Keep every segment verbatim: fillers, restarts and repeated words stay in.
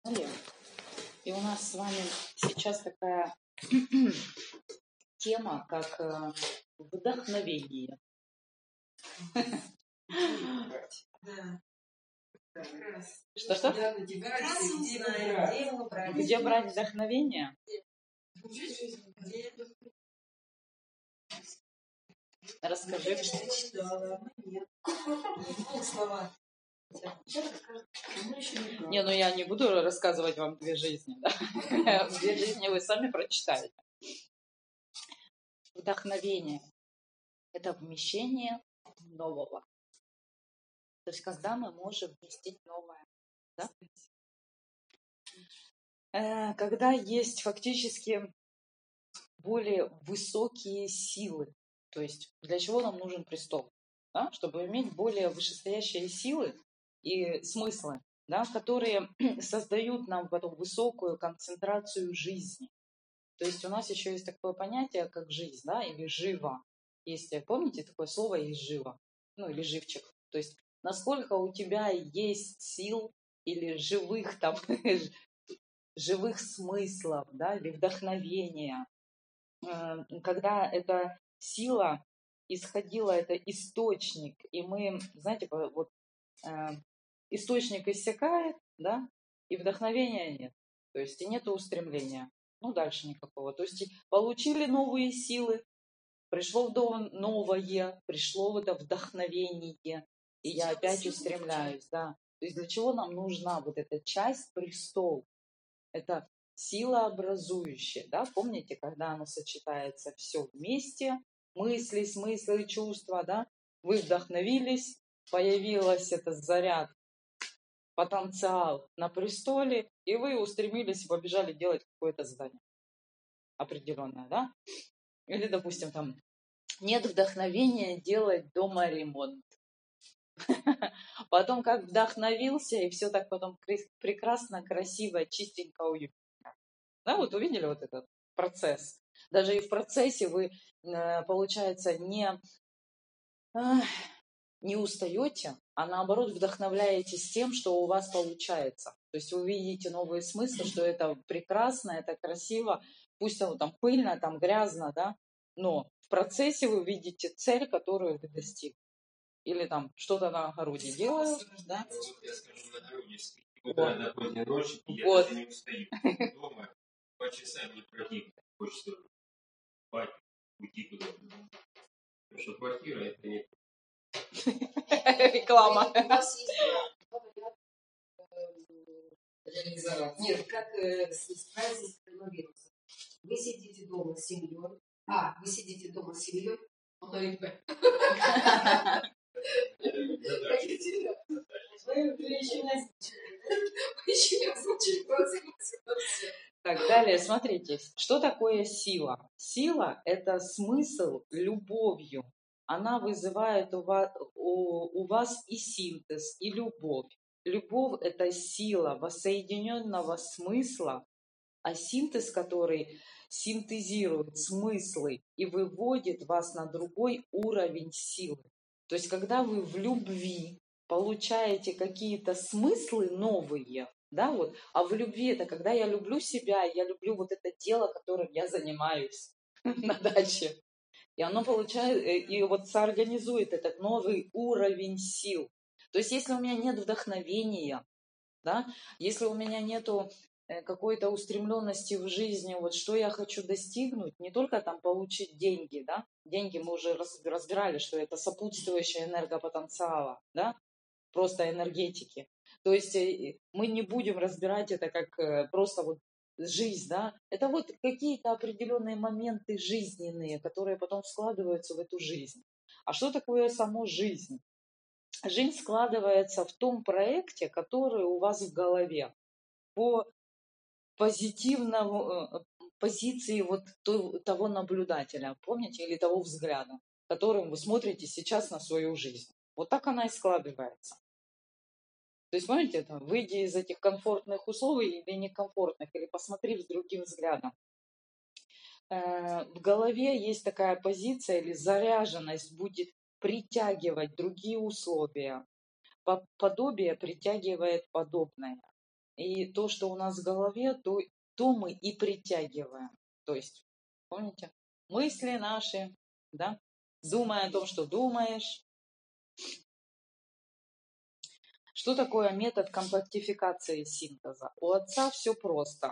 Далее. И у нас с вами сейчас такая тема, как э, вдохновение. Что-что? Где брать вдохновение? Расскажи. Не, ну я не буду рассказывать вам две жизни. Да? Две жизни вы сами прочитаете. Вдохновение – это вмещение нового. То есть когда мы можем вместить новое. Да? Когда есть фактически более высокие силы. То есть для чего нам нужен престол? Да? Чтобы иметь более вышестоящие силы и смыслы, да, которые создают нам потом высокую концентрацию жизни. То есть у нас еще есть такое понятие, как жизнь, да, или жива. Есть, помните, такое слово есть жива, ну или живчик. То есть насколько у тебя есть сил или живых там живых смыслов, да, или вдохновения, когда эта сила исходила, это источник, и мы, знаете, вот источник иссякает, да, и вдохновения нет, то есть и нет устремления, ну дальше никакого, то есть получили новые силы, пришло в новое, пришло в это вдохновение, и я опять устремляюсь, да, то есть для чего нам нужна вот эта часть престол, это сила образующая, да, помните, когда оно сочетается все вместе, мысли, смыслы, чувства, да, вы вдохновились, появилась этот заряд, потенциал на престоле, и вы устремились и побежали делать какое-то задание определенное, да, или, допустим, там, нет вдохновения делать дома ремонт. Потом как вдохновился, и все так потом прекрасно, красиво, чистенько, уютно. Да, вот увидели вот этот процесс. Даже и в процессе вы, получается, не, не устаете, а наоборот вдохновляетесь тем, что у вас получается. То есть вы видите новые смыслы, что это прекрасно, это красиво, пусть оно там пыльно, там грязно, да, но в процессе вы видите цель, которую вы достигли. Или там что-то на огороде делаю, да? Я скажу, на огороде стоит. Вот. До поздней ночи, я Вот. даже не устаю. Дома два часа мне противно. Хочется спать, уйти куда-то. Потому что квартира это не... Реклама. У вас есть реализовать. Нет, как справиться с коронавирусом. Вы сидите дома с семьей. А, вы сидите дома с семьей. Так, далее, смотрите, что такое сила? Сила – это смысл любовью. Она вызывает у вас, у, у вас и синтез, и любовь. Любовь – это сила воссоединенного смысла, а синтез, который синтезирует смыслы и выводит вас на другой уровень силы. То есть, когда вы в любви получаете какие-то смыслы новые, да, вот, а в любви это когда я люблю себя, я люблю вот это дело, которым я занимаюсь на даче. И оно получает, и вот соорганизует этот новый уровень сил. То есть, если у меня нет вдохновения, да, если у меня нету какой-то устремленности в жизни, вот что я хочу достигнуть, не только там получить деньги, да, деньги мы уже разбирали, что это сопутствующая энергопотенциала, да, просто энергетики. То есть мы не будем разбирать это как просто вот жизнь, да, это вот какие-то определенные моменты жизненные, которые потом складываются в эту жизнь. А что такое само жизнь? Жизнь складывается в том проекте, который у вас в голове, по позитивному позиции вот того наблюдателя, помните, или того взгляда, которым вы смотрите сейчас на свою жизнь. Вот так она и складывается. То есть, помните, это, выйди из этих комфортных условий или некомфортных, или посмотри с другим взглядом. В голове есть такая позиция или заряженность будет притягивать другие условия. Подобие притягивает подобное. И то, что у нас в голове, то, то мы и притягиваем. То есть, помните, мысли наши, да, думая о том, что думаешь. Что такое метод компактификации синтеза? У отца все просто.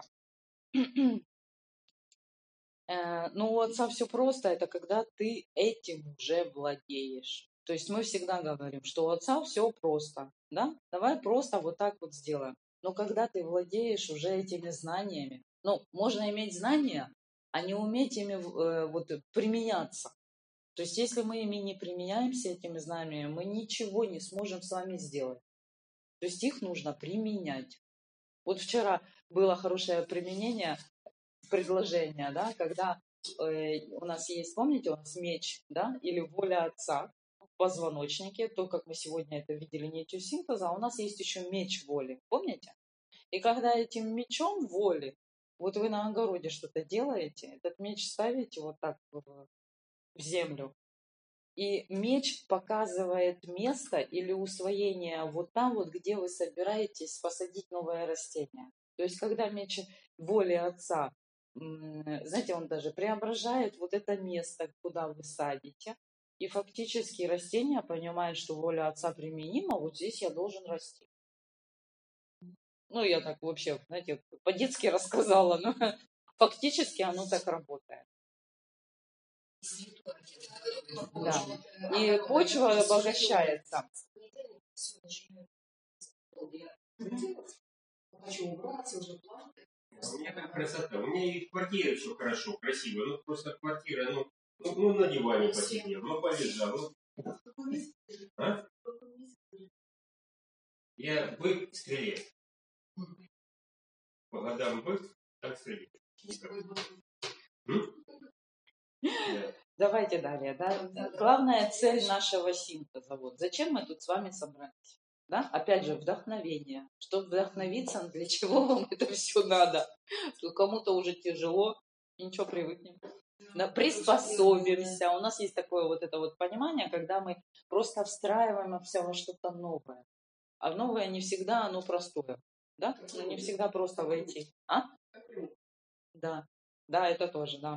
Ну, у отца все просто, это когда ты этим уже владеешь. То есть мы всегда говорим, что у отца все просто, да? Давай просто вот так вот сделаем. Но когда ты владеешь уже этими знаниями, ну, можно иметь знания, а не уметь ими э, вот применяться. То есть если мы ими не применяемся, этими знаниями, мы ничего не сможем с вами сделать. То есть их нужно применять. Вот вчера было хорошее применение предложения, да, когда э, у нас есть, помните, у нас меч, да, или воля отца в позвоночнике, то, как мы сегодня это видели нитью синтеза, а у нас есть еще меч воли, помните? И когда этим мечом воли, вот вы на огороде что-то делаете, этот меч ставите вот так в, в землю, и меч показывает место или усвоение вот там, вот где вы собираетесь посадить новое растение. То есть, когда меч воли отца, знаете, он даже преображает вот это место, куда вы садите. И фактически растение понимает, что воля отца применима, вот здесь я должен расти. Ну, я так вообще, знаете, по-детски рассказала, но фактически оно так работает. Да. И почва обогащается. У меня как красота. У меня и квартира все хорошо, красиво. Ну, просто квартира, ну, ну, ну на диване посидел, ну, полежал. Ну. А? Я бык стрелец. По годам бык, так стрелец. Да. Давайте далее. Да? Главная цель нашего синтеза. Вот. Зачем мы тут с вами собрались? Да? Опять же, вдохновение. Чтобы вдохновиться, для чего вам это все надо? Кому-то уже тяжело, ничего, привыкнем. Да, приспособимся. У нас есть такое вот это вот понимание, когда мы просто встраиваемся во что-то новое. А новое не всегда оно простое. Да? Ну, не всегда просто войти. А? Да. Да, это тоже, да.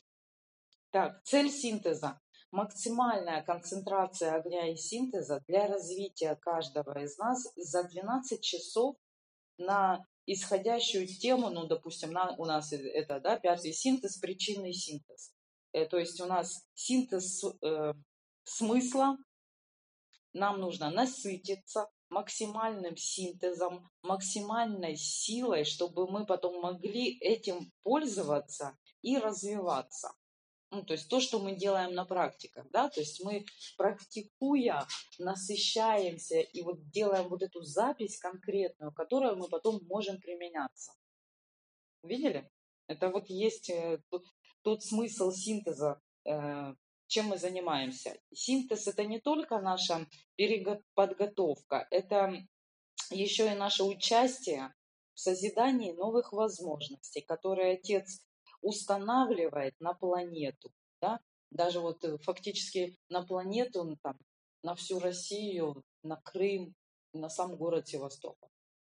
Так, цель синтеза. Максимальная концентрация огня и синтеза для развития каждого из нас за двенадцать часов на исходящую тему, ну, допустим, на, у нас это, да, пятый синтез, причинный синтез. Э, то есть у нас синтез э, смысла, нам нужно насытиться максимальным синтезом, максимальной силой, чтобы мы потом могли этим пользоваться и развиваться. Ну, то есть то, что мы делаем на практиках, да, то есть мы, практикуя, насыщаемся и вот делаем вот эту запись конкретную, которую мы потом можем применяться. Видели? Это вот есть тот, тот смысл синтеза, э, чем мы занимаемся. Синтез – это не только наша подготовка, это еще и наше участие в созидании новых возможностей, которые Отец устанавливает на планету, да? Даже вот фактически на планету, там, на всю Россию, на Крым, на сам город Севастополь.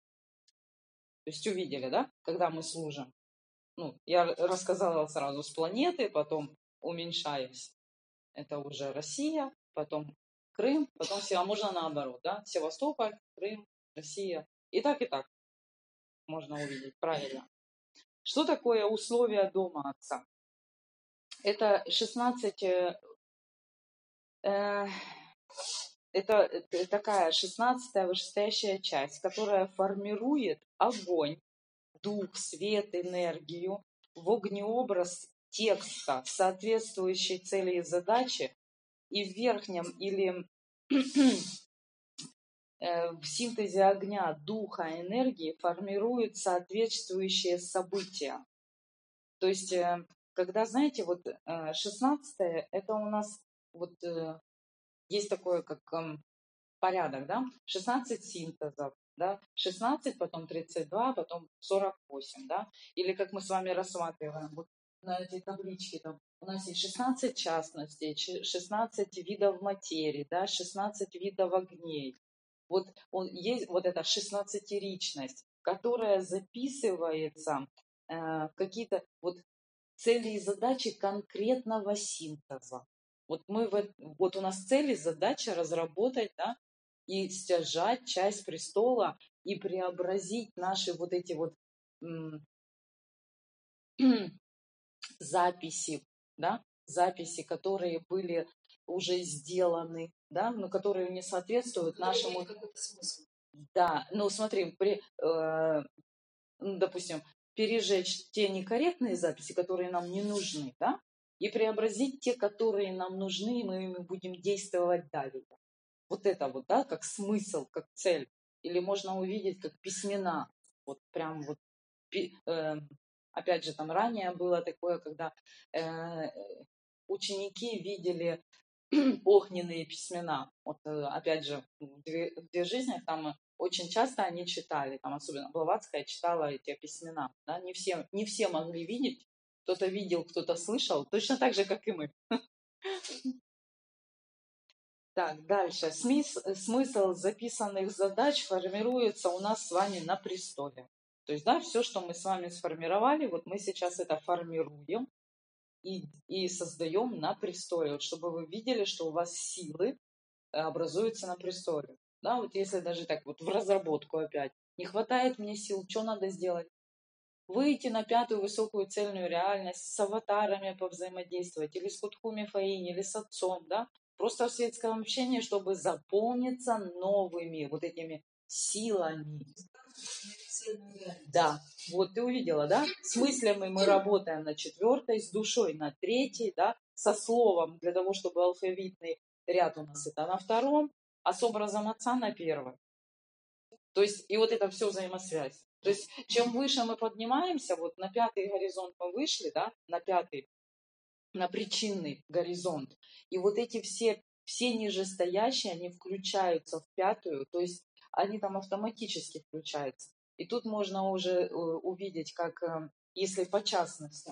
То есть увидели, да, когда мы служим. Ну, я рассказала сразу с планеты, потом уменьшаюсь. Это уже Россия, потом Крым, потом Севастополь. А можно наоборот, да? Севастополь, Крым, Россия. И так, и так можно увидеть, правильно. Что такое условия дома отца? Это шестнадцать, э, э, это такая шестнадцатая вышестоящая часть, которая формирует огонь, дух, свет, энергию в огнеобраз текста, соответствующей цели и задаче, и в верхнем или в синтезе огня, духа, энергии формируют соответствующие события. То есть, когда, знаете, вот шестнадцатое, это у нас вот есть такое, как порядок, да, шестнадцать синтезов, да, шестнадцать, потом тридцать два, потом сорок восемь, да, или как мы с вами рассматриваем, вот на этой табличке там у нас есть шестнадцать частностей, шестнадцать видов материи, да, шестнадцать видов огней. Вот он, есть вот эта шестнадцатеричность. которая записывается э, какие-то вот цели и задачи конкретного синтеза. Вот мы в, вот у нас цель и задача разработать, да, и стяжать часть престола и преобразить наши вот эти вот м, записи, да, записи, которые были уже сделаны, да, но которые не соответствуют нашему... Да, ну смотри, при, э, ну, допустим, пережечь те некорректные записи, которые нам не нужны, да, и преобразить те, которые нам нужны, и мы ими будем действовать далее. Вот это вот, да, как смысл, как цель. Или можно увидеть как письмена. Вот прям вот, э, опять же, там ранее было такое, когда э, ученики видели огненные письмена. Вот опять же, в две, в две жизни там очень часто они читали, там особенно Блаватская читала эти письмена. Да? Не, все, не все могли видеть. Кто-то видел, кто-то слышал, точно так же, как и мы. Так, дальше. Смысл, смысл записанных задач формируется у нас с вами на престоле. То есть, да, все, что мы с вами сформировали, вот мы сейчас это формируем и, и создаем на престоле. Вот чтобы вы видели, что у вас силы образуются на престоле. Да, вот если даже так вот в разработку опять. Не хватает мне сил, что надо сделать? Выйти на пятую высокую цельную реальность, с аватарами повзаимодействовать, или с Кутхуми Фаини, или с отцом, да, просто в светском общении, чтобы заполниться новыми вот этими силами. Да, вот ты увидела, да? С мыслями мы работаем на четвертой, с душой на третьей, да, со словом для того, чтобы алфавитный ряд у нас это на втором, а с образом отца на первом. То есть, и вот это все взаимосвязь. То есть, чем выше мы поднимаемся, вот на пятый горизонт мы вышли, да, на пятый, на причинный горизонт, и вот эти все, все нижестоящие, они включаются в пятую, то есть, они там автоматически включаются. И тут можно уже э, увидеть, как, э, если по частности,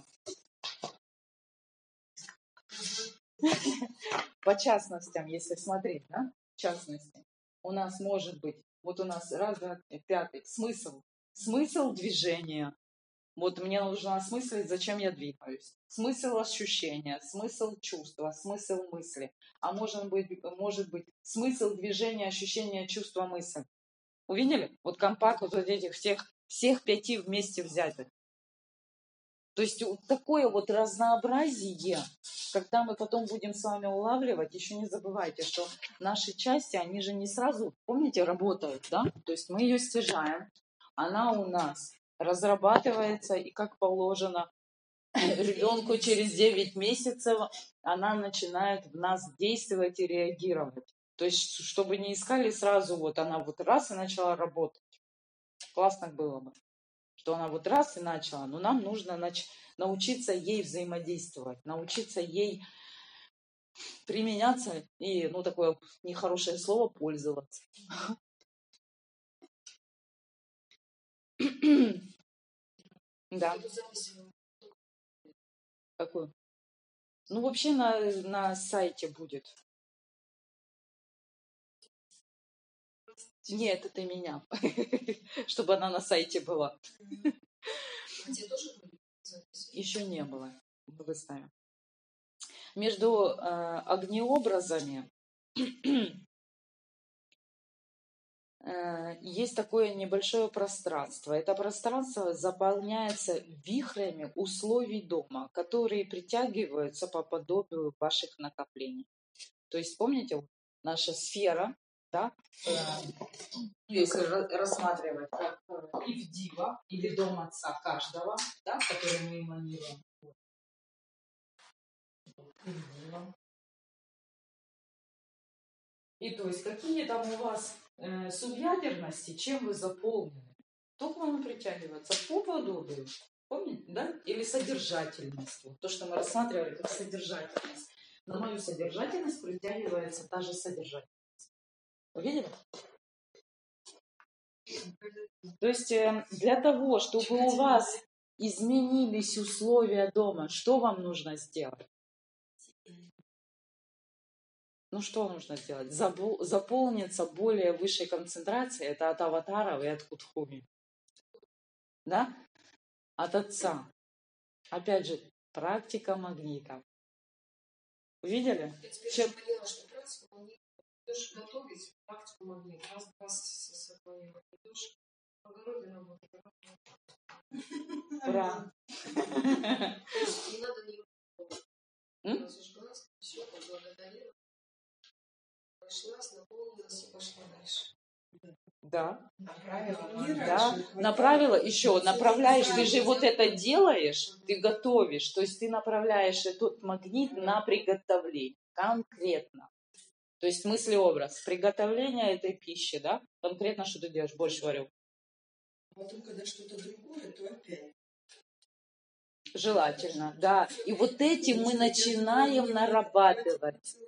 по частностям, если смотреть, да, в частности, у нас может быть, вот у нас раз, два, три, пятый, смысл, смысл движения. Вот мне нужно осмыслить, зачем я двигаюсь. Смысл ощущения, смысл чувства, смысл мысли. А может быть, может быть смысл движения, ощущения, чувства, мысли. Увидели? Вот компакт вот этих всех, всех пяти вместе взятых. То есть вот такое вот разнообразие, когда мы потом будем с вами улавливать, еще не забывайте, что наши части, они же не сразу, помните, работают, да? То есть мы ее стяжаем, она у нас разрабатывается, и как положено, ребенку через девять месяцев она начинает в нас действовать и реагировать. То есть, чтобы не искали сразу, вот она вот раз и начала работать. Классно было бы, что она вот раз и начала, но нам нужно нач- научиться ей взаимодействовать, научиться ей применяться и, ну, такое нехорошее слово, пользоваться. Да. Какую? Ну, вообще на, на сайте будет. Нет, это меня. Чтобы она на сайте была. Еще не было. Выставим. Между э, огнеобразами э, есть такое небольшое пространство. Это пространство заполняется вихрями условий дома, которые притягиваются по подобию ваших накоплений. То есть, помните, наша сфера, да, э, если рассматривать как Ивдива или дом отца каждого, да, который мы эманируем. И то есть какие там у вас э, субъядерности, чем вы заполнены, то к вам притягивается по подобию. Помните, да? Или содержательность. Вот то, что мы рассматривали как содержательность. На мою содержательность притягивается та же содержательность. Увидели? То есть э, для того, чтобы у вас изменились условия дома, что вам нужно сделать? Ну что нужно сделать? Забу- заполниться более высшей концентрацией, это от аватаров и от кутхуми. да, от Отца. Опять же, практика магнита. Увидели? Я теперь Чем... уже поняла, что практику магнита идешь готовить, практику магнита. Раз, два со собой идешь в огороде работать. Ура! То есть не надо не зажглась, все, поблагодарила, прошлась, наполнилась и пошла дальше. Да. Направила. Да, направила, еще направляешь, ты же вот это делаешь, ты готовишь, то есть ты направляешь этот магнит на приготовление, конкретно. То есть мыслеобраз, приготовление этой пищи, да, конкретно что ты делаешь, борщ варю. Потом, когда что-то другое, то опять. Желательно, да. И вот этим мы начинаем нарабатывать.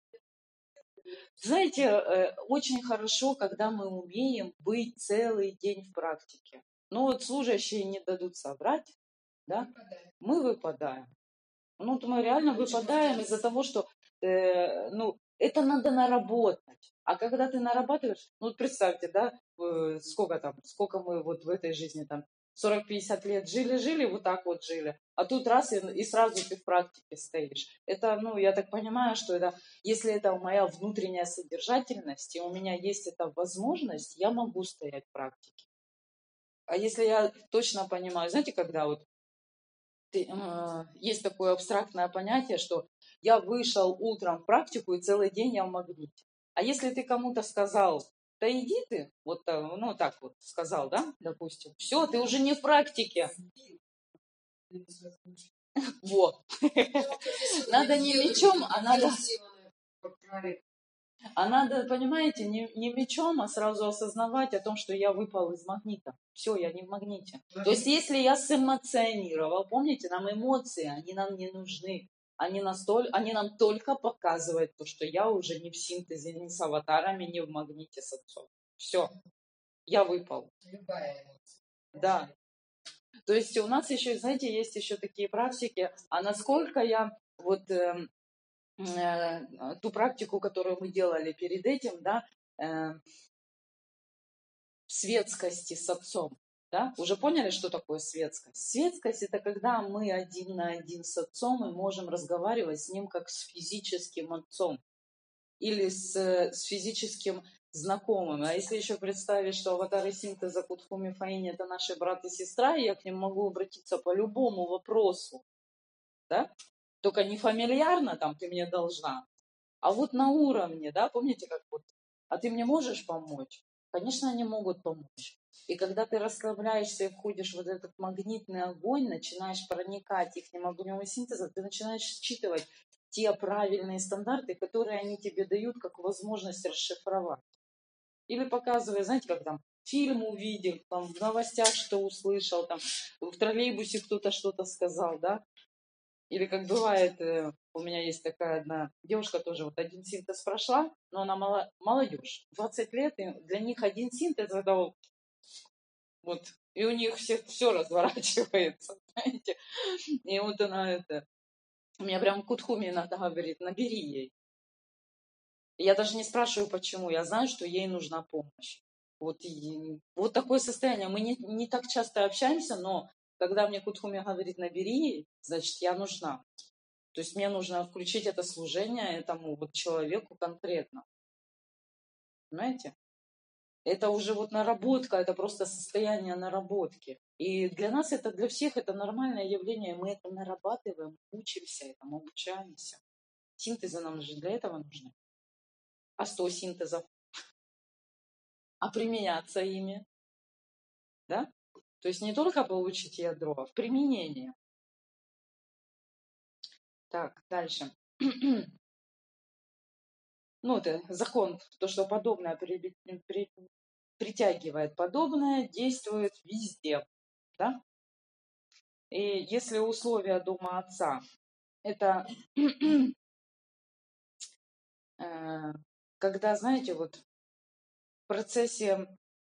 Знаете, очень хорошо, когда мы умеем быть целый день в практике. Но вот служащие не дадут соврать, да? Мы выпадаем. Ну, вот мы реально выпадаем из-за того, что э, ну, это надо наработать. А когда ты нарабатываешь, ну, вот представьте, да, э, сколько там, сколько мы вот в этой жизни там, сорок-пятьдесят лет жили-жили, вот так вот жили, а тут раз и, и сразу ты в практике стоишь. Это, ну, я так понимаю, что это, если это моя внутренняя содержательность, и у меня есть эта возможность, я могу стоять в практике. А если я точно понимаю, знаете, когда вот ты, э, есть такое абстрактное понятие, что я вышел утром в практику и целый день я в магните. А если ты кому-то сказал, да иди ты, вот, ну так вот сказал, да, допустим, все, ты уже не в практике. Вот. Надо не мечом, а надо... А надо, понимаете, не, не мечом, а сразу осознавать о том, что я выпал из магнита. Все, я не в магните. То есть, если я сэмоционировал, помните, нам эмоции, они нам не нужны. Они, настоль, они нам только показывают то, что я уже не в синтезе, ни с аватарами, ни в магните с отцом. Все, я выпал. Любая эмоция. Да. То есть у нас еще, знаете, есть еще такие практики, а насколько я вот... Э, ту практику, которую мы делали перед этим, да, э, светскости с отцом, да, уже поняли, что такое светскость? Светскость – это когда мы один на один с отцом и можем разговаривать с ним как с физическим отцом или с, с физическим знакомым. А если еще представить, что аватары синтеза Кутхуми Фаини – это наши брат и сестра, и я к ним могу обратиться по любому вопросу, да, только не фамильярно, там, ты мне должна, а вот на уровне, да, помните, как вот, а ты мне можешь помочь? Конечно, они могут помочь. И когда ты расслабляешься и входишь в вот этот магнитный огонь, начинаешь проникать их огнем синтеза, ты начинаешь считывать те правильные стандарты, которые они тебе дают как возможность расшифровать. Или показывая, знаете, как там, фильм увидел, там, в новостях что услышал, там, в троллейбусе кто-то что-то сказал, да, или как бывает, у меня есть такая одна девушка, тоже вот один синтез прошла, но она мало, молодежь, двадцать лет, и для них один синтез это вот, вот, и у них все, все разворачивается, знаете. И вот она это, у меня прям Кутхуми иногда говорит, набери ей. Я даже не спрашиваю, почему, я знаю, что ей нужна помощь. Вот, и, вот такое состояние. Мы не, не так часто общаемся, но когда мне Кутхуми говорит, набери ей, значит, я нужна. То есть мне нужно включить это служение этому вот человеку конкретно. Понимаете? Это уже вот наработка, это просто состояние наработки. И для нас это, для всех это нормальное явление. Мы это нарабатываем, учимся этому, обучаемся. Синтезы нам же для этого нужны. А сто синтезов? А применяться ими? Да? То есть не только получить ядро, а в применении. Так, дальше. Ну, это закон, то, что подобное при, при, притягивает подобное, действует везде. Да? И если условия дома отца, это когда, знаете, вот в процессе,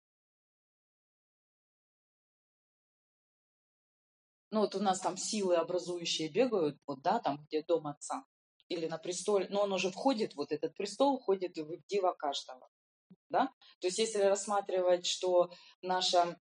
ну вот у нас там силы образующие бегают, вот, да, там, где дом отца, или на престоле, но он уже входит, вот этот престол входит в дива каждого. Да? То есть если рассматривать, что наша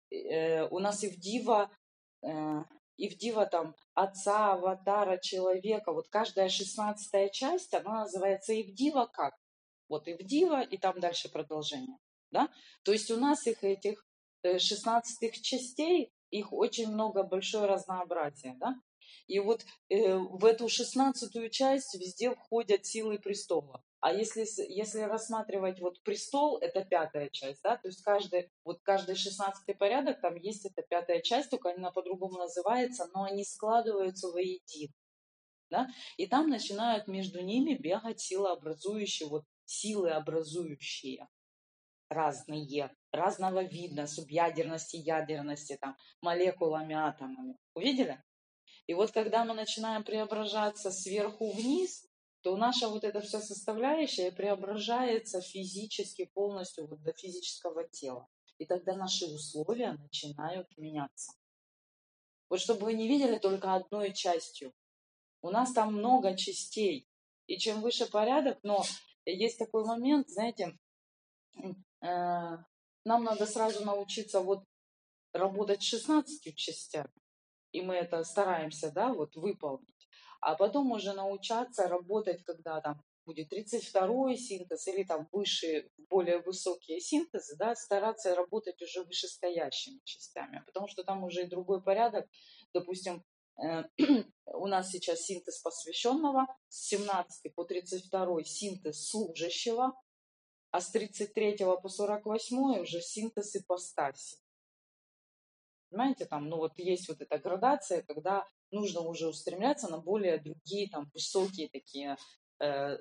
э, у нас Ивдива, э, Ивдива там отца, аватара, человека, вот каждая шестнадцатая часть, она называется Ивдива как? Вот Ивдива, и там дальше продолжение, да? То есть у нас их этих шестнадцать частей, их очень много, большое разнообразие, да? И вот э, в эту шестнадцатую часть везде входят силы престола. А если, если рассматривать вот престол, это пятая часть, да, то есть каждый, вот каждый шестнадцатый порядок, там есть эта пятая часть, только она по-другому называется, но они складываются воедино, да, и там начинают между ними бегать силообразующие, вот силы образующие разные, разного вида, субъядерности, ядерности, там, молекулами, атомами. Увидели? И вот когда мы начинаем преображаться сверху вниз, то наша вот эта вся составляющая преображается физически полностью вот до физического тела. И тогда наши условия начинают меняться. Вот чтобы вы не видели только одной частью. У нас там много частей. И чем выше порядок, но есть такой момент, знаете, э, нам надо сразу научиться вот работать с шестнадцатью частями. И мы это стараемся, да, вот выполнить. А потом уже научаться работать, когда там будет тридцать второй синтез или там высшие, более высокие синтезы, да, стараться работать уже вышестоящими частями, потому что там уже и другой порядок. Допустим, э, у нас сейчас синтез посвященного, с семнадцатого по тридцать второй синтез служащего, а с тридцать третьего по сорок восьмой уже синтез ипостаси. Понимаете, там, ну вот есть вот эта градация, когда нужно уже устремляться на более другие, там, высокие такие э,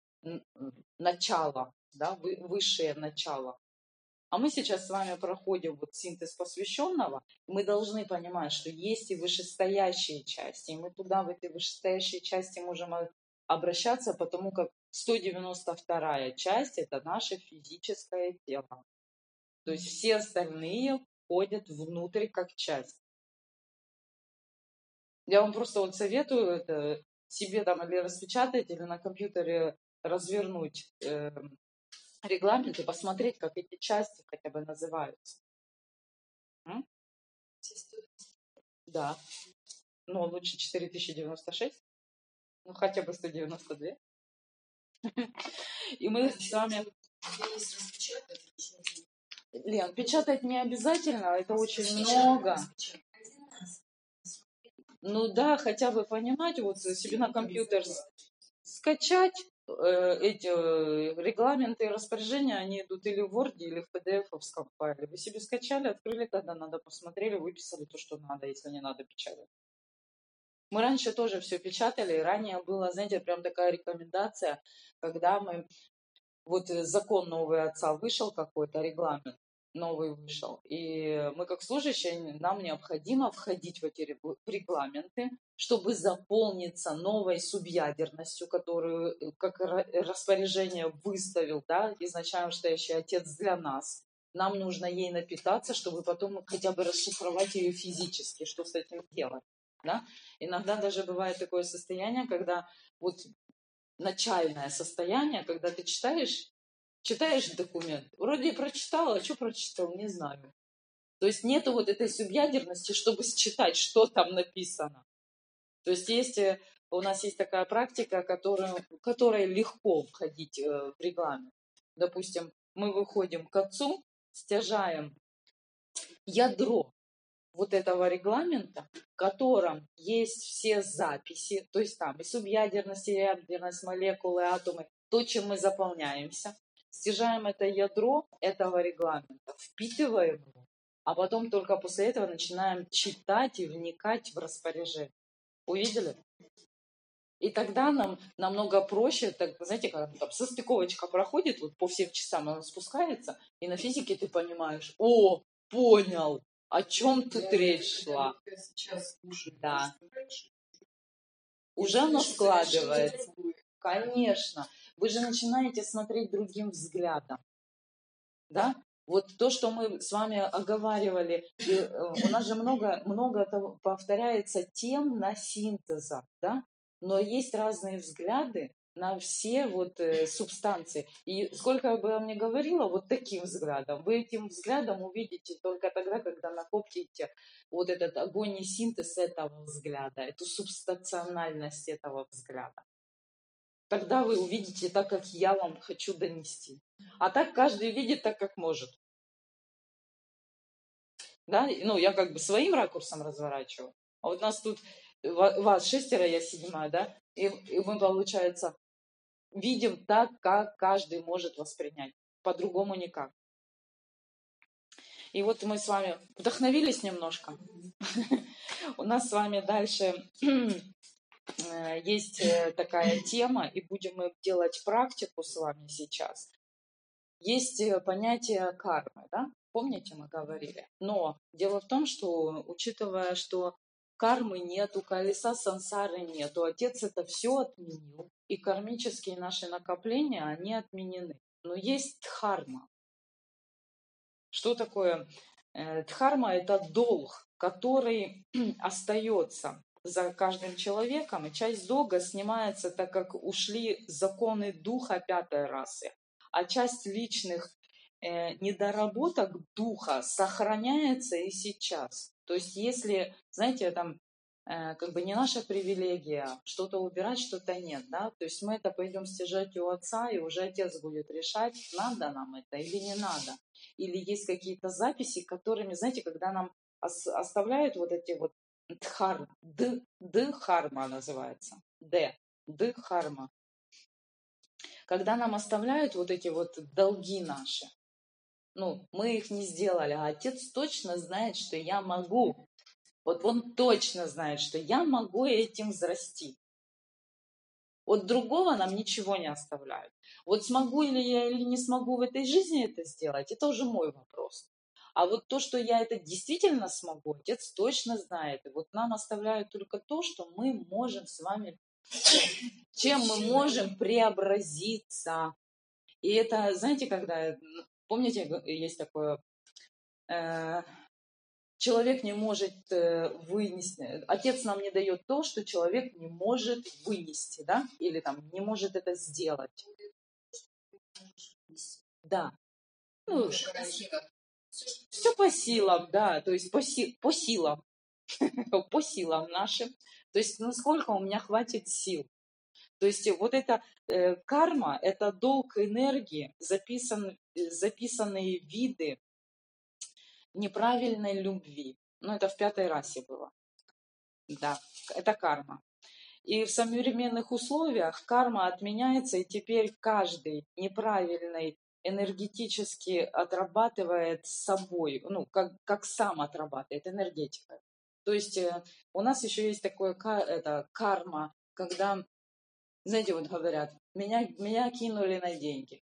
начала, да, вы, высшие начала. А мы сейчас с вами проходим вот синтез посвященного, мы должны понимать, что есть и вышестоящие части, и мы туда, в эти вышестоящие части можем обращаться, потому как сто девяносто вторая часть – это наше физическое тело. То есть все остальные входят внутрь как часть. Я вам просто вот советую это себе там или распечатать, или на компьютере развернуть э, регламент и посмотреть, как эти части хотя бы называются. М? Да. Но лучше четыре тысячи девяносто шесть. Ну, хотя бы сто девяносто два. И мы с вами... Лен, печатать не обязательно, это очень много. Ну да, хотя бы понимать, вот себе на компьютер скачать э, эти э, регламенты и распоряжения, они идут или в Word, или в пи ди эф-овском файле. Вы себе скачали, открыли, когда надо, посмотрели, выписали то, что надо, если не надо печатать. Мы раньше тоже все печатали, ранее была, знаете, прям такая рекомендация, когда мы, вот закон новый отца вышел какой-то, регламент новый вышел, и мы как служащие, нам необходимо входить в эти регламенты, чтобы заполниться новой субъядерностью, которую как распоряжение выставил, да, изначально стоящий отец для нас. Нам нужно ей напитаться, чтобы потом хотя бы расшифровать ее физически, что с этим делать. Да? Иногда даже бывает такое состояние, когда вот начальное состояние, когда ты читаешь, читаешь документ, вроде и прочитал, а что прочитал, не знаю. То есть нету вот этой субъядерности, чтобы считать, что там написано. То есть есть, у нас есть такая практика, которая, которой легко входить в регламент. Допустим, мы выходим к отцу, стяжаем ядро вот этого регламента, в котором есть все записи, то есть там и субъядерность, и ядерность, молекулы, атомы, то, чем мы заполняемся, стяжаем это ядро этого регламента, впитываем его, а потом только после этого начинаем читать и вникать в распоряжение. Увидели? И тогда нам намного проще, так, знаете, когда там состыковочка проходит, вот по всем часам она спускается, и на физике ты понимаешь, о, понял, о чем тут я речь шла. Сейчас слушаю, да. Раньше, уже оно складывается. Конечно. Вы же начинаете смотреть другим взглядом. Да? Вот то, что мы с вами оговаривали, и, у нас же много, много повторяется тем на синтезах, да? Но есть разные взгляды, на все вот э, субстанции. И сколько бы я вам ни говорила, вот таким взглядом, вы этим взглядом увидите только тогда, когда накопите вот этот огонь и синтез этого взгляда, эту субстанциональность этого взгляда. Тогда вы увидите так, как я вам хочу донести. А так каждый видит так, как может. Да? Ну, я как бы своим ракурсом разворачиваю. А вот нас тут, вас шестеро, я седьмая, да? И, и мы, получается, видим так, как каждый может воспринять. По-другому никак. И вот мы с вами вдохновились немножко. У нас с вами дальше есть такая тема, и будем мы делать практику с вами сейчас. Есть понятие кармы, да? Помните, мы говорили? Но дело в том, что, учитывая, что кармы нету, колеса сансары нету, Отец это все отменил, и кармические наши накопления, они отменены. Но есть дхарма. Что такое? Дхарма – это долг, который остается за каждым человеком, и часть долга снимается, так как ушли законы духа пятой расы, а часть личных э, недоработок духа сохраняется и сейчас. То есть если, знаете, там э, как бы не наша привилегия что-то убирать, что-то нет, да, то есть мы это пойдем стяжать у отца, и уже отец будет решать, надо нам это или не надо. Или есть какие-то записи, которыми, знаете, когда нам оставляют вот эти вот дхар, д, дхарма называется, д, дхарма. Когда нам оставляют вот эти вот долги наши, ну, мы их не сделали, а Отец точно знает, что я могу. Вот он точно знает, что я могу этим взрасти. Вот другого нам ничего не оставляют. Вот смогу ли я или не смогу в этой жизни это сделать, это уже мой вопрос. А вот то, что я это действительно смогу, Отец точно знает. И вот нам оставляют только то, что мы можем с вами, чем мы можем преобразиться. И это, знаете, когда, помните, есть такое, э, человек не может вынести, Отец нам не дает то, что человек не может вынести, да, или там не может это сделать. Да. Ну, все по силам, да, то есть по, си, по силам, по силам нашим, то есть насколько у меня хватит сил. То есть вот эта э, карма, это долг энергии, записан, записанные виды неправильной любви. Ну, это в пятой расе было. Да, это карма. И в современных условиях карма отменяется, и теперь каждый неправильный энергетически отрабатывает с собой, ну, как, как сам отрабатывает энергетикой. То есть э, у нас еще есть такое это, карма, когда, знаете, вот говорят, меня, меня кинули на деньги.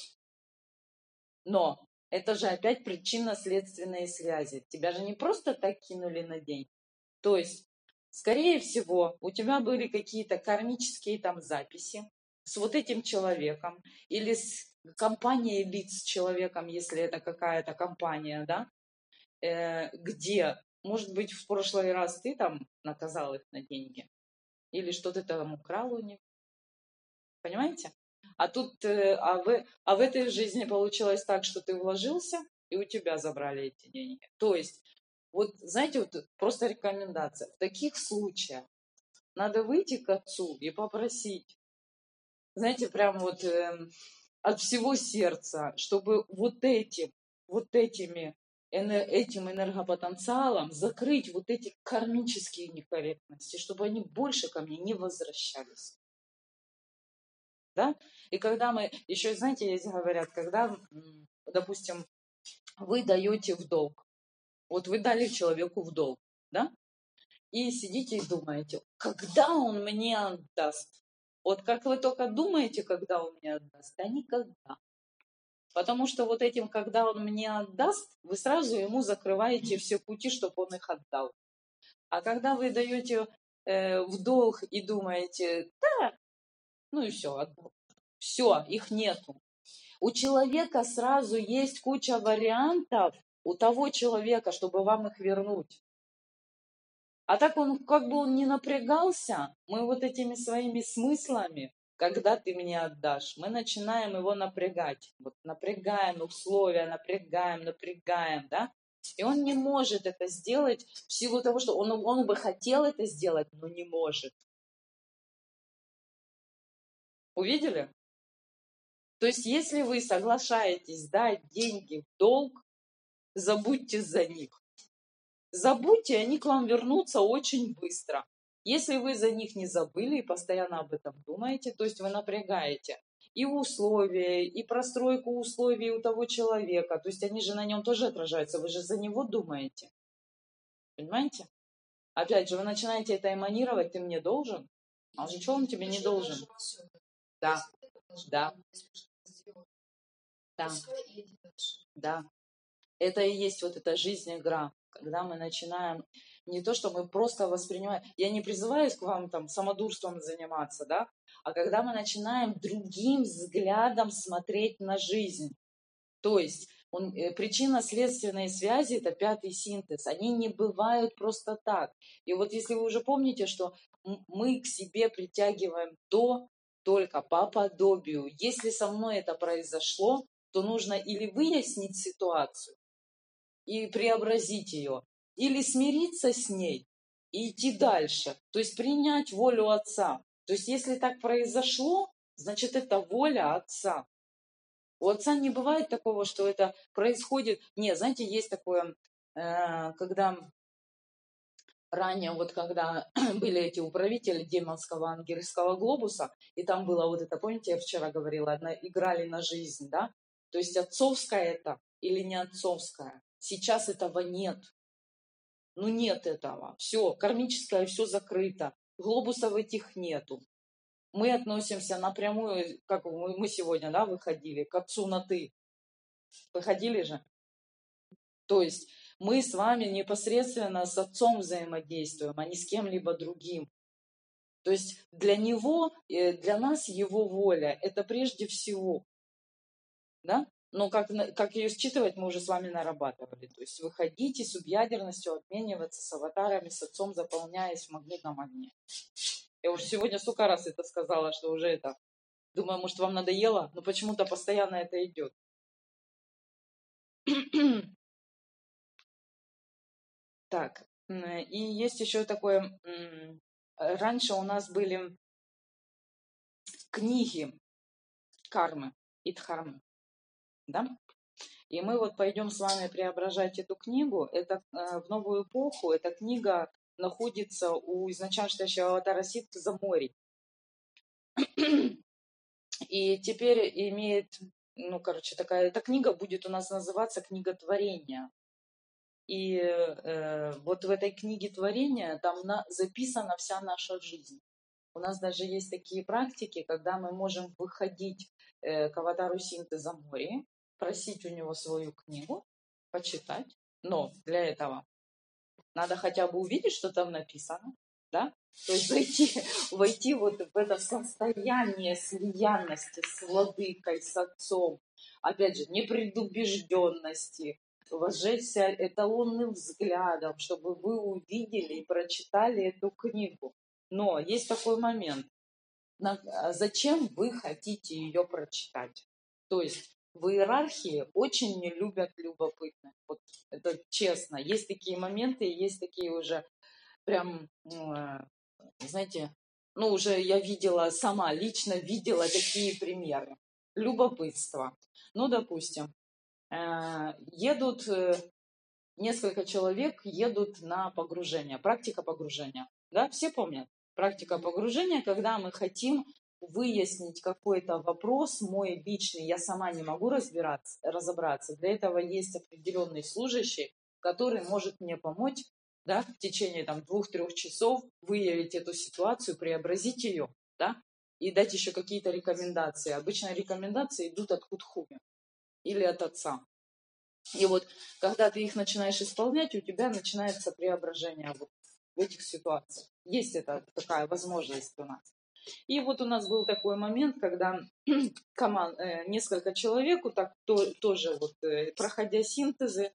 Но это же опять причинно-следственные связи. Тебя же не просто так кинули на деньги. То есть, скорее всего, у тебя были какие-то кармические там записи с вот этим человеком или с компанией лиц с человеком, если это какая-то компания, да, э, где, может быть, в прошлый раз ты там наказал их на деньги или что ты там украл у них. Понимаете? А тут, э, а, в, а в этой жизни получилось так, что ты вложился, и у тебя забрали эти деньги. То есть, вот, знаете, вот просто рекомендация. В таких случаях надо выйти к отцу и попросить, знаете, прям вот э, от всего сердца, чтобы вот этим, вот этими, этим энергопотенциалом закрыть вот эти кармические некорректности, чтобы они больше ко мне не возвращались. Да? И когда мы, еще, знаете, есть говорят, когда, допустим, вы даете в долг, вот вы дали человеку в долг, да, и сидите и думаете, когда он мне отдаст? Вот как вы только думаете, когда он мне отдаст, а никогда. Потому что вот этим, когда он мне отдаст, вы сразу ему закрываете все пути, чтобы он их отдал. А когда вы даете э, в долг и думаете, да, ну и все, отдал. Все, их нету. У человека сразу есть куча вариантов у того человека, чтобы вам их вернуть. А так он, как бы он ни напрягался, мы вот этими своими смыслами, когда ты мне отдашь? Мы начинаем его напрягать. Вот напрягаем условия, напрягаем, напрягаем, да? И он не может это сделать в силу того, что он, он бы хотел это сделать, но не может. Увидели? То есть, если вы соглашаетесь дать деньги в долг, забудьте за них. Забудьте, они к вам вернутся очень быстро. Если вы за них не забыли и постоянно об этом думаете, то есть вы напрягаете и условия, и простройку условий у того человека, то есть они же на нем тоже отражаются, вы же за него думаете. Понимаете? Опять же, вы начинаете это эманировать, ты мне должен, а же что он тебе не должен? Да, да, да, да. Это и есть вот эта жизнь-игра, когда мы начинаем не то, что мы просто воспринимаем, я не призываю к вам там самодурством заниматься, да, а когда мы начинаем другим взглядом смотреть на жизнь. То есть он, э, причинно-следственные связи – это пятый синтез, они не бывают просто так. И вот если вы уже помните, что мы к себе притягиваем то только по подобию. Если со мной это произошло, то нужно или выяснить ситуацию, и преобразить ее, или смириться с ней и идти дальше, то есть принять волю Отца. То есть если так произошло, значит это воля Отца. У Отца не бывает такого, что это происходит. Нет, знаете, есть такое, когда ранее, вот когда были эти управители демонского ангельского глобуса, и там было вот это, помните, я вчера говорила, играли на жизнь, да? То есть отцовское это или не отцовское. Сейчас этого нет. Ну нет этого. Все, кармическое все закрыто. Глобусов этих нету. Мы относимся напрямую, как мы сегодня, да, выходили, к отцу на ты. Выходили же? То есть мы с вами непосредственно с отцом взаимодействуем, а не с кем-либо другим. То есть для него, для нас его воля – это прежде всего. Да? Но как, как ее считывать, мы уже с вами нарабатывали. То есть выходите субъядерностью, обмениваться с аватарами, с отцом, заполняясь в магнитном огне. Я уже сегодня столько раз это сказала, что уже это... Думаю, может, вам надоело, но почему-то постоянно это идет. Так, и есть еще такое... Раньше у нас были книги кармы и дхармы. Да? И мы вот пойдем с вами преображать эту книгу. Это э, в новую эпоху. Эта книга находится у изначального аватара Ситхи за морем. И теперь имеет, ну, короче, такая, эта книга будет у нас называться «Книга творения». И э, вот в этой книге творения там на, записана вся наша жизнь. У нас даже есть такие практики, когда мы можем выходить э, к аватару Ситхи за море, просить у него свою книгу, почитать. Но для этого надо хотя бы увидеть, что там написано, да? То есть зайти, войти вот в это состояние слиянности с владыкой, с отцом, опять же, непредубежденности, возжечься эталонным взглядом, чтобы вы увидели и прочитали эту книгу. Но есть такой момент. Зачем вы хотите ее прочитать? То есть в иерархии очень не любят любопытных. Вот это честно. Есть такие моменты, есть такие уже прям, знаете, ну уже я видела сама, лично видела такие примеры. Любопытство. Ну, допустим, едут несколько человек, едут на погружение, практика погружения. Да, все помнят? Практика погружения, когда мы хотим выяснить какой-то вопрос мой личный, я сама не могу разбираться, разобраться. Для этого есть определенный служащий, который может мне помочь, да, в течение там, двух-трех часов выявить эту ситуацию, преобразить ее, да, и дать еще какие-то рекомендации. Обычно рекомендации идут от Кутхуми или от отца. И вот когда ты их начинаешь исполнять, у тебя начинается преображение вот в этих ситуациях. Есть это, такая возможность у нас. И вот у нас был такой момент, когда команд, э, несколько человек, вот так, то, тоже вот, э, проходя синтезы,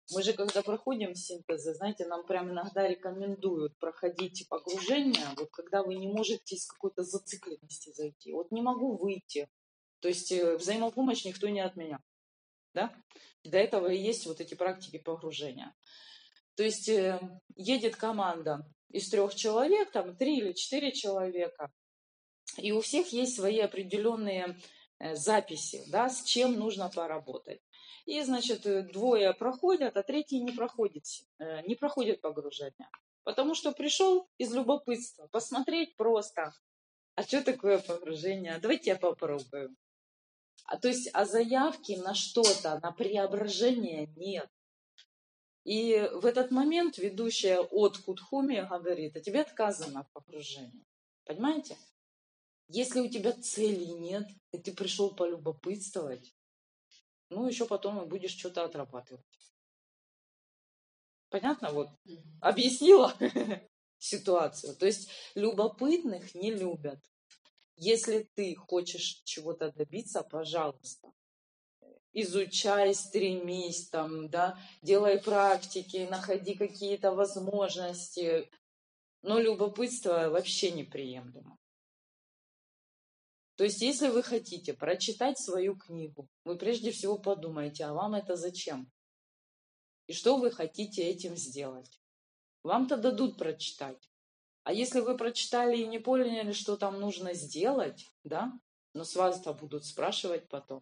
Мы же, когда проходим синтезы, знаете, нам прям иногда рекомендуют проходить погружение, вот когда вы не можете из какой-то зацикленности зайти. Вот не могу выйти. То есть э, взаимопомощь никто не отменял. Да? Для этого и есть вот эти практики погружения. То есть э, едет команда из трех человек, там три или четыре человека, и у всех есть свои определенные э, записи, да, с чем нужно поработать. И, значит, э, двое проходят, а третий не проходит, э, не проходит погружение. Потому что пришел из любопытства посмотреть просто, а что такое погружение? Давайте я попробую. А, то есть, а заявки на что-то, на преображение нет. И в этот момент ведущая от Кудхуми говорит, а тебе отказано в погружении. Понимаете? Если у тебя целей нет, и ты пришел полюбопытствовать, ну, еще потом и будешь что-то отрабатывать. Понятно? Вот. Объяснила ситуацию. То есть любопытных не любят. Если ты хочешь чего-то добиться, пожалуйста, изучай, стремись, там, да, делай практики, находи какие-то возможности. Но любопытство вообще неприемлемо. То есть, если вы хотите прочитать свою книгу, вы прежде всего подумайте, а вам это зачем? И что вы хотите этим сделать? Вам-то дадут прочитать. А если вы прочитали и не поняли, что там нужно сделать, да, но с вас-то будут спрашивать потом.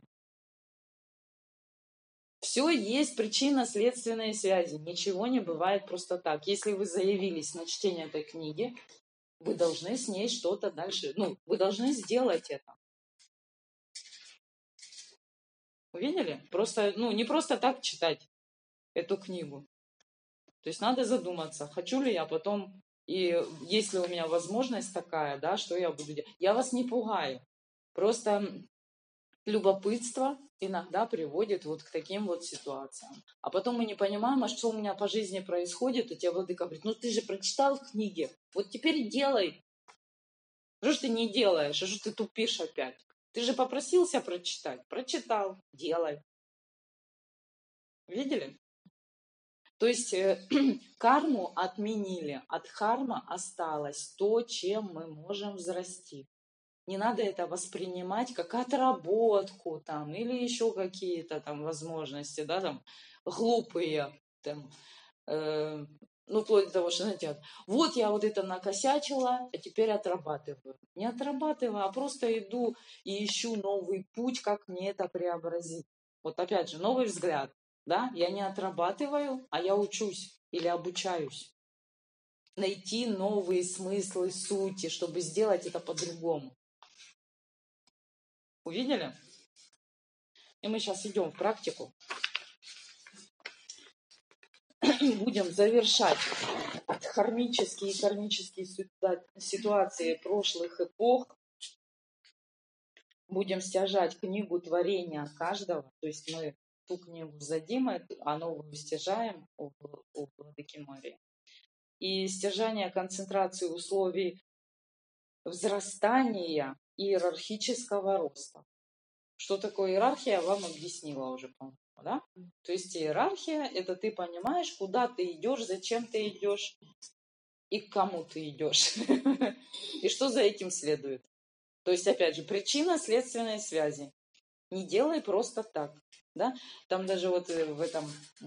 Все есть причинно-следственные связи. Ничего не бывает просто так. Если вы заявились на чтение этой книги, вы должны с ней что-то дальше, ну, вы должны сделать это. Увидели? Просто, ну, не просто так читать эту книгу. То есть надо задуматься, хочу ли я потом, и есть ли у меня возможность такая, да, что я буду делать. Я вас не пугаю. Просто любопытство иногда приводит вот к таким вот ситуациям. А потом мы не понимаем, а что у меня по жизни происходит, и тебе владыка говорит, ну ты же прочитал в книге, вот теперь делай. Что ж ты не делаешь, что ж ты тупишь опять? Ты же попросился прочитать, прочитал, делай. Видели? То есть э, карму отменили, от кармы осталось то, чем мы можем взрасти. Не надо это воспринимать как отработку там, или еще какие-то там возможности, да, там, глупые, там, э, ну, вплоть до того, что, знаете, вот я вот это накосячила, а теперь отрабатываю. Не отрабатываю, а просто иду и ищу новый путь, как мне это преобразить. Вот опять же, новый взгляд, да, я не отрабатываю, а я учусь или обучаюсь. Найти новые смыслы, сути, чтобы сделать это по-другому. Увидели? И мы сейчас идем в практику. Будем завершать хармические и кармические ситуации прошлых эпох. Будем стяжать книгу творения каждого. То есть мы ту книгу задим, а новую стяжаем у Владыки Марии. И стяжание концентрации условий взрастания и иерархического роста. Что такое иерархия, я вам объяснила уже, по-моему, да? То есть иерархия – это ты понимаешь, куда ты идешь, зачем ты идешь и к кому ты идешь. И что за этим следует. То есть, опять же, причинно-следственные связи. Не делай просто так. Да? Там даже вот в этом,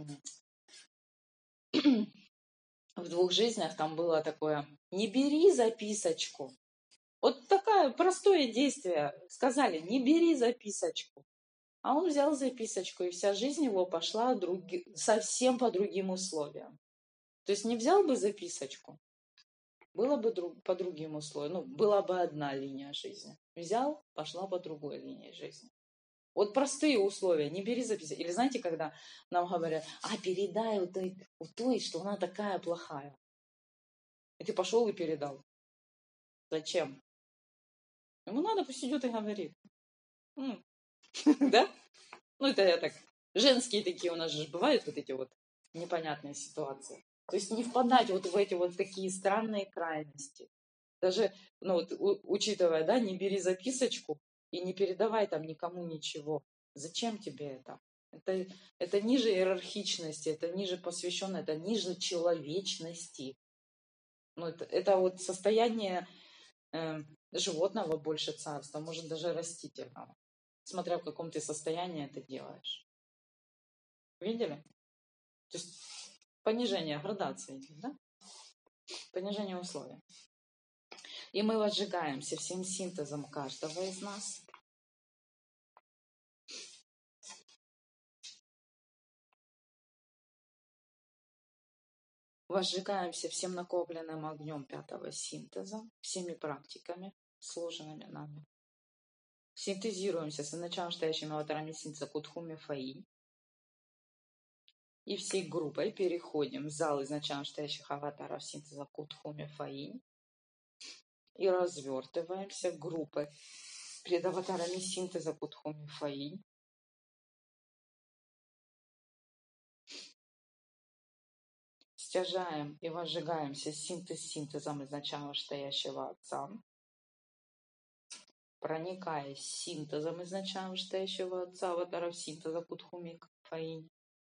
в двух жизнях там было такое, не бери записочку. Вот такое простое действие. Сказали, не бери записочку. А он взял записочку, и вся жизнь его пошла други... совсем по другим условиям. То есть не взял бы записочку, было бы друг... по другим условиям. Ну, была бы одна линия жизни. Взял, пошла по другой линии жизни. Вот простые условия, не бери записочку. Или знаете, когда нам говорят, а передай у той, у той, что она такая плохая. И ты пошел и передал. Зачем? Ему надо, пусть идет и говорит. Да? Ну, это я так. Женские такие у нас же бывают вот эти вот непонятные ситуации. То есть не впадать вот в эти вот такие странные крайности. Даже, ну вот, у, учитывая, да, не бери записочку и не передавай там никому ничего. Зачем тебе это? Это, это ниже иерархичности, это ниже посвященное, это ниже человечности. Ну, это, это вот состояние э, животного больше царства, может даже растительного, смотря в каком ты состоянии это делаешь. Видели? То есть понижение, градация идет, да? Понижение условий. И мы возжигаемся всем синтезом каждого из нас. Возжигаемся всем накопленным огнем пятого синтеза, всеми практиками, сложенными нами. Синтезируемся с началом стоящими аватарами синтеза Кудхуми Фаи. И всей группой переходим в зал изначально стоящих аватаров синтеза Кудхуми Фаи. И развертываемся группой перед аватарами синтеза Кудхуми Фаи. Стяжаем и возжигаемся синтез синтезом изначально стоящего Отца. Проникая синтезом изначально стоящего Отца аватаров синтеза Кудхуми Фаи.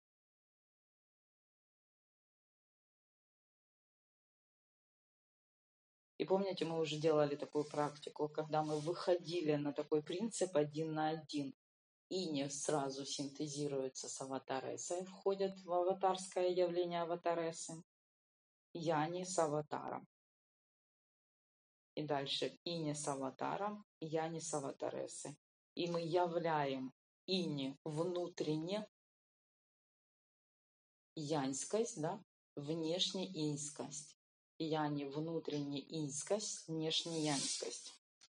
И помните, мы уже делали такую практику, когда мы выходили на такой принцип один на один. Инь сразу синтезируется с аватаресой, входят в аватарское явление аватаресы. Яни с аватаром. И дальше инь с аватаром, яни с аватаресой. И мы являем инь внутренне яньскость, да, внешне иньскость. Яни внутренне иньскость, внешне яньскость.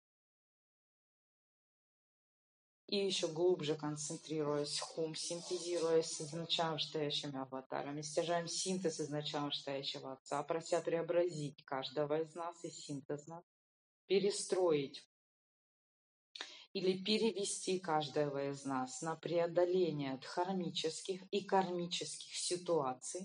И еще глубже концентрируясь, хум, синтезируясь с изначально стоящими аватарами, стяжаем синтез изначально стоящего Отца, прося преобразить каждого из нас и синтез нас, перестроить или перевести каждого из нас на преодоление дхармических и кармических ситуаций,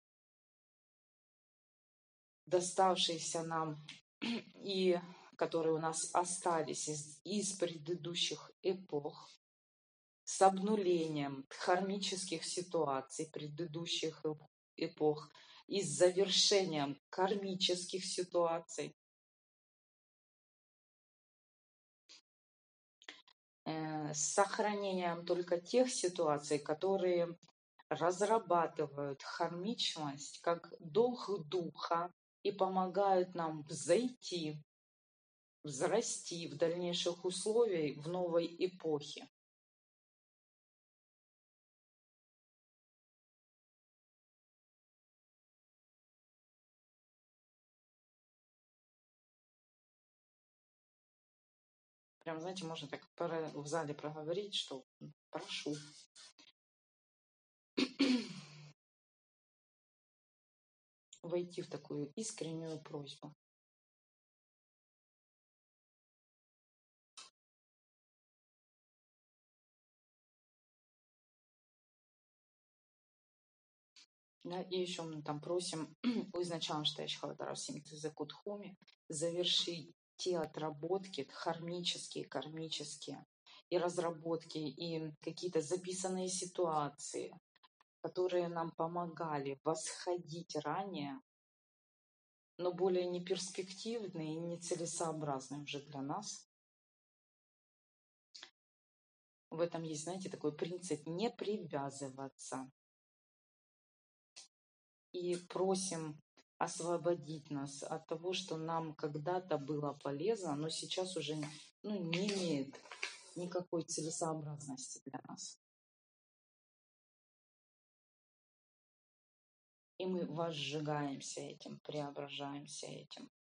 доставшиеся нам и которые у нас остались из, из предыдущих эпох, с обнулением дхармических ситуаций предыдущих эпох и с завершением кармических ситуаций, э, с сохранением только тех ситуаций, которые разрабатывают хармичность как долг духа и помогают нам взойти, взрасти в дальнейших условиях в новой эпохе. Прям, знаете, можно так в зале проговорить, что прошу. Войти в такую искреннюю просьбу. Да, и еще мы там просим у изначально стоящих аватаров синтеза Кудхуми завершить те отработки дхармические, кармические, и разработки, и какие-то записанные ситуации, которые нам помогали восходить ранее, но более неперспективные и нецелесообразные уже для нас. В этом есть, знаете, такой принцип не привязываться. И просим освободить нас от того, что нам когда-то было полезно, но сейчас уже ну, не имеет никакой целесообразности для нас. И мы возжигаемся этим, преображаемся этим.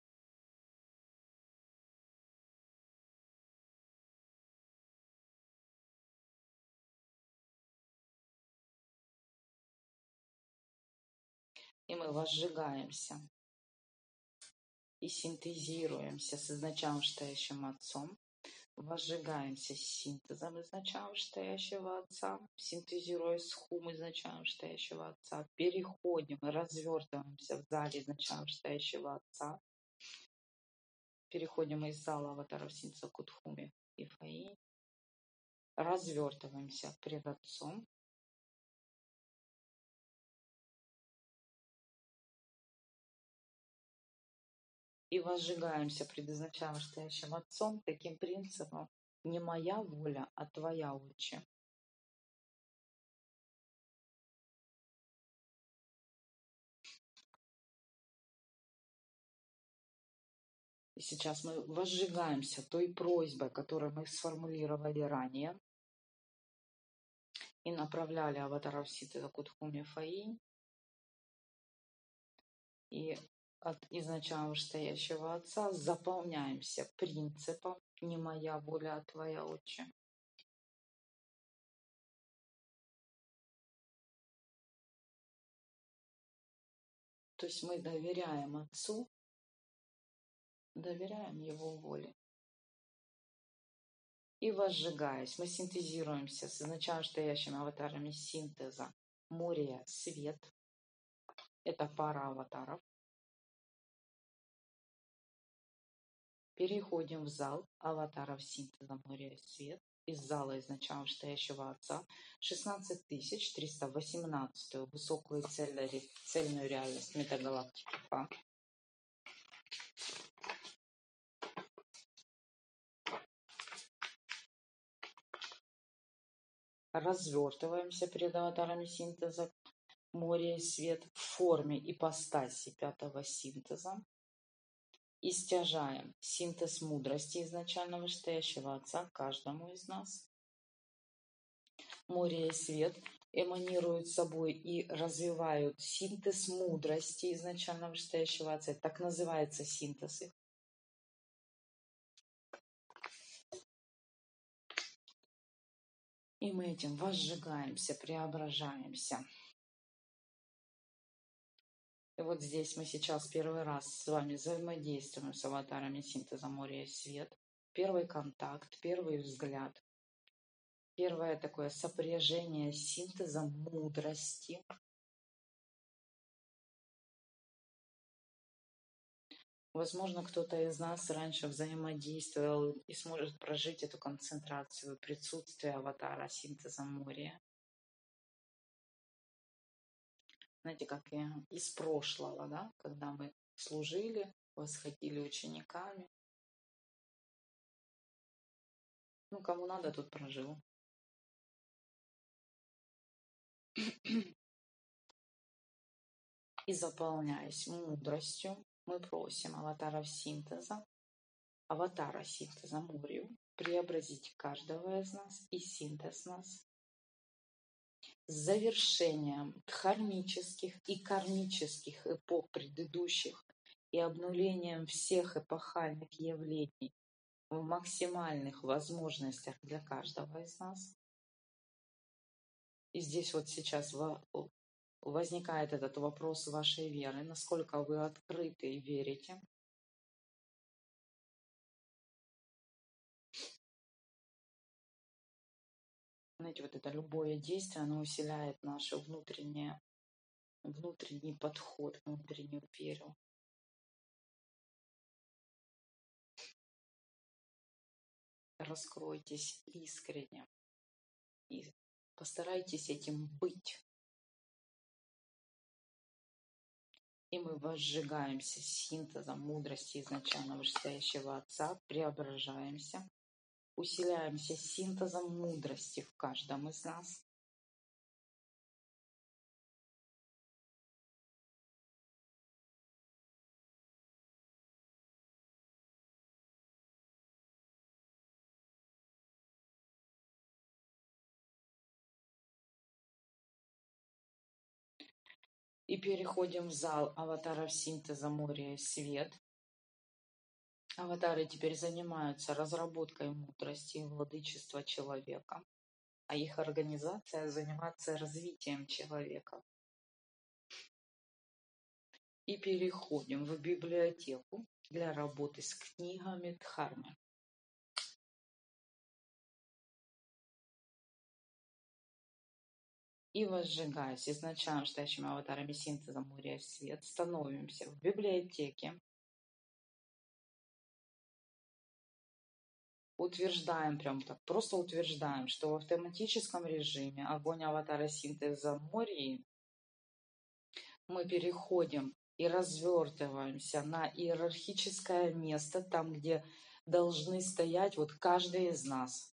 И мы возжигаемся и синтезируемся с изначально стоящим Отцом, возжигаемся с синтезом изначально стоящего Отца, синтезируя с хум изначально стоящего Отца, переходим и развертываемся в зале изначально стоящего Отца, переходим из зала аватаров синтеза Кудхуми и Фаи, развертываемся пред Отцом. И возжигаемся пред изначально стоящим Отцом таким принципом: не моя воля, а твоя, Отче. И сейчас мы возжигаемся той просьбой, которую мы сформулировали ранее и направляли аватаров Ситы Кутхуми Фаинь. И от изначально стоящего Отца заполняемся принципом «не моя воля, а твоя, Отче». То есть мы доверяем Отцу, доверяем Его воле. И возжигаясь, мы синтезируемся с изначально стоящими аватарами синтеза Мория Свет. Это пара аватаров. Переходим в зал аватаров синтеза Мория Свет. Из зала изначально стоящего Отца шестнадцать тысяч триста восемнадцатую высокую цельную, цельную реальность метагалактики Фа. Развертываемся перед аватарами синтеза Мория Свет в форме ипостаси пятого синтеза. И стяжаем синтез мудрости изначального стоящего Отца каждому из нас. Море и свет эманируют собой и развивают синтез мудрости изначального стоящего Отца. Так называется синтез их. И мы этим возжигаемся, преображаемся. И вот здесь мы сейчас первый раз с вами взаимодействуем с аватарами синтеза Моря и Свет. Первый контакт, первый взгляд. Первое такое сопряжение синтеза мудрости. Возможно, кто-то из нас раньше взаимодействовал и сможет прожить эту концентрацию присутствия аватара синтеза Моря. Знаете, как и из прошлого, да, когда мы служили, восходили учениками. Ну, кому надо, тот прожил. И заполняясь мудростью, мы просим аватаров синтеза, аватара синтеза Морию, преобразить каждого из нас и синтез нас с завершением дхармических и кармических эпох предыдущих и обнулением всех эпохальных явлений в максимальных возможностях для каждого из нас. И здесь вот сейчас возникает этот вопрос вашей веры, насколько вы открыты и верите. Знаете, вот это любое действие, оно усиляет наш внутренний, внутренний подход, внутреннюю веру. Раскройтесь искренне и постарайтесь этим быть. И мы возжигаемся синтезом мудрости изначально вышестоящего Отца, преображаемся, усиляемся синтезом мудрости в каждом из нас. И переходим в зал аватаров синтеза Моря и Свет. Аватары теперь занимаются разработкой мудрости и владычества человека, а их организация занимается развитием человека. И переходим в библиотеку для работы с книгами Дхармы. И возжигаясь изначально стоящими аватарами синтеза Моря и Свет, становимся в библиотеке утверждаем, прям так, просто утверждаем, что в автоматическом режиме огонь аватара синтеза Мории мы переходим и развертываемся на иерархическое место, там, где должны стоять вот каждый из нас.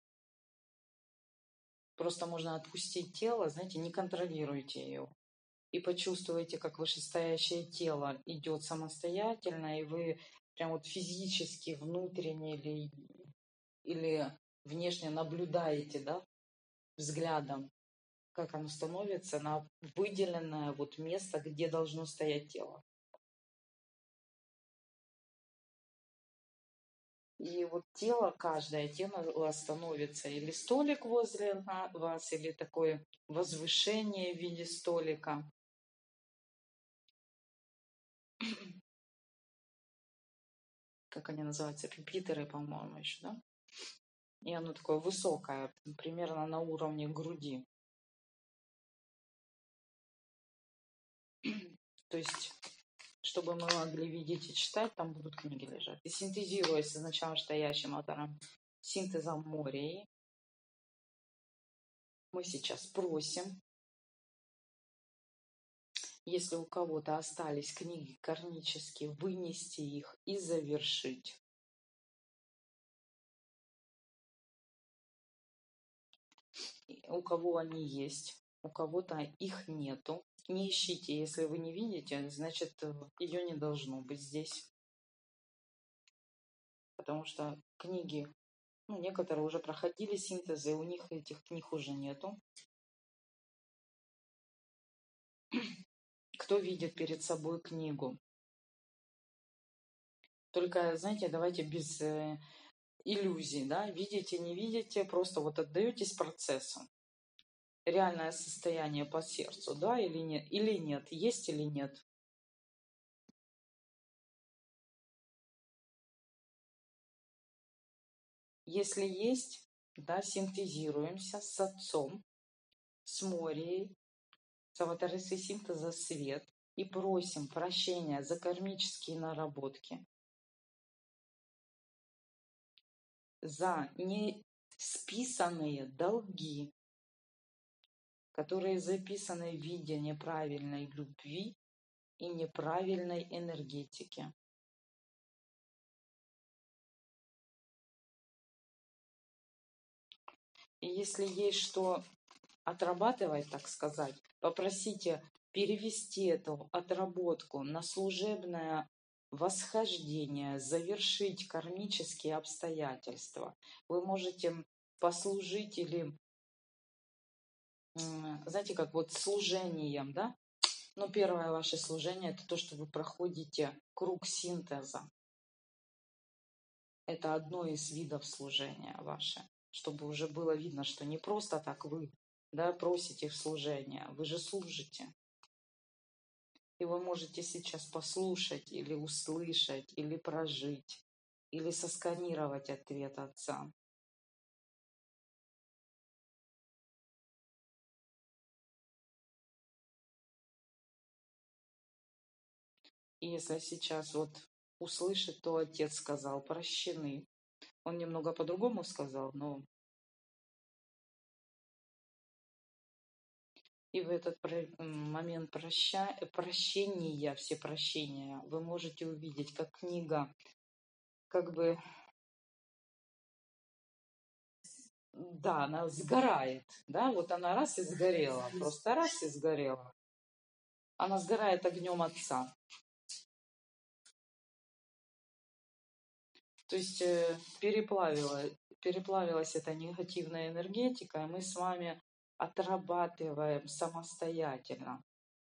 Просто можно отпустить тело, знаете, не контролируйте его. И почувствуете, как вышестоящее тело идет самостоятельно, и вы прям вот физически, внутренне или, или внешне наблюдаете, да, взглядом, как оно становится на выделенное вот место, где должно стоять тело. И вот тело, каждое тело у вас становится или столик возле вас, или такое возвышение в виде столика. Как они называются, пюпитеры, по-моему, еще, да? И оно такое высокое, примерно на уровне груди. То есть, чтобы мы могли видеть и читать, там будут книги лежать. И синтезируясь с изначально стоящим автором синтезом Мории, мы сейчас просим, если у кого-то остались книги кармические, вынести их и завершить. У кого они есть, у кого-то их нету. Не ищите, если вы не видите, значит, ее не должно быть здесь. Потому что книги, ну, некоторые уже проходили синтезы, у них этих книг уже нету. Кто видит перед собой книгу? Только, знаете, давайте без э, иллюзий, да, видите, не видите, просто вот отдаетесь процессу. Реальное состояние по сердцу, да, или нет, или нет, есть или нет. Если есть, да, синтезируемся с Отцом, с Морией, с аватарисой синтеза свет и просим прощения за кармические наработки, за не списанные долги, которые записаны в виде неправильной любви и неправильной энергетики. И если есть что отрабатывать, так сказать, попросите перевести эту отработку на служебное восхождение, завершить кармические обстоятельства. Вы можете послужить или, знаете, как вот служением, да? Но первое ваше служение – это то, что вы проходите круг синтеза. Это одно из видов служения ваше, чтобы уже было видно, что не просто так вы, да, просите в служение, вы же служите. И вы можете сейчас послушать или услышать, или прожить, или сосканировать ответ Отца. И если сейчас вот услышит, то Отец сказал, прощены. Он немного по-другому сказал, но и в этот момент проща... прощения, все прощения, вы можете увидеть, как книга как бы, да, она сгорает, да, вот она раз и сгорела, просто раз и сгорела. Она сгорает огнем Отца. То есть э, переплавила, переплавилась эта негативная энергетика, и мы с вами отрабатываем самостоятельно.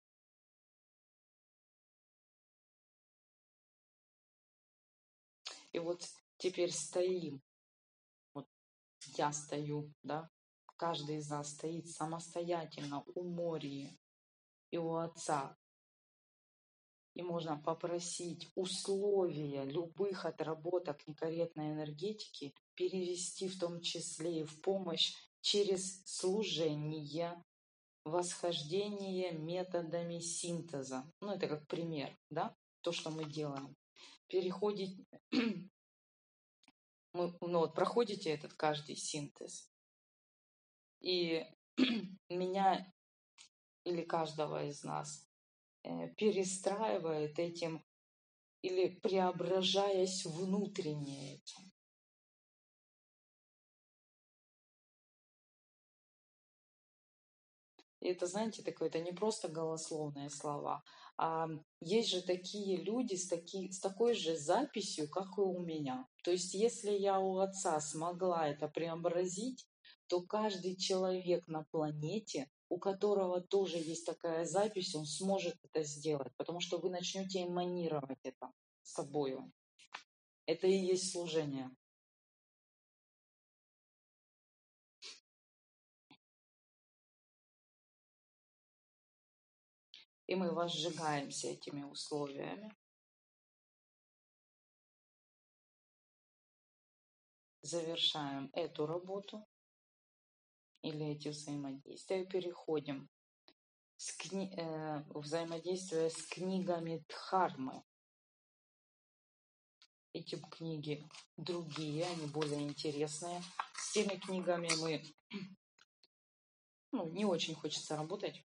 И вот теперь стоим, вот я стою, да, каждый из нас стоит самостоятельно у Мории и у Отца. И можно попросить условия любых отработок некорректной энергетики перевести в том числе и в помощь через служение, восхождение методами синтеза. Ну, это как пример, да, то, что мы делаем. Переходит, мы, ну, вот, проходите этот каждый синтез, и меня или каждого из нас э, перестраивает этим или преображаясь внутренне этим. И это, знаете, такое, это не просто голословные слова, а есть же такие люди с, таки, с такой же записью, как и у меня. То есть если я у отца смогла это преобразить, то каждый человек на планете, у которого тоже есть такая запись, он сможет это сделать, потому что вы начнете эманировать это собой. Это и есть служение. И мы возжигаемся этими условиями, завершаем эту работу или эти взаимодействия, переходим с кни... э, взаимодействие с книгами Дхармы. Эти книги другие, они более интересные. С теми книгами мы, ну, не очень хочется работать.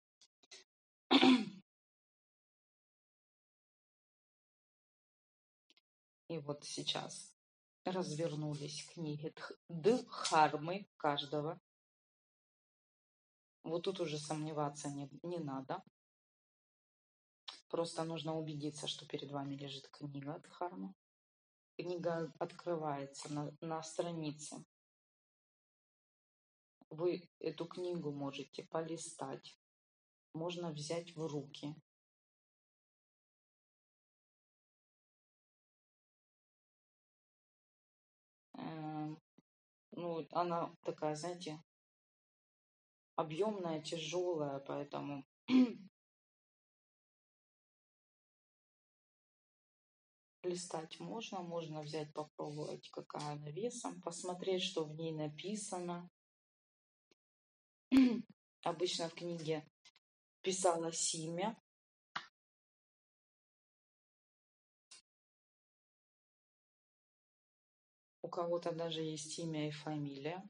И вот сейчас развернулись книги Дхармы каждого. Вот тут уже сомневаться не, не надо. Просто нужно убедиться, что перед вами лежит книга Дхармы. Книга открывается на, на странице. Вы эту книгу можете полистать, можно взять в руки. Эм, Ну, она такая, знаете, объемная, тяжелая, поэтому листать можно, можно взять, попробовать, какая она весом, посмотреть, что в ней написано. Обычно в книге писалось имя. У кого-то даже есть имя и фамилия.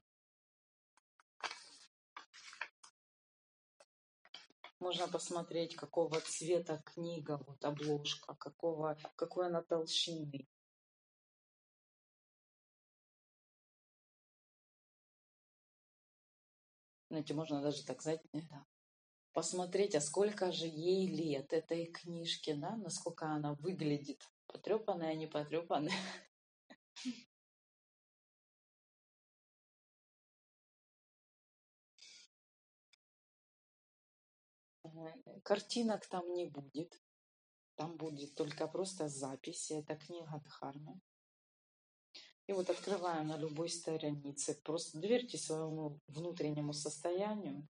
Можно посмотреть, какого цвета книга, вот обложка, какого, какой она толщины. Знаете, можно даже так, знаете, да, посмотреть, а сколько же ей лет этой книжке, да, насколько она выглядит. Потрепанная, не потрепанная. Картинок там не будет. Там будет только просто записи. Это книга Дхармы. И вот открываем на любой странице. Просто доверьте своему внутреннему состоянию.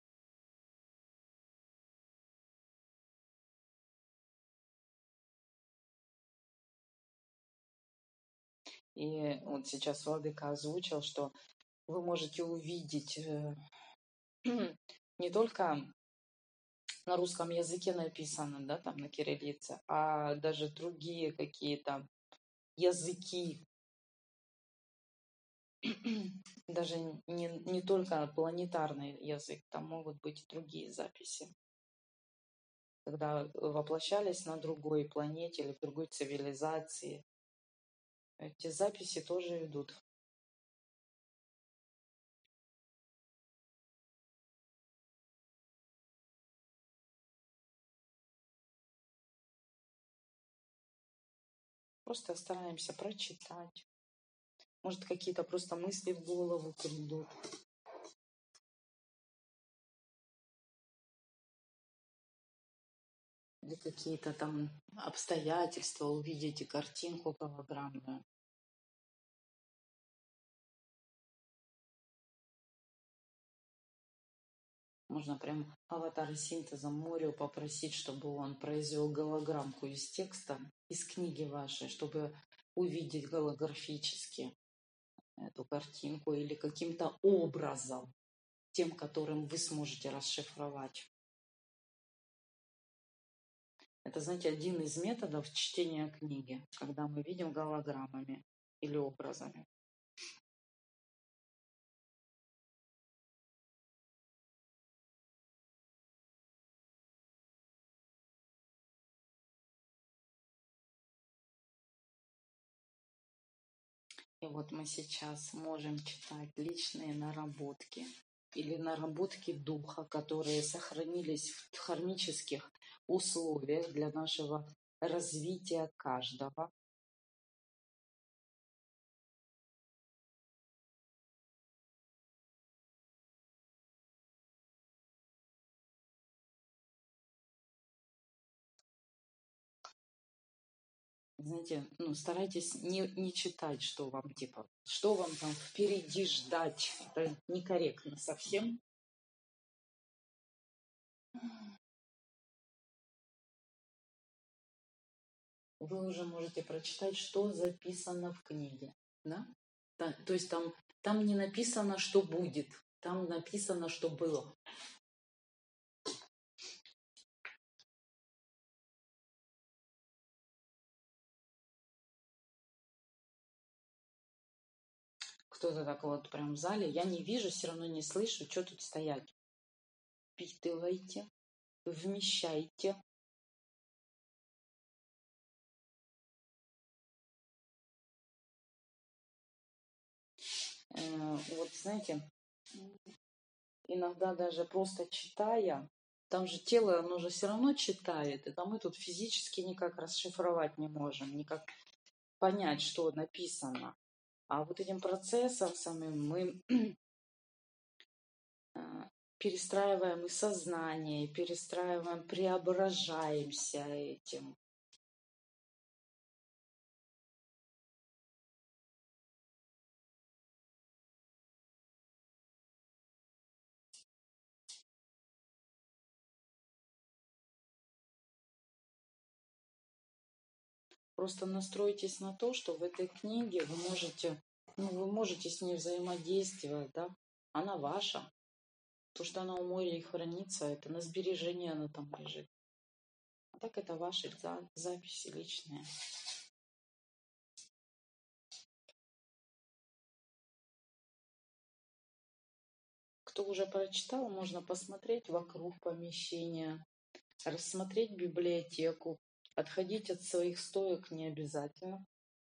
И вот сейчас Владыка озвучил, что вы можете увидеть не только на русском языке написано, да, там на кириллице, а даже другие какие-то языки, даже не, не только планетарный язык, там могут быть и другие записи, когда воплощались на другой планете или в другой цивилизации. Эти записи тоже идут. Просто стараемся прочитать. Может, какие-то просто мысли в голову придут. Или какие-то там обстоятельства, увидите картинку голограммную. Можно прям аватара синтеза Морю попросить, чтобы он произвел голограммку из текста, из книги вашей, чтобы увидеть голографически эту картинку или каким-то образом, тем, которым вы сможете расшифровать. Это, знаете, один из методов чтения книги, когда мы видим голограммами или образами. И вот мы сейчас можем читать личные наработки или наработки духа, которые сохранились в хармических условиях для нашего развития каждого. Знаете, ну, старайтесь не, не читать, что вам типа, что вам там впереди ждать. Это некорректно совсем. Вы уже можете прочитать, что записано в книге. Да? Та- то есть там, там не написано, что будет, там написано, что было. Кто-то так вот прям в зале. Я не вижу, все равно не слышу, что тут стоять. Впитывайте, вмещайте. Э, Вот знаете, иногда даже просто читая, там же тело, оно же все равно читает, это мы тут физически никак расшифровать не можем, никак понять, что написано. А вот этим процессом самим мы э, перестраиваем и сознание, перестраиваем, преображаемся этим. Просто настройтесь на то, что в этой книге вы можете, ну, вы можете с ней взаимодействовать, да? Она ваша. То, что она у моря и хранится, это на сбережение она там лежит. А так это ваши за- записи личные. Кто уже прочитал, можно посмотреть вокруг помещения, рассмотреть библиотеку. Отходить от своих стоек не обязательно.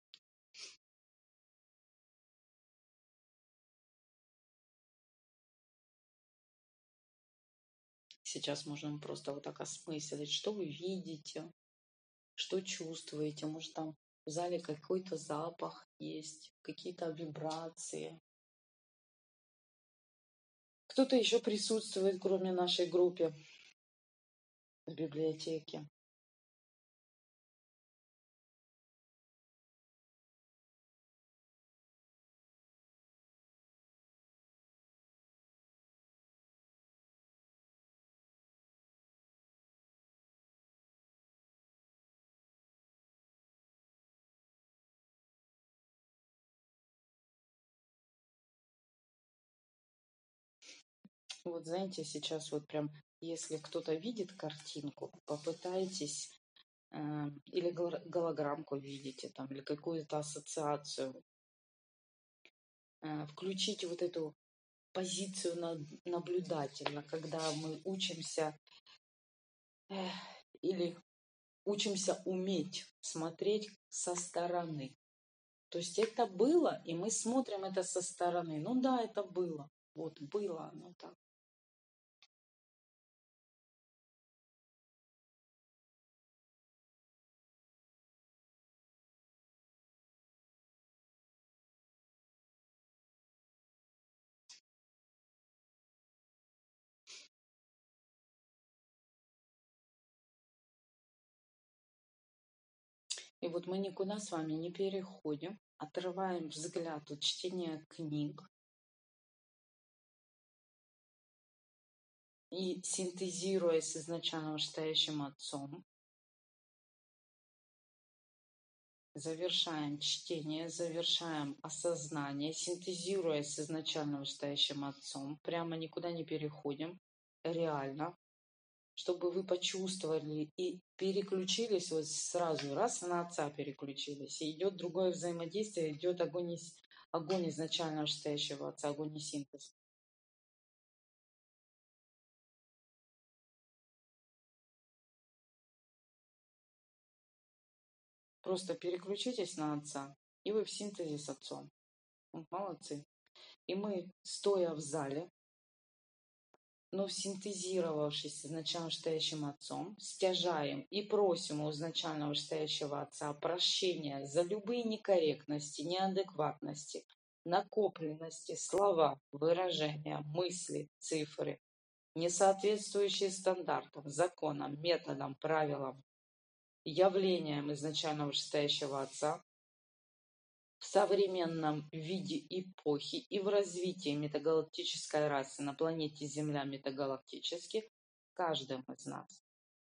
Сейчас можно просто вот так осмыслить, что вы видите, что чувствуете. Может, там в зале какой-то запах есть, какие-то вибрации. Кто-то еще присутствует, кроме нашей группы в библиотеке. Вот знаете, сейчас вот прям, если кто-то видит картинку, попытайтесь э, или гол- голограммку видите там, или какую-то ассоциацию, э, включите вот эту позицию на- наблюдателя, когда мы учимся э, или учимся уметь смотреть со стороны. То есть это было, и мы смотрим это со стороны. Ну да, это было. Вот было оно так. И вот мы никуда с вами не переходим, отрываем взгляд от чтения книг и, синтезируя с изначально вышестоящим отцом, завершаем чтение, завершаем осознание, синтезируя с изначально вышестоящим отцом, прямо никуда не переходим, реально, чтобы вы почувствовали и переключились вот сразу, раз на отца переключились, и идет другое взаимодействие, идет огонь, из- огонь изначально вышестоящего отца, огонь и синтез. Просто переключитесь на отца, и вы в синтезе с отцом. Молодцы. И мы, стоя в зале, но синтезировавшись с изначально вышестоящим Отцом, стяжаем и просим у изначально вышестоящего Отца прощения за любые некорректности, неадекватности, накопленности, слова, выражения, мысли, цифры, не соответствующие стандартам, законам, методам, правилам, явлениям изначально вышестоящего Отца, в современном виде эпохи и в развитии метагалактической расы на планете Земля метагалактически каждым из нас.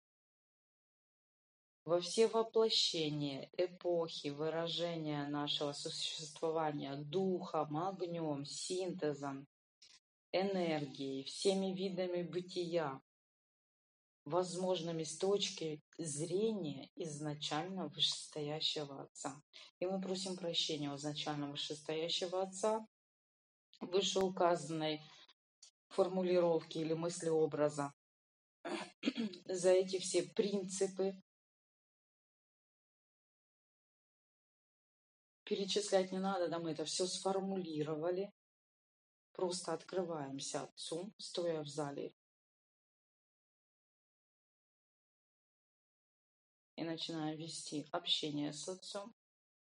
Во все воплощения эпохи, выражения нашего существования духом, огнем, синтезом, энергией, всеми видами бытия, возможными с точки зрения изначально вышестоящего Отца. И мы просим прощения у изначально вышестоящего Отца, вышеуказанной формулировки или мыслеобраза, за эти все принципы. Перечислять не надо, да, мы это все сформулировали. Просто открываемся Отцу, стоя в зале, и начинаем вести общение с Отцом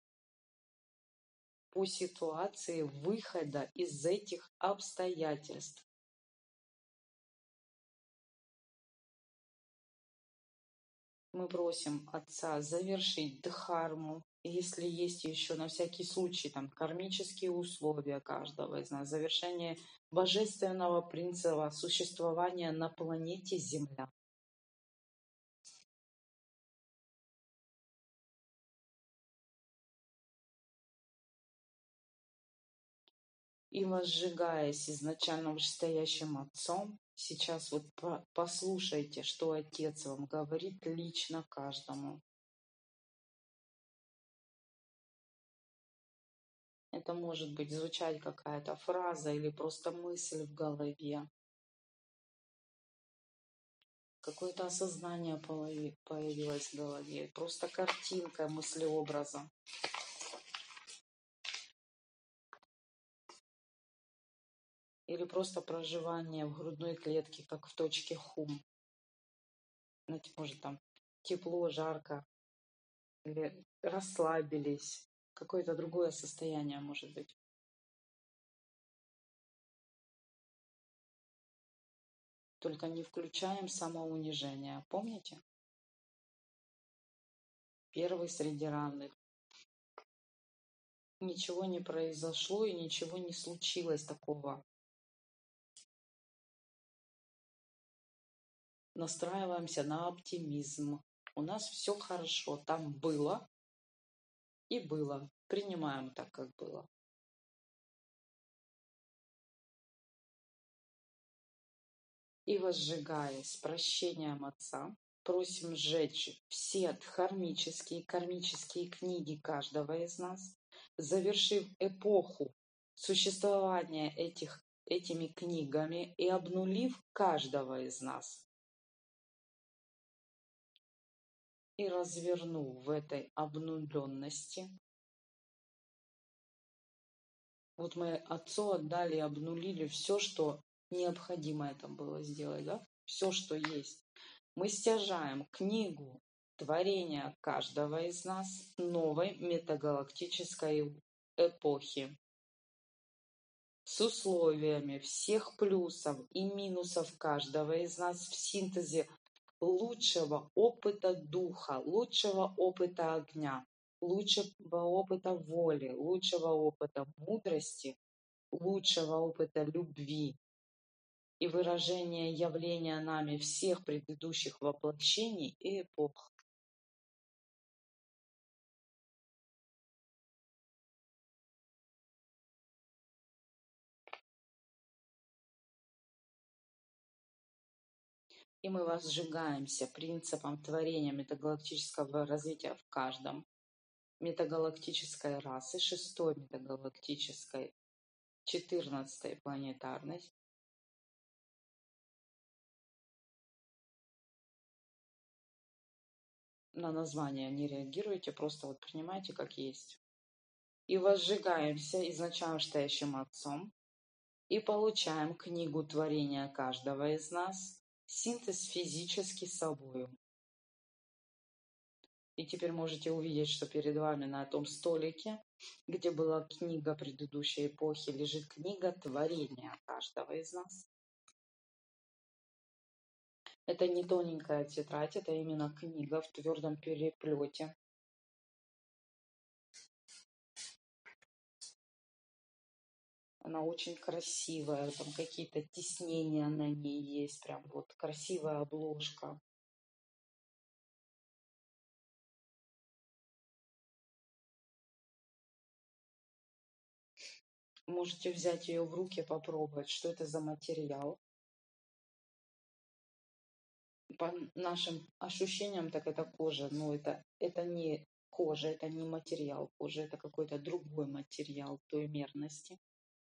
по ситуации выхода из этих обстоятельств. Мы просим Отца завершить дхарму, если есть еще на всякий случай там кармические условия каждого из нас, завершение божественного принципа существования на планете Земля. И возжигаясь изначально вышестоящим Отцом, сейчас вот послушайте, что Отец вам говорит лично каждому. Это может быть звучать какая-то фраза или просто мысль в голове. Какое-то осознание появилось в голове, просто картинка мыслеобраза. Или просто проживание в грудной клетке, как в точке хум. Знаете, может там тепло, жарко, или расслабились. Какое-то другое состояние может быть. Только не включаем самоунижение. Помните? Первый среди равных. Ничего не произошло и ничего не случилось такого. Настраиваемся на оптимизм. У нас все хорошо. Там было и было. Принимаем так, как было. И возжигая с прощением Отца, просим сжечь все дхармические, кармические книги каждого из нас, завершив эпоху существования этих, этими книгами и обнулив каждого из нас. И развернув в этой обнуленности. Вот мы Отцу отдали, обнулили все, что необходимо это было сделать, да? Все, что есть. Мы стяжаем книгу творения каждого из нас новой метагалактической эпохи с условиями всех плюсов и минусов каждого из нас в синтезе лучшего опыта духа, лучшего опыта огня, лучшего опыта воли, лучшего опыта мудрости, лучшего опыта любви и выражения явления нами всех предыдущих воплощений и эпох. И мы возжигаемся принципом творения метагалактического развития в каждом, метагалактической расы, шестой метагалактической, четырнадцатой планетарной. На название не реагируйте, просто вот принимайте как есть. и возжигаемся изначально стоящим Отцом, и получаем книгу творения каждого из нас, синтез физически собою. И теперь можете увидеть, что перед вами на том столике, где была книга предыдущей эпохи, лежит книга творения каждого из нас. Это не тоненькая тетрадь, это именно книга в твердом переплете. Она очень красивая, там какие-то тиснения на ней есть, прям вот красивая обложка. Можете взять ее в руки, попробовать, что это за материал. По нашим ощущениям, так это кожа, но это, это не кожа, это не материал кожи, это какой-то другой материал той мерности.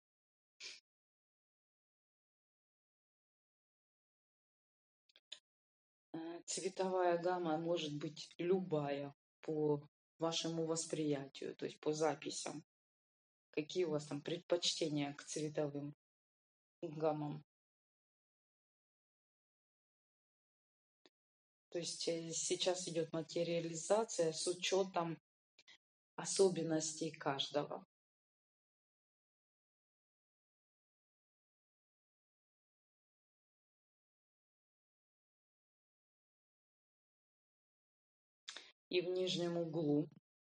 Цветовая гамма может быть любая по вашему восприятию, то есть по записям. Какие у вас там предпочтения к цветовым гаммам? То есть сейчас идет материализация с учетом особенностей каждого. И в нижнем углу,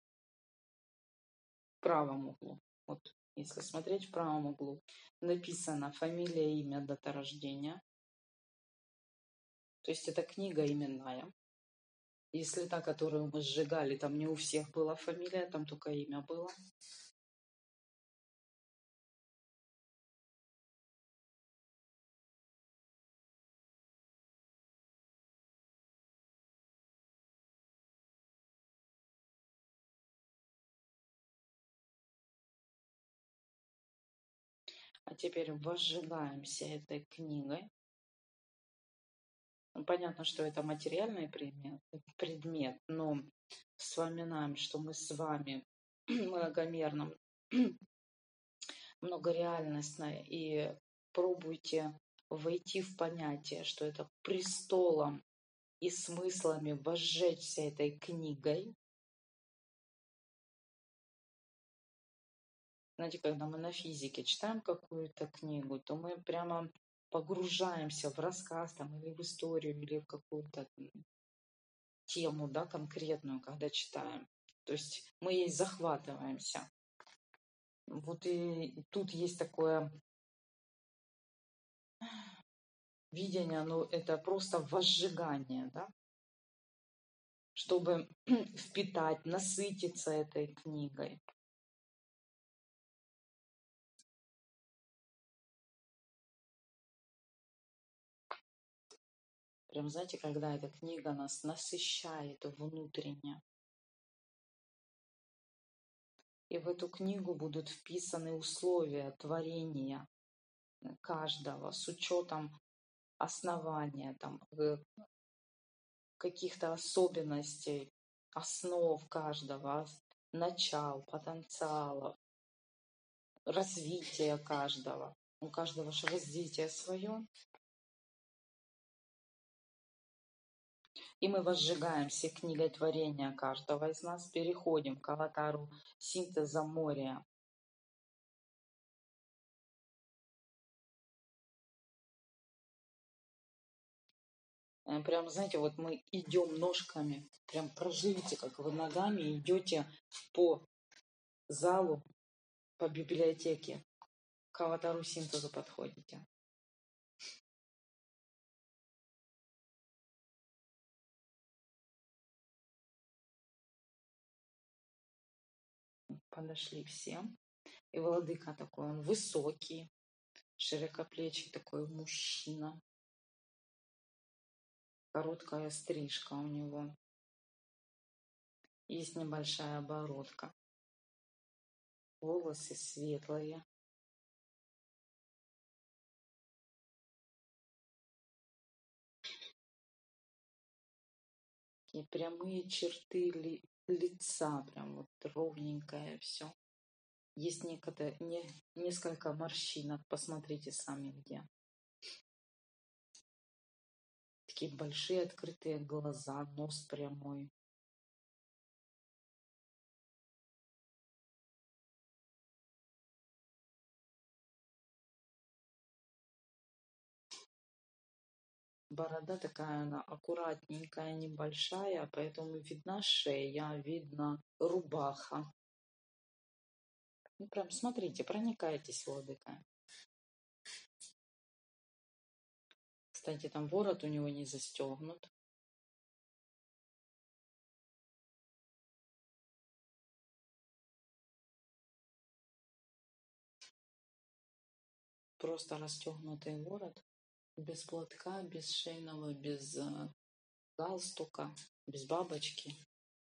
в правом углу, вот если смотреть в правом углу, написано фамилия, имя, дата рождения. То есть это книга именная. Если та, которую мы сжигали, там не у всех была фамилия, там только имя было. А теперь возжигаемся этой книгой. Ну, понятно, что это материальный предмет, предмет, но вспоминаем, что мы с вами многомерном, многореальностное, и пробуйте войти в понятие, что это престолом и смыслами возжечься этой книгой. Знаете, когда мы на физике читаем какую-то книгу, то мы прямо погружаемся в рассказ там, или в историю, или в какую-то тему, да, конкретную, когда читаем. То есть мы ей захватываемся. Вот и тут есть такое видение, ну это просто возжигание, да, чтобы впитать, насытиться этой книгой. Прям, знаете, когда эта книга нас насыщает внутренне. И в эту книгу будут вписаны условия творения каждого с учетом основания, там, каких-то особенностей, основ каждого, начал, потенциалов, развития каждого. У каждого же развитие свое. И мы возжигаемся книгой творения каждого из нас, переходим к аватару синтеза моря. Прям, знаете, вот мы идем ножками, прям проживите, как вы ногами идете по залу, по библиотеке, к аватару синтеза подходите. Подошли все. И владыка такой, он высокий, широкоплечий такой мужчина. Короткая стрижка у него. Есть небольшая оборотка. Волосы светлые. И прямые черты ли, лица, прям вот ровненькое все. Есть некое, не, несколько морщинок, посмотрите сами где. Такие большие открытые глаза, нос прямой. Борода такая, она аккуратненькая, небольшая, поэтому видна шея, видно рубаха. Ну, прям смотрите, проникайтесь, владыка. Кстати, там ворот у него не застегнут. Просто расстегнутый ворот. Без платка, без шейного, без э, галстука, без бабочки.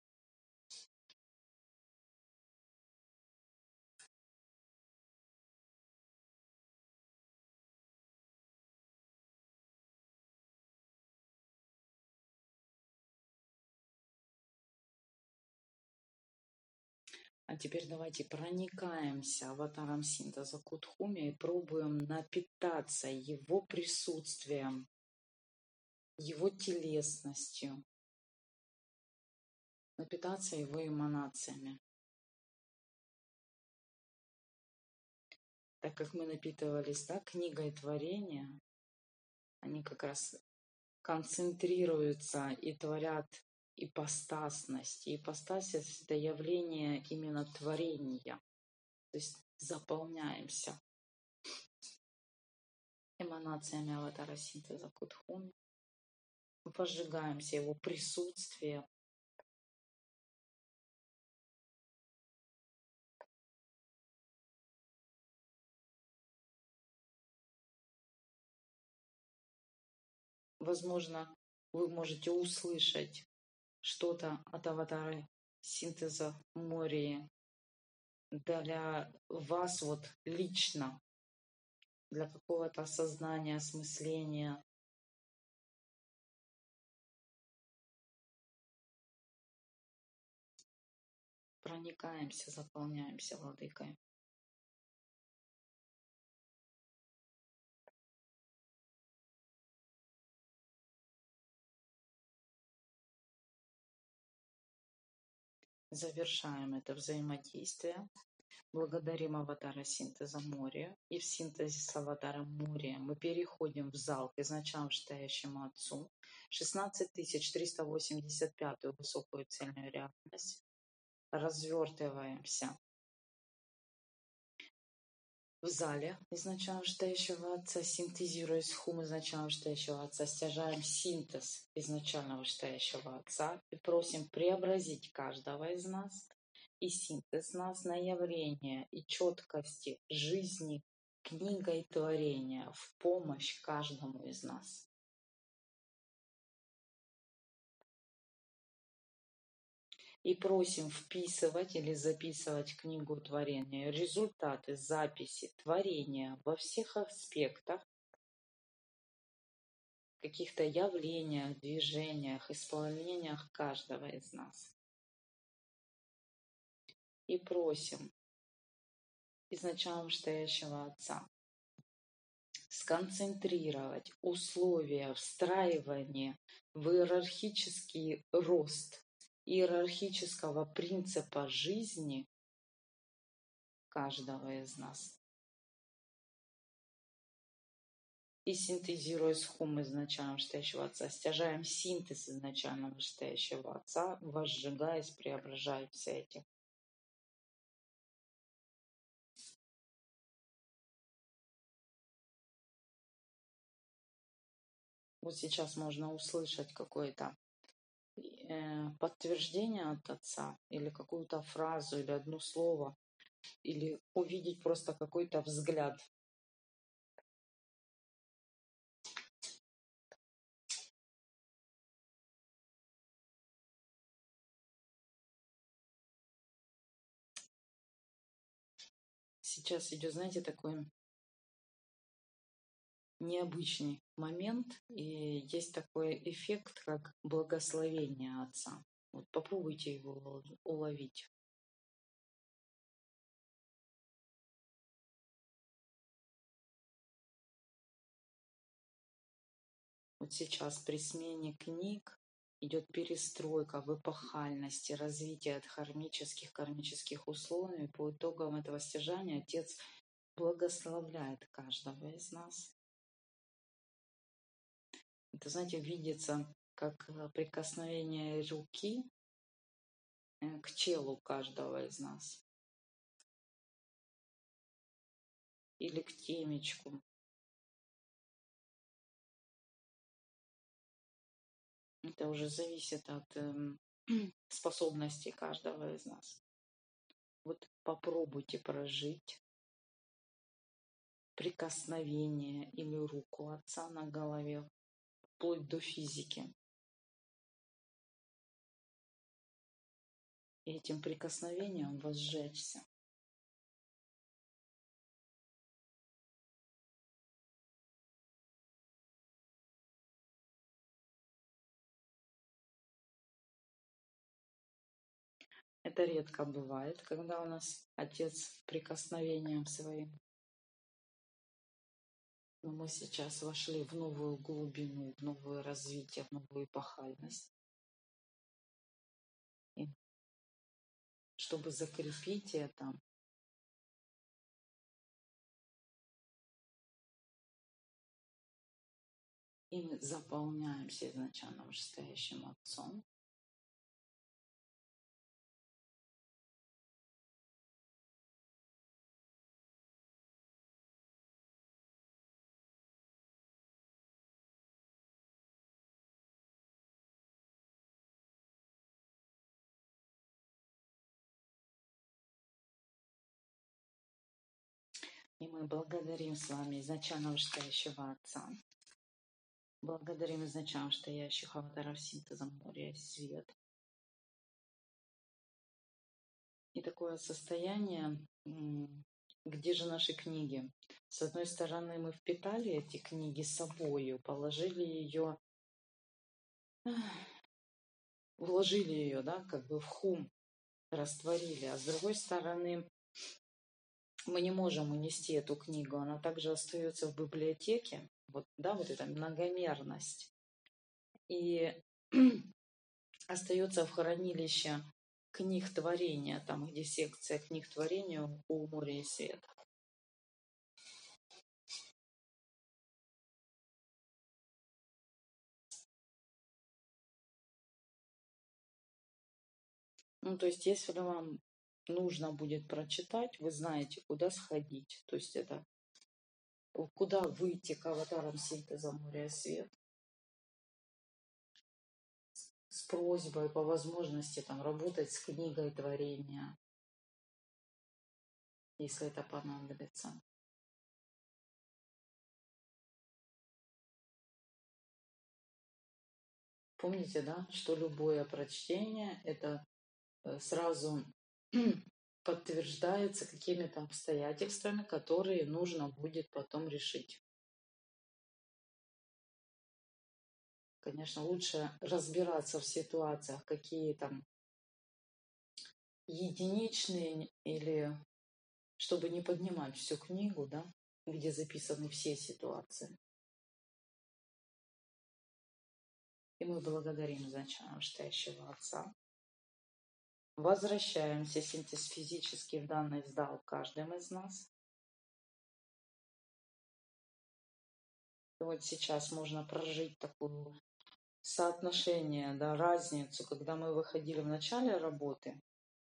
А теперь давайте проникаемся аватаром синтеза Кутхуми и пробуем напитаться его присутствием, его телесностью, напитаться его эманациями. Так как мы напитывались, да, книгой творения, они как раз концентрируются и творят ипостасность. И ипостасность — это явление именно творения. То есть заполняемся эманациями аватара синтеза Кутхуми, возжигаемся его присутствием. Возможно, вы можете услышать что-то от аватара синтеза Мории для вас вот лично, для какого-то осознания, осмысления. Проникаемся, заполняемся владыкой. Завершаем это взаимодействие. Благодарим аватара синтеза Мория. И в синтезе с аватаром Мория мы переходим в зал к изначально стоящему Отцу. шестнадцать тысяч триста восемьдесят пятую высокую цельную реальность. Развертываемся в зале изначально стоящего Отца, синтезируя с хум изначально стоящего Отца, стяжаем синтез изначального стоящего Отца и просим преобразить каждого из нас и синтез нас на явление и четкости жизни книгой творения в помощь каждому из нас. И просим вписывать или записывать в книгу творения результаты записи творения во всех аспектах, каких-то явлениях, движениях, исполнениях каждого из нас. И просим изначально стоящего Отца сконцентрировать условия встраивания в иерархический рост иерархического принципа жизни каждого из нас. И синтезируя с хум изначально стоящего Отца, стяжаем синтез изначального стоящего Отца, возжигаясь, преображая все эти. Вот сейчас можно услышать какое-то э, подтверждение от Отца, или какую-то фразу, или одно слово, или увидеть просто какой-то взгляд. Сейчас идет, знаете, такой необычный момент, и есть такой эффект, как благословение Отца. Вот попробуйте его уловить. Вот сейчас при смене книг идет перестройка в эпохальности, развитие от хармических, кармических условий. По итогам этого стяжания Отец благословляет каждого из нас. Это, знаете, видится как прикосновение руки к телу каждого из нас. Или к темечку. Это уже зависит от э, способностей каждого из нас. Вот попробуйте прожить прикосновение или руку Отца на голове, вплоть до физики. И этим прикосновением возжечься. Это редко бывает, когда у нас Отец прикосновением своим. Но мы сейчас вошли в новую глубину, в новое развитие, в новую эпохальность. И чтобы закрепить это, и мы заполняемся изначально вышестоящим Отцом. И мы благодарим с вами изначально вышестоящего Отца. Благодарим изначально стоящих аватаров синтеза моря и свет. И такое состояние, где же наши книги? С одной стороны, мы впитали эти книги с собою, положили ее, вложили ее, да, как бы в хум, растворили. А с другой стороны, мы не можем унести эту книгу, она также остается в библиотеке. Вот, да, вот эта многомерность. И остается в хранилище книг творения, там, где секция книг творения у моря и света. Ну, то есть, если вам нужно будет прочитать, вы знаете, куда сходить. То есть, это куда выйти к аватарам синтеза моря и света. С просьбой по возможности там работать с книгой творения, если это понадобится. Помните, да, что любое прочтение это сразу подтверждается какими-то обстоятельствами, которые нужно будет потом решить. Конечно, лучше разбираться в ситуациях, какие там единичные, или чтобы не поднимать всю книгу, да, где записаны все ситуации. И мы благодарим изначально вышестоящего Отца. Возвращаемся синтез физически в данный сдал каждым из нас. И вот сейчас можно прожить такое соотношение, да, разницу, когда мы выходили в начале работы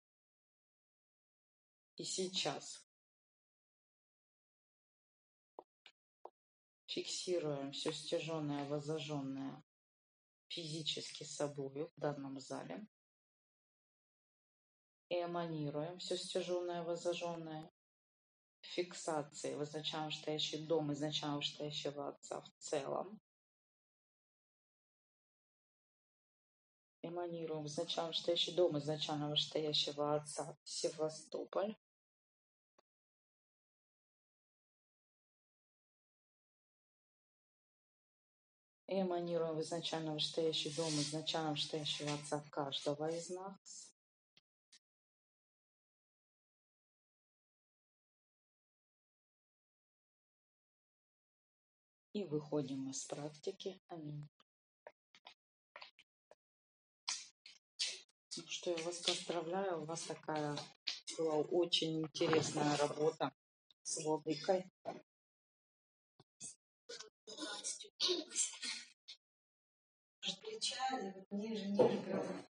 и сейчас. Фиксируем все стяженное, возожженное физически собой в данном зале. И эманируем все стяженное, возожженное фиксации в изначально вышестоящий дом, изначально вышестоящего Отца в целом. Эманируем в изначально вышестоящий дом, изначально вышестоящего Отца Севастополь. И эманируем в изначально вышестоящий дом, изначально вышестоящего Отца каждого из нас. и выходим из практики. Аминь. Ну что, я вас поздравляю, у вас такая была очень интересная работа с владыкой. Плечами, вот ниже, ниже, прям,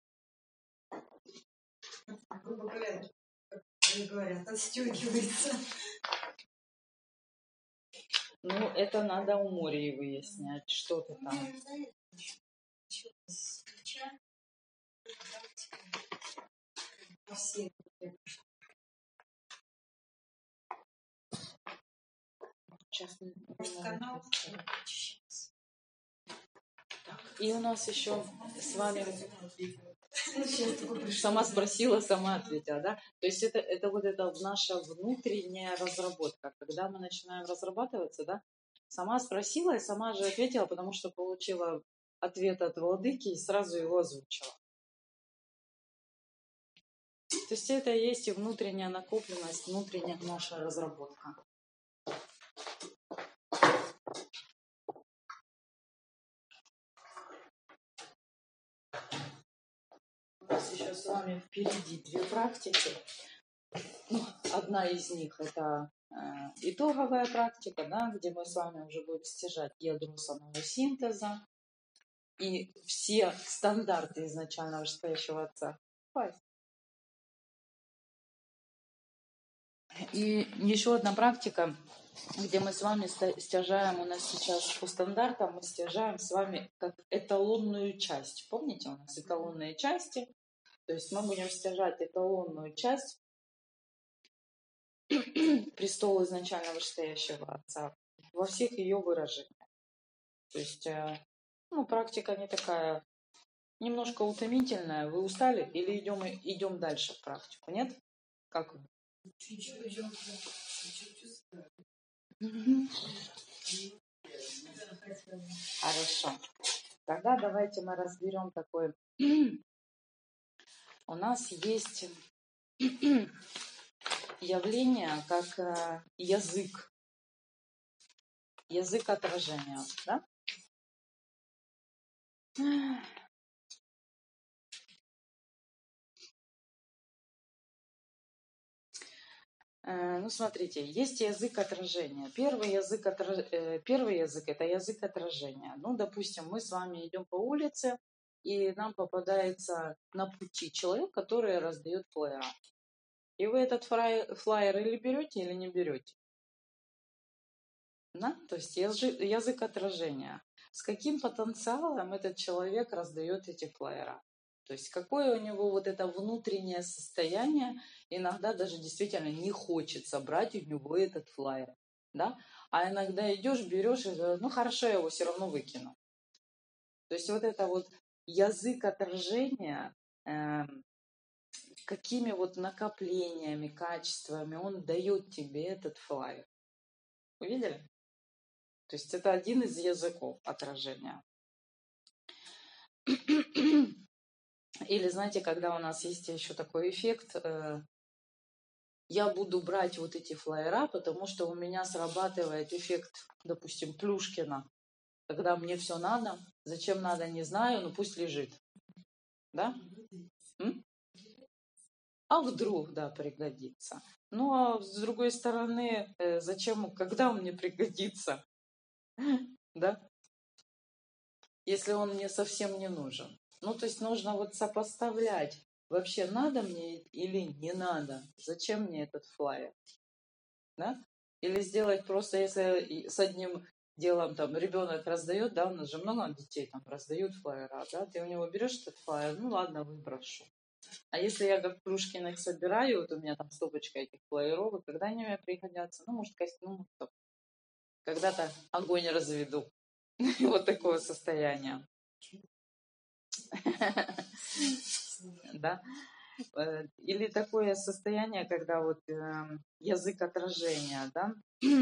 грубо говоря, как они говорят, отстегивается. Ну, это надо у Мории выяснять, что ты там. Все. Сейчас не- не Может, могу канал представить. очищается. И у нас еще с вами Ну, сейчас такой пришел. сама спросила, сама ответила, да? То есть это, это вот эта наша внутренняя разработка. Когда мы начинаем разрабатываться, да, сама спросила и сама же ответила, потому что получила ответ от владыки и сразу его озвучила. То есть это и есть и внутренняя накопленность, внутренняя наша разработка. У нас еще с вами впереди две практики. Ну, одна из них это э, итоговая практика, да, где мы с вами уже будем стяжать ядро самого синтеза и все стандарты изначально вышестоящего отца. И еще одна практика, где мы с вами стяжаем, у нас сейчас по стандартам, мы стяжаем с вами как эталонную часть. Помните, у нас эталонные части? То есть мы будем стяжать эталонную часть престола изначально вышестоящего отца во всех ее выражениях. То есть, ну, практика не такая, немножко утомительная. Вы устали или идем, идем дальше в практику? Нет? Как вы? Хорошо. Тогда давайте мы разберем такой. У нас есть явление как язык. Язык отражения. Да? Ну, смотрите, есть язык отражения. Первый язык, отраж... Первый язык – это язык отражения. Ну, допустим, мы с вами идем по улице, и нам попадается на пути человек, который раздает флаера. И вы этот флаер или берете, или не берете. Да? То есть язык, язык отражения. С каким потенциалом этот человек раздает эти флаера? То есть какое у него вот это внутреннее состояние, иногда даже действительно не хочется брать у него этот флаер. Да? А иногда идешь, берешь и говоришь, ну хорошо, я его все равно выкину. То есть вот это вот язык отражения, э, какими вот накоплениями, качествами он дает тебе этот флаер. Увидели? То есть это один из языков отражения. Или, знаете, когда у нас есть еще такой эффект, э, я буду брать вот эти флаера, потому что у меня срабатывает эффект, допустим, Плюшкина. Когда мне все надо, зачем надо, не знаю, но пусть лежит. Да? М? А вдруг, да, пригодится. Ну, а с другой стороны, э, зачем, когда он мне пригодится? Да? Если он мне совсем не нужен. Ну, то есть нужно вот сопоставлять, вообще надо мне или не надо, зачем мне этот флаер, да? Или сделать просто, если с одним делом там ребенок раздает, да, у нас же много детей там раздают флаера, да, ты у него берешь этот флаер, ну ладно, выброшу. А если я как Плюшкин их собираю, вот у меня там стопочка этих флаеров, и когда они мне пригодятся, ну, может, ну, когда-то огонь разведу. Вот такое состояние. Да? Или такое состояние, когда вот э, язык отражения, да?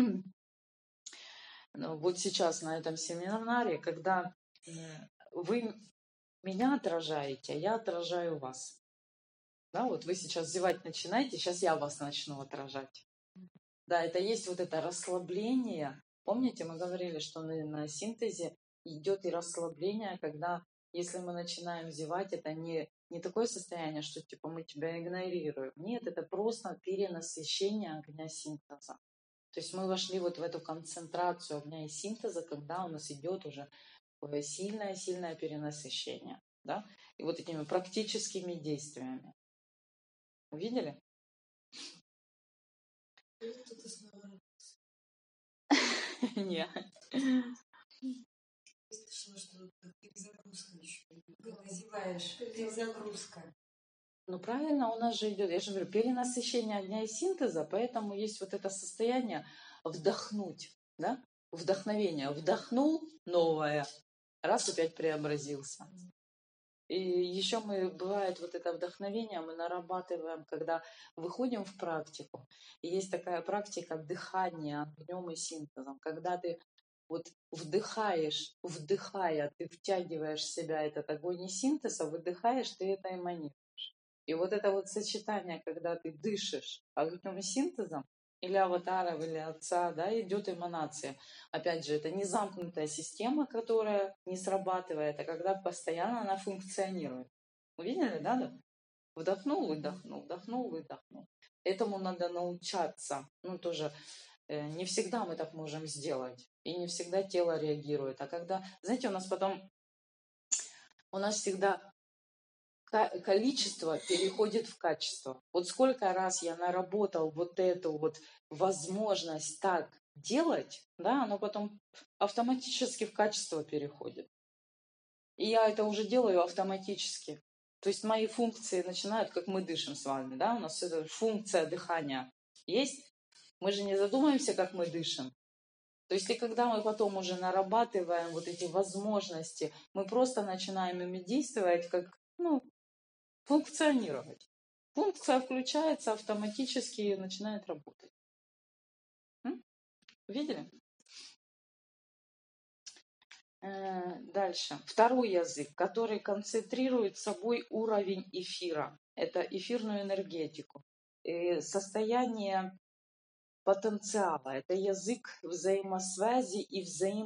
Ну, вот сейчас на этом семинаре, когда э, вы меня отражаете, а я отражаю вас. Да, вот вы сейчас зевать начинаете, сейчас я вас начну отражать. Да, это есть вот это расслабление Помните, мы говорили, что на, на синтезе идет и расслабление, когда, если мы начинаем зевать, это не, не такое состояние, что типа мы тебя игнорируем. Нет, это просто перенасыщение огня синтеза. То есть мы вошли вот в эту концентрацию огня и синтеза, когда у нас идет уже сильное-сильное перенасыщение. Да? И вот этими практическими действиями. Увидели? Нет. Называешь перезагрузка. Ну правильно, у нас же идет, я же говорю, перенасыщение огня и синтеза, поэтому есть вот это состояние вдохнуть, да? Вдохновение. Вдохнул новое, раз опять преобразился. И еще мы, бывает, вот это вдохновение мы нарабатываем, когда выходим в практику. И есть такая практика дыхания огнем и синтезом, когда ты вот вдыхаешь, вдыхая, ты втягиваешь в себя этот огонь и синтез, а выдыхаешь, ты это эманируешь. И вот это вот сочетание, когда ты дышишь огнем и синтезом, или аватаров, или отца, да, идет эманация. Опять же, это не замкнутая система, которая не срабатывает, а когда постоянно она функционирует. Увидели, да? да? Вдохнул, выдохнул, вдохнул, выдохнул. Этому надо научаться. Ну, тоже э, не всегда мы так можем сделать. И не всегда тело реагирует. А когда, знаете, у нас потом, у нас всегда количество переходит в качество. Вот сколько раз я наработал вот эту вот возможность так делать, да, оно потом автоматически в качество переходит. И я это уже делаю автоматически. То есть мои функции начинают, как мы дышим с вами, да, у нас эта функция дыхания есть. Мы же не задумаемся, как мы дышим. То есть и когда мы потом уже нарабатываем вот эти возможности, мы просто начинаем ими действовать, как, ну, функционировать. Функция включается автоматически и начинает работать. М? Видели? Э, дальше. Второй язык, который концентрирует собой уровень эфира. Это эфирную энергетику. И состояние потенциала. Это язык взаимосвязи и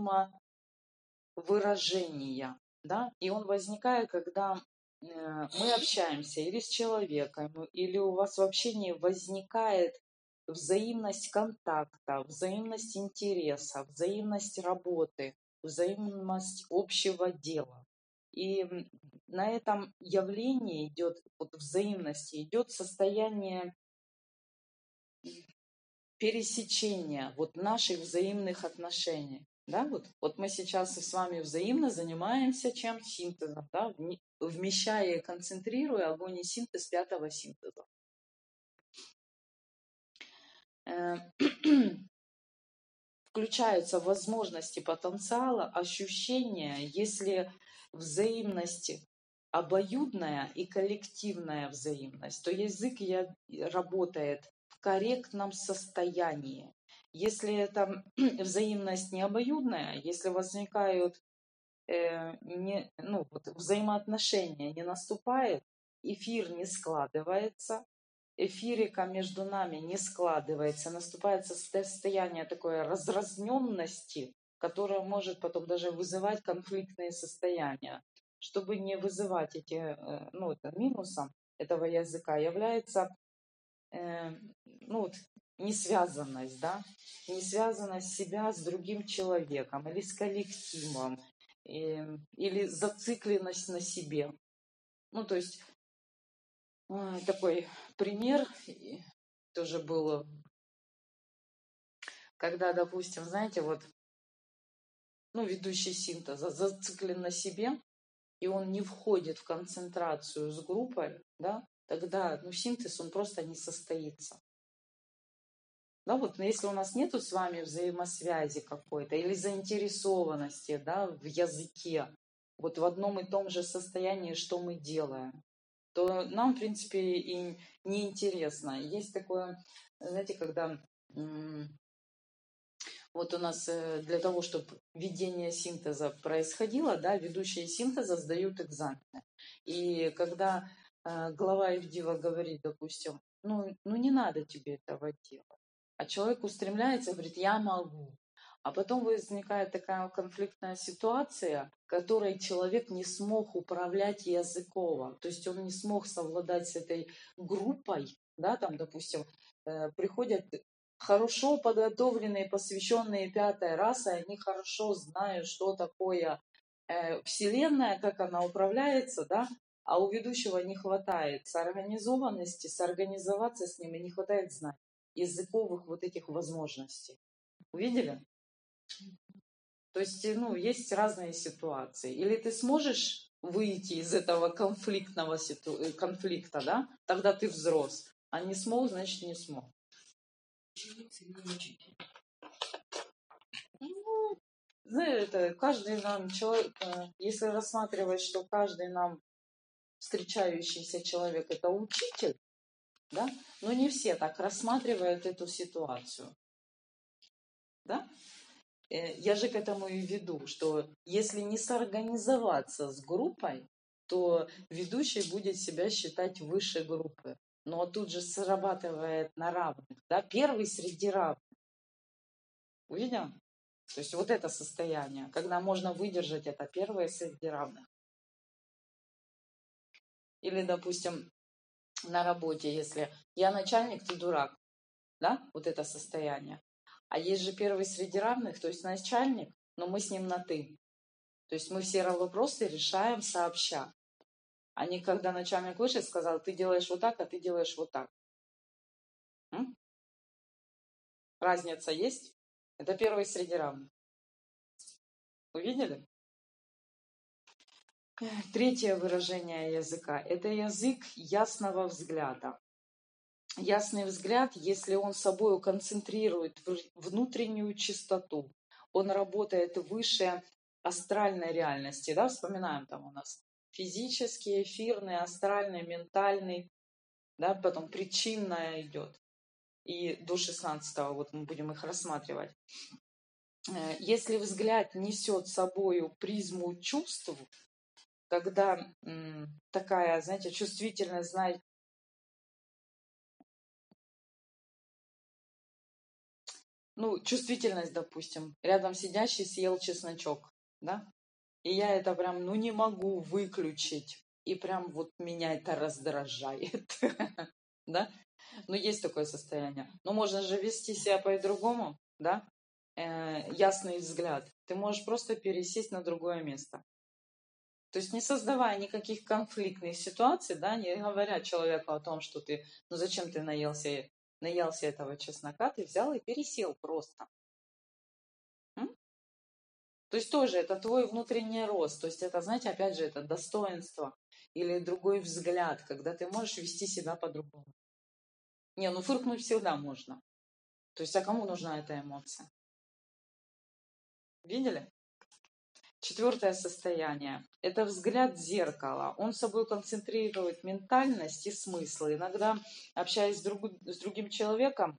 взаимовыражения. Да? И он возникает, когда мы общаемся или с человеком, или у вас в общении возникает взаимность контакта, взаимность интереса, взаимность работы, взаимность общего дела. И на этом явлении идет, вот взаимности, идет состояние пересечения вот наших взаимных отношений. Да, вот, вот мы сейчас с вами взаимно занимаемся чем? Синтезом, да, вмещая и концентрируя огонь и синтез пятого синтеза. Включаются возможности потенциала, ощущения, если взаимность обоюдная и коллективная взаимность, то язык работает в корректном состоянии. Если это взаимность не обоюдная, если возникают э, не, ну, вот, взаимоотношения не наступает, эфир не складывается, эфирика между нами не складывается, наступает состояние такой разразненности, которое может потом даже вызывать конфликтные состояния. Чтобы не вызывать эти, ну, это минусом этого языка является э, ну, вот, несвязанность, да, несвязанность себя с другим человеком или с коллективом, и, или зацикленность на себе. Ну, то есть такой пример тоже был, когда, допустим, знаете, вот, ну, ведущий синтеза зациклен на себе, и он не входит в концентрацию с группой, да, тогда, ну, синтез, он просто не состоится. Да, вот, но если у нас нету с вами взаимосвязи какой-то или заинтересованности, да, в языке, вот в одном и том же состоянии, что мы делаем, то нам, в принципе, и неинтересно. Есть такое, знаете, когда м- вот у нас для того, чтобы ведение синтеза происходило, да, ведущие синтеза сдают экзамены. И когда э, глава Ивдива говорит, допустим, ну, ну не надо тебе этого делать, а человек устремляется и говорит, я могу. А потом возникает такая конфликтная ситуация, в которой человек не смог управлять языково. То есть он не смог совладать с этой группой, да, там, допустим, э, приходят хорошо подготовленные, посвященные пятой расы, они хорошо знают, что такое э, Вселенная, как она управляется, да, а у ведущего не хватает соорганизованности, сорганизоваться с ними, не хватает знаний, языковых вот этих возможностей. Увидели? То есть, ну, есть разные ситуации. Или ты сможешь выйти из этого конфликтного ситу... конфликта, да? Тогда ты взрос. А не смог, значит, не смог. Ну, знаешь, это каждый нам человек, если рассматривать, что каждый нам встречающийся человек это учитель, да? Но не все так рассматривают эту ситуацию, да? Я же к этому и веду, что если не сорганизоваться с группой, то ведущий будет себя считать выше группы. Но тут же срабатывает на равных, да, первый среди равных. Увидел? То есть вот это состояние, когда можно выдержать это первое среди равных. Или, допустим, на работе, если я начальник, ты дурак, да, вот это состояние. А есть же первый среди равных, то есть начальник, но мы с ним на «ты». То есть мы все вопросы решаем сообща. А не когда начальник вышел и сказал, ты делаешь вот так, а ты делаешь вот так. М? Разница есть? Это первый среди равных. Увидели? Третье выражение языка. Это язык ясного взгляда. Ясный взгляд, если он собой концентрирует внутреннюю чистоту, он работает выше астральной реальности. Да? Вспоминаем там у нас физический, эфирный, астральный, ментальный, да? Потом причинная идет. И до шестнадцатого вот мы будем их рассматривать. Если взгляд несет с собой призму чувств, когда м, такая, знаете, чувствительность, знаете, ну, чувствительность, допустим, рядом сидящий съел чесночок, да, и я это прям, ну, не могу выключить, и прям вот меня это раздражает, да, ну, есть такое состояние, но можно же вести себя по-другому, да, э, ясный взгляд, ты можешь просто пересесть на другое место. То есть не создавая никаких конфликтных ситуаций, да, не говоря человеку о том, что ты, ну зачем ты наелся, наелся этого чеснока, ты взял и пересел просто. М? То есть тоже это твой внутренний рост. То есть это, знаете, опять же, это достоинство или другой взгляд, когда ты можешь вести себя по-другому. Не, ну фыркнуть всегда можно. То есть а кому нужна эта эмоция? Видели? Четвертое состояние – это взгляд зеркала. Он собой концентрирует ментальность и смыслы. Иногда, общаясь с, друг, с другим человеком,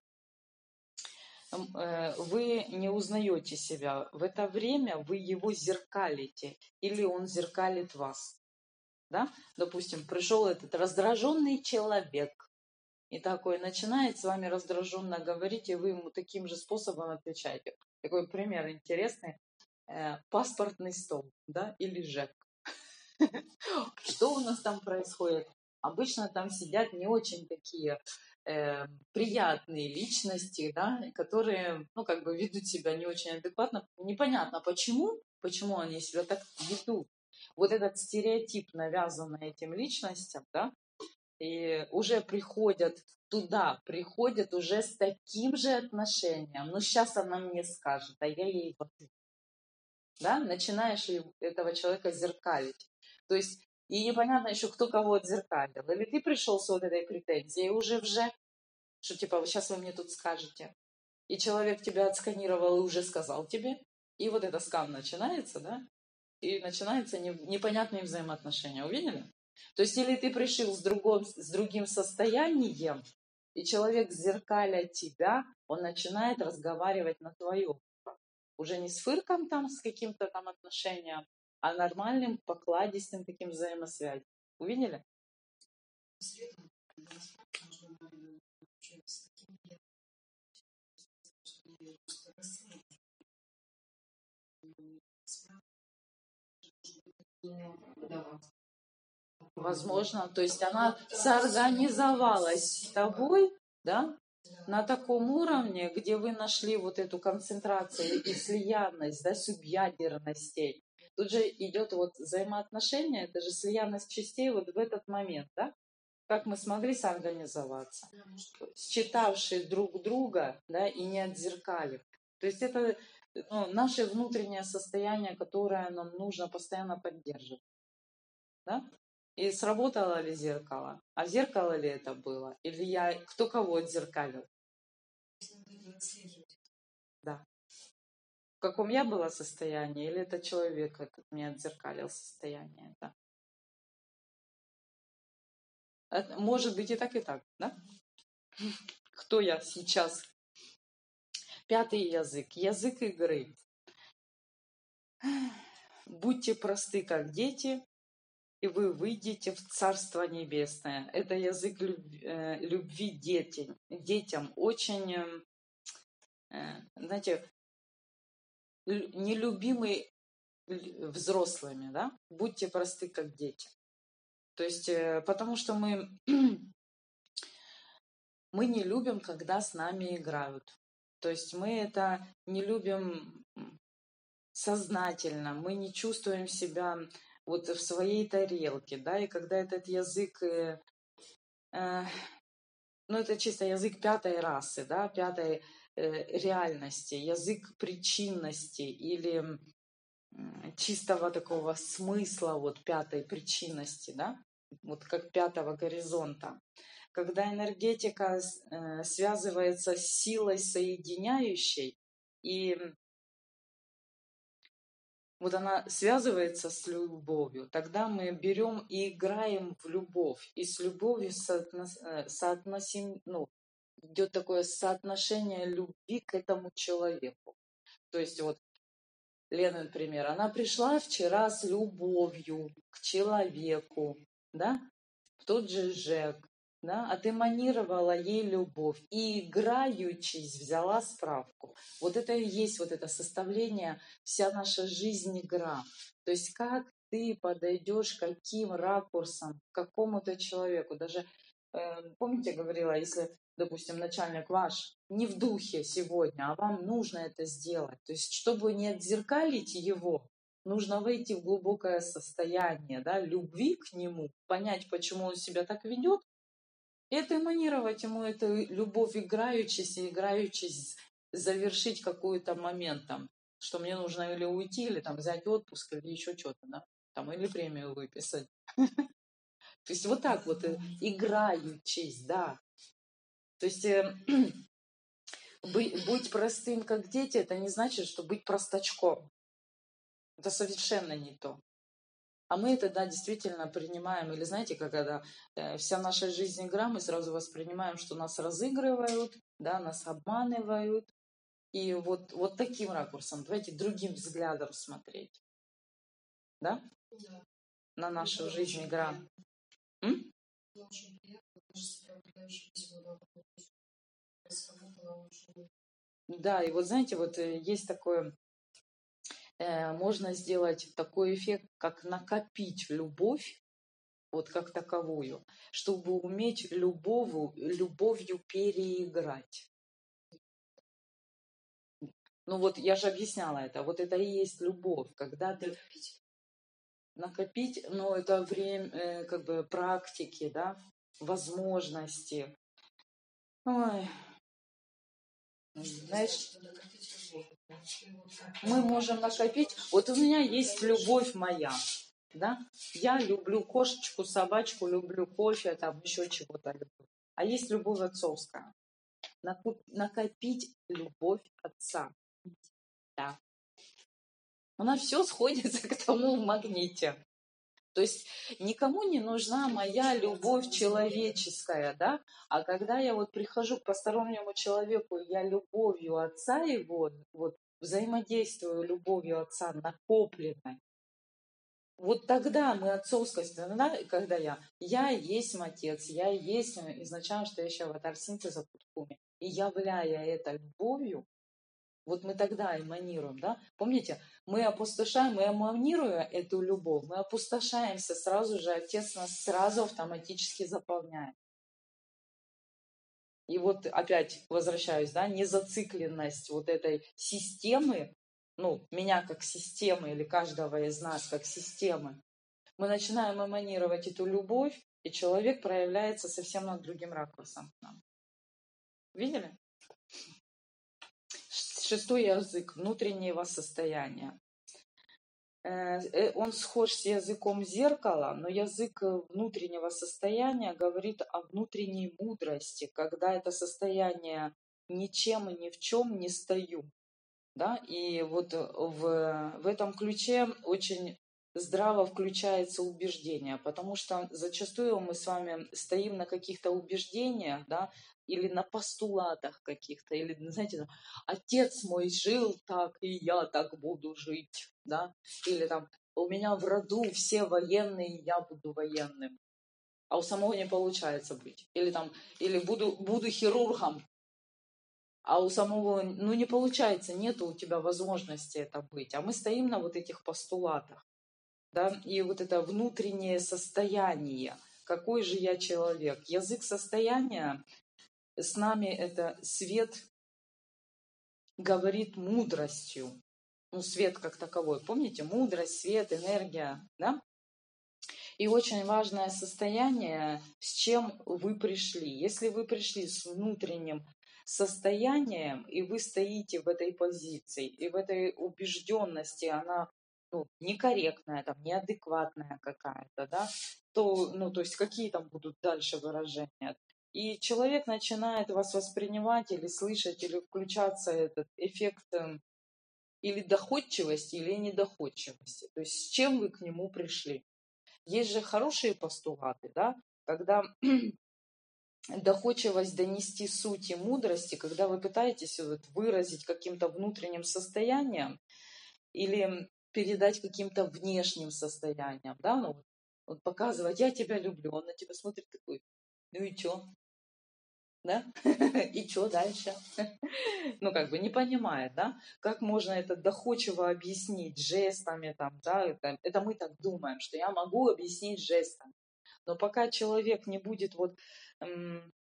вы не узнаете себя. В это время вы его зеркалите, или он зеркалит вас. Да? Допустим, пришел этот раздраженный человек, и такой начинает с вами раздраженно говорить, и вы ему таким же способом отвечаете. Такой пример интересный. Паспортный стол, да, или ЖЭК. Что у нас там происходит? Обычно там сидят не очень такие э, приятные личности, да, которые, ну, как бы ведут себя не очень адекватно. Непонятно почему, почему они себя так ведут. Вот этот стереотип, навязанный этим личностям, да, и уже приходят туда, приходят уже с таким же отношением. Ну, сейчас она мне скажет, а я ей вот, да, начинаешь этого человека зеркалить. То есть, и непонятно еще, кто кого отзеркалил. Или ты пришел с вот этой претензией уже вже, что типа, сейчас вы мне тут скажете. И человек тебя отсканировал и уже сказал тебе. И вот это скан начинается, да? И начинаются непонятные взаимоотношения. Увидели? То есть, или ты пришел с, другом, с другим состоянием, и человек, зеркаля тебя, он начинает разговаривать на твоем. Уже не с фырком там, с каким-то там отношением, а нормальным, покладистым таким взаимосвязью. Увидели? не подаваться. Возможно, то есть она соорганизовалась с тобой, да, на таком уровне, где вы нашли вот эту концентрацию и слиянность, да, субъядерностей. Тут же идет вот взаимоотношение, это же слиянность частей вот в этот момент, да, как мы смогли соорганизоваться, считавшие друг друга, да, и не отзеркалив. То есть это, ну, наше внутреннее состояние, которое нам нужно постоянно поддерживать, да? И сработало ли зеркало? А зеркало ли это было? Или я, кто кого отзеркалил? Да. В каком я была состоянии, или это человек этот мне отзеркалил состояние? Да. Это может быть и так, и так, да? Кто я сейчас? Пятый язык. Язык игры. Будьте просты, как дети, и вы выйдете в Царство Небесное. Это язык любви детям. Детям очень, знаете, нелюбимый взрослыми, да? Будьте просты, как дети. То есть, потому что мы, мы не любим, когда с нами играют. То есть мы это не любим сознательно, мы не чувствуем себя вот в своей тарелке, да, и когда этот язык, э, э, ну это чисто язык пятой расы, да, пятой э, реальности, язык причинности или э, чистого такого смысла вот пятой причинности, да, вот как пятого горизонта. Когда энергетика э, связывается с силой соединяющей, и вот она связывается с любовью, тогда мы берем и играем в любовь. И с любовью соотнос, соотносим, ну, идет такое соотношение любви к этому человеку. То есть вот Лена, например, она пришла вчера с любовью к человеку, да, в тот же ЖЭК, да, а ты эманировала ей любовь и, играючись, взяла справку. Вот это и есть вот это составление, вся наша жизнь игра. То есть как ты подойдешь, каким ракурсом к какому-то человеку. Даже, э, помните, я говорила, если, допустим, начальник ваш не в духе сегодня, а вам нужно это сделать. То есть чтобы не отзеркалить его, нужно войти в глубокое состояние, да, любви к нему, понять, почему он себя так ведет, и это эманировать ему эту любовь, играючись и играючись, завершить какой-то момент, там, что мне нужно или уйти, или там, взять отпуск, или еще что-то, да, там, или премию выписать. То есть вот так вот, играючись, да. То есть быть простым, как дети, это не значит, что быть простачком. Это совершенно не то. А мы это, да, действительно принимаем. Или знаете, когда э, вся наша жизнь игра, мы сразу воспринимаем, что нас разыгрывают, да, нас обманывают. И вот, вот таким ракурсом, давайте другим взглядом смотреть. Да? Да. На нашу жизнь игра. М? Очень приятно, даже справляющимся Да, и вот знаете, вот есть такое, э, можно сделать такой эффект, как накопить любовь, вот как таковую, чтобы уметь любовью, любовью переиграть. Ну вот я же объясняла это, вот это и есть любовь, когда ты накопить, накопить, но это время, э, как бы практики, да, возможности. Ой. Знаешь, мы можем накопить. Вот у меня есть любовь моя, да. Я люблю кошечку, собачку, люблю кофе, там еще чего-то люблю. А есть любовь отцовская. Накопить любовь отца. Да. Она все сходится к тому в магните. То есть никому не нужна моя любовь человеческая, да? А когда я вот прихожу к постороннему человеку, я любовью отца его, вот взаимодействую любовью отца накопленной, вот тогда мы отцовскость, да, когда я, я есть отец, я есть изначально стоящий аватар синтеза Куткуми, и являя это любовью, Вот мы тогда эманируем, да? Помните, мы опустошаем, мы эманируя эту любовь, мы опустошаемся сразу же, Отец нас сразу автоматически заполняет. И вот опять возвращаюсь, да, незацикленность вот этой системы, ну, меня как системы или каждого из нас как системы, мы начинаем эманировать эту любовь, и человек проявляется совсем над другим ракурсом к нам. Видели? Шестой язык внутреннего состояния. Он схож с языком зеркала, но язык внутреннего состояния говорит о внутренней мудрости, когда это состояние ничем и ни в чем не стою. Да? И вот в, в этом ключе очень здраво включается убеждение, потому что зачастую мы с вами стоим на каких-то убеждениях, да, или на постулатах каких-то, или, знаете, отец мой жил так, и я так буду жить, да, или там у меня в роду все военные, я буду военным, а у самого не получается быть, или там, или буду, буду хирургом, а у самого, ну, не получается, нет у тебя возможности это быть, а мы стоим на вот этих постулатах, да, и вот это внутреннее состояние, какой же я человек, язык состояния. С нами это свет говорит мудростью. Ну, свет как таковой. Помните? Мудрость, свет, энергия. Да? И очень важное состояние, с чем вы пришли. Если вы пришли с внутренним состоянием, и вы стоите в этой позиции, и в этой убежденности, она ну, некорректная, там, неадекватная какая-то, да, то, ну, то есть какие там будут дальше выражения? И человек начинает вас воспринимать или слышать, или включаться этот эффект или доходчивости, или недоходчивости. То есть с чем вы к нему пришли. Есть же хорошие постулаты, да, когда доходчивость донести суть и мудрости, когда вы пытаетесь вот выразить каким-то внутренним состоянием или передать каким-то внешним состоянием, да, ну, вот показывать, я тебя люблю, он на тебя смотрит такой, ну и чё? Да? И что дальше? Ну, как бы не понимает, да? Как можно это доходчиво объяснить жестами, там, да? Это, это мы так думаем, что я могу объяснить жестами. Но пока человек не будет вот, эм,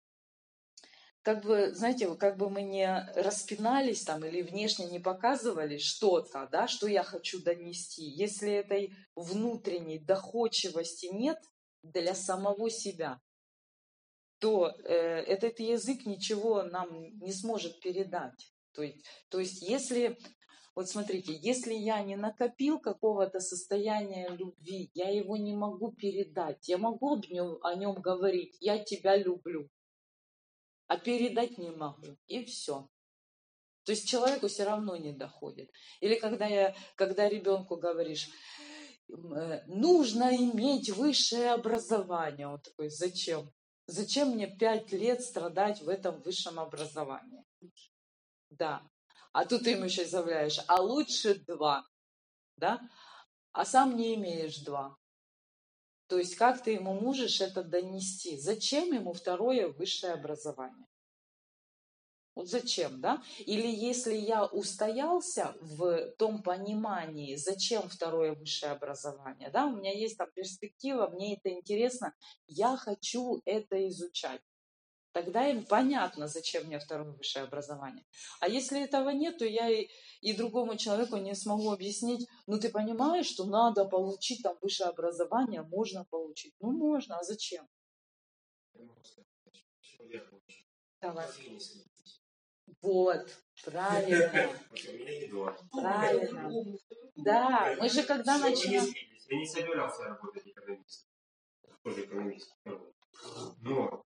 как бы, знаете, как бы мы не распинались там или внешне не показывали что-то, да, что я хочу донести, если этой внутренней доходчивости нет для самого себя, то э, этот язык ничего нам не сможет передать. То есть, то есть если, вот смотрите, если я не накопил какого-то состояния любви, я его не могу передать. Я могу об нем, о нем говорить, я тебя люблю, а передать не могу, и все. То есть человеку все равно не доходит. Или когда, я, когда ребенку говоришь, нужно иметь высшее образование, он такой, зачем? Зачем мне пять лет страдать в этом высшем образовании? Да. А тут ты ему еще заявляешь, а лучше два. Да? А сам не имеешь два. То есть как ты ему можешь это донести? Зачем ему второе высшее образование? Вот зачем, да? Или если я устоялся в том понимании, зачем второе высшее образование, да, у меня есть там перспектива, мне это интересно, я хочу это изучать. Тогда им понятно, зачем мне второе высшее образование. А если этого нет, то я и, и другому человеку не смогу объяснить, ну ты понимаешь, что надо получить там высшее образование, можно получить. Ну можно, а зачем? Давай. Вот, правильно. Правильно. Да, мы же когда начинаем... Я не собирался работать экономистом. Тоже экономист. Но...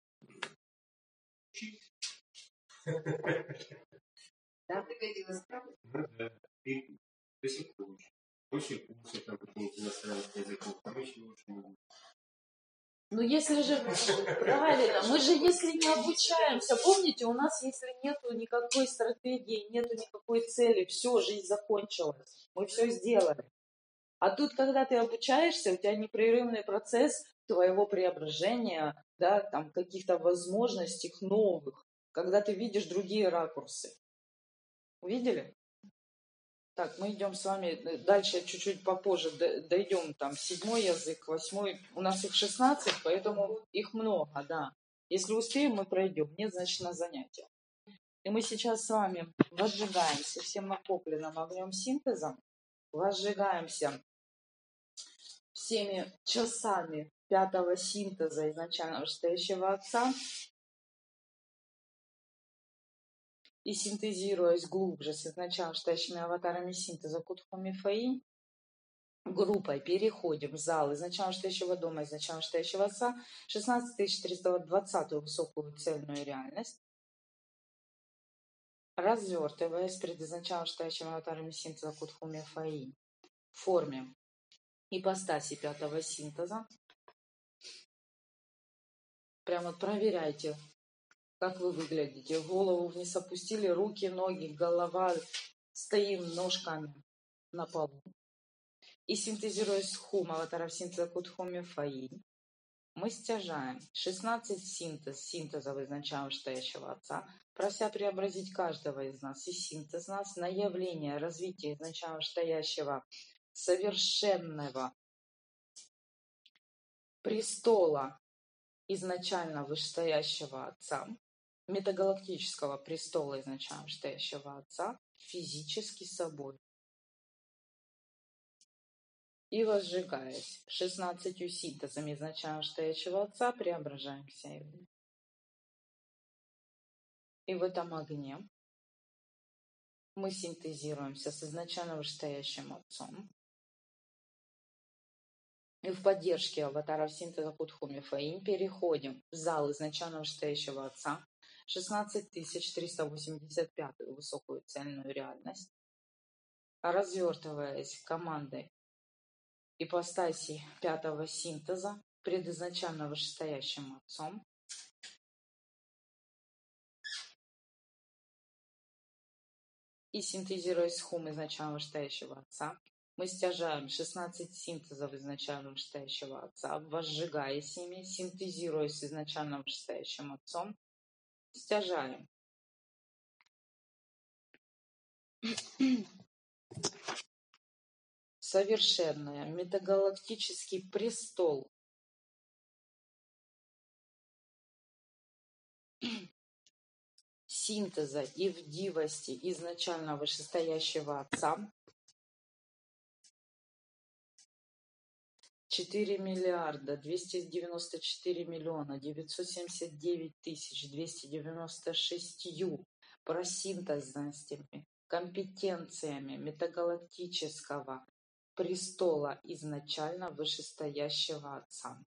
Да, пригодилась, правда? Ну да. И до сих пор учу. Очень курсы, там какие-нибудь иностранных языков, там еще лучше не будет. Ну, если же, правильно, мы же, если не обучаемся, помните, у нас, если нету никакой стратегии, нету никакой цели, все, жизнь закончилась, мы все сделали. А тут, когда ты обучаешься, у тебя непрерывный процесс твоего преображения, да, там, каких-то возможностей новых, когда ты видишь другие ракурсы. Увидели? Так, мы идем с вами дальше, чуть-чуть попозже дойдем, там, седьмой язык, восьмой. У нас их шестнадцать, поэтому их много, да. Если успеем, мы пройдем. Нет, значит, на занятия. И мы сейчас с вами возжигаемся всем накопленным огнем синтеза, возжигаемся всеми часами пятого синтеза изначально вышестоящего Отца и синтезируясь глубже с изначально вышестоящими аватарами синтеза Кутхуми Фаи, группой переходим в зал изначально вышестоящего дома, изначально вышестоящего Отца, шестнадцать тысяч триста двадцатую высокую цельную реальность, развертываясь пред изначально вышестоящими аватарами синтеза Кутхуми Фаи в форме ипостаси пятого синтеза. Прямо вот проверяйте, как вы выглядите. Голову вниз опустили, руки, ноги, голова. Стоим ножками на полу. И синтезируясь с хум аватаров синтеза Кутхуми Фаи, мы стяжаем шестнадцать синтез, синтезов изначально вышестоящего Отца, прося преобразить каждого из нас и синтез нас на явление развития изначально вышестоящего совершенного престола изначально вышестоящего Отца, метагалактического престола изначально вышестоящего Отца, физически собой. И возжигаясь шестнадцатью синтезами изначально вышестоящего Отца, преображаемся. И в этом огне мы синтезируемся с изначально вышестоящим Отцом. И в поддержке аватаров синтеза Кутхуми Фаи переходим в зал изначально вышестоящего Отца, шестнадцать тысяч триста восемьдесят пятую высокую цельную реальность, развертываясь командой ипостаси пятого синтеза пред изначально вышестоящим Отцом, и синтезируясь с хум изначально вышестоящего Отца, мы стяжаем шестнадцать синтезов изначально вышестоящего Отца, возжигаясь ими, синтезируясь с изначально вышестоящим Отцом, стяжаем совершенное метагалактический престол синтеза и вдивости изначально вышестоящего Отца, четыре миллиарда двести девяносто четыре миллиона девятьсот семьдесят девять тысяч двести девяносто шестью просинтезностями, компетенциями метагалактического престола изначально вышестоящего Отца.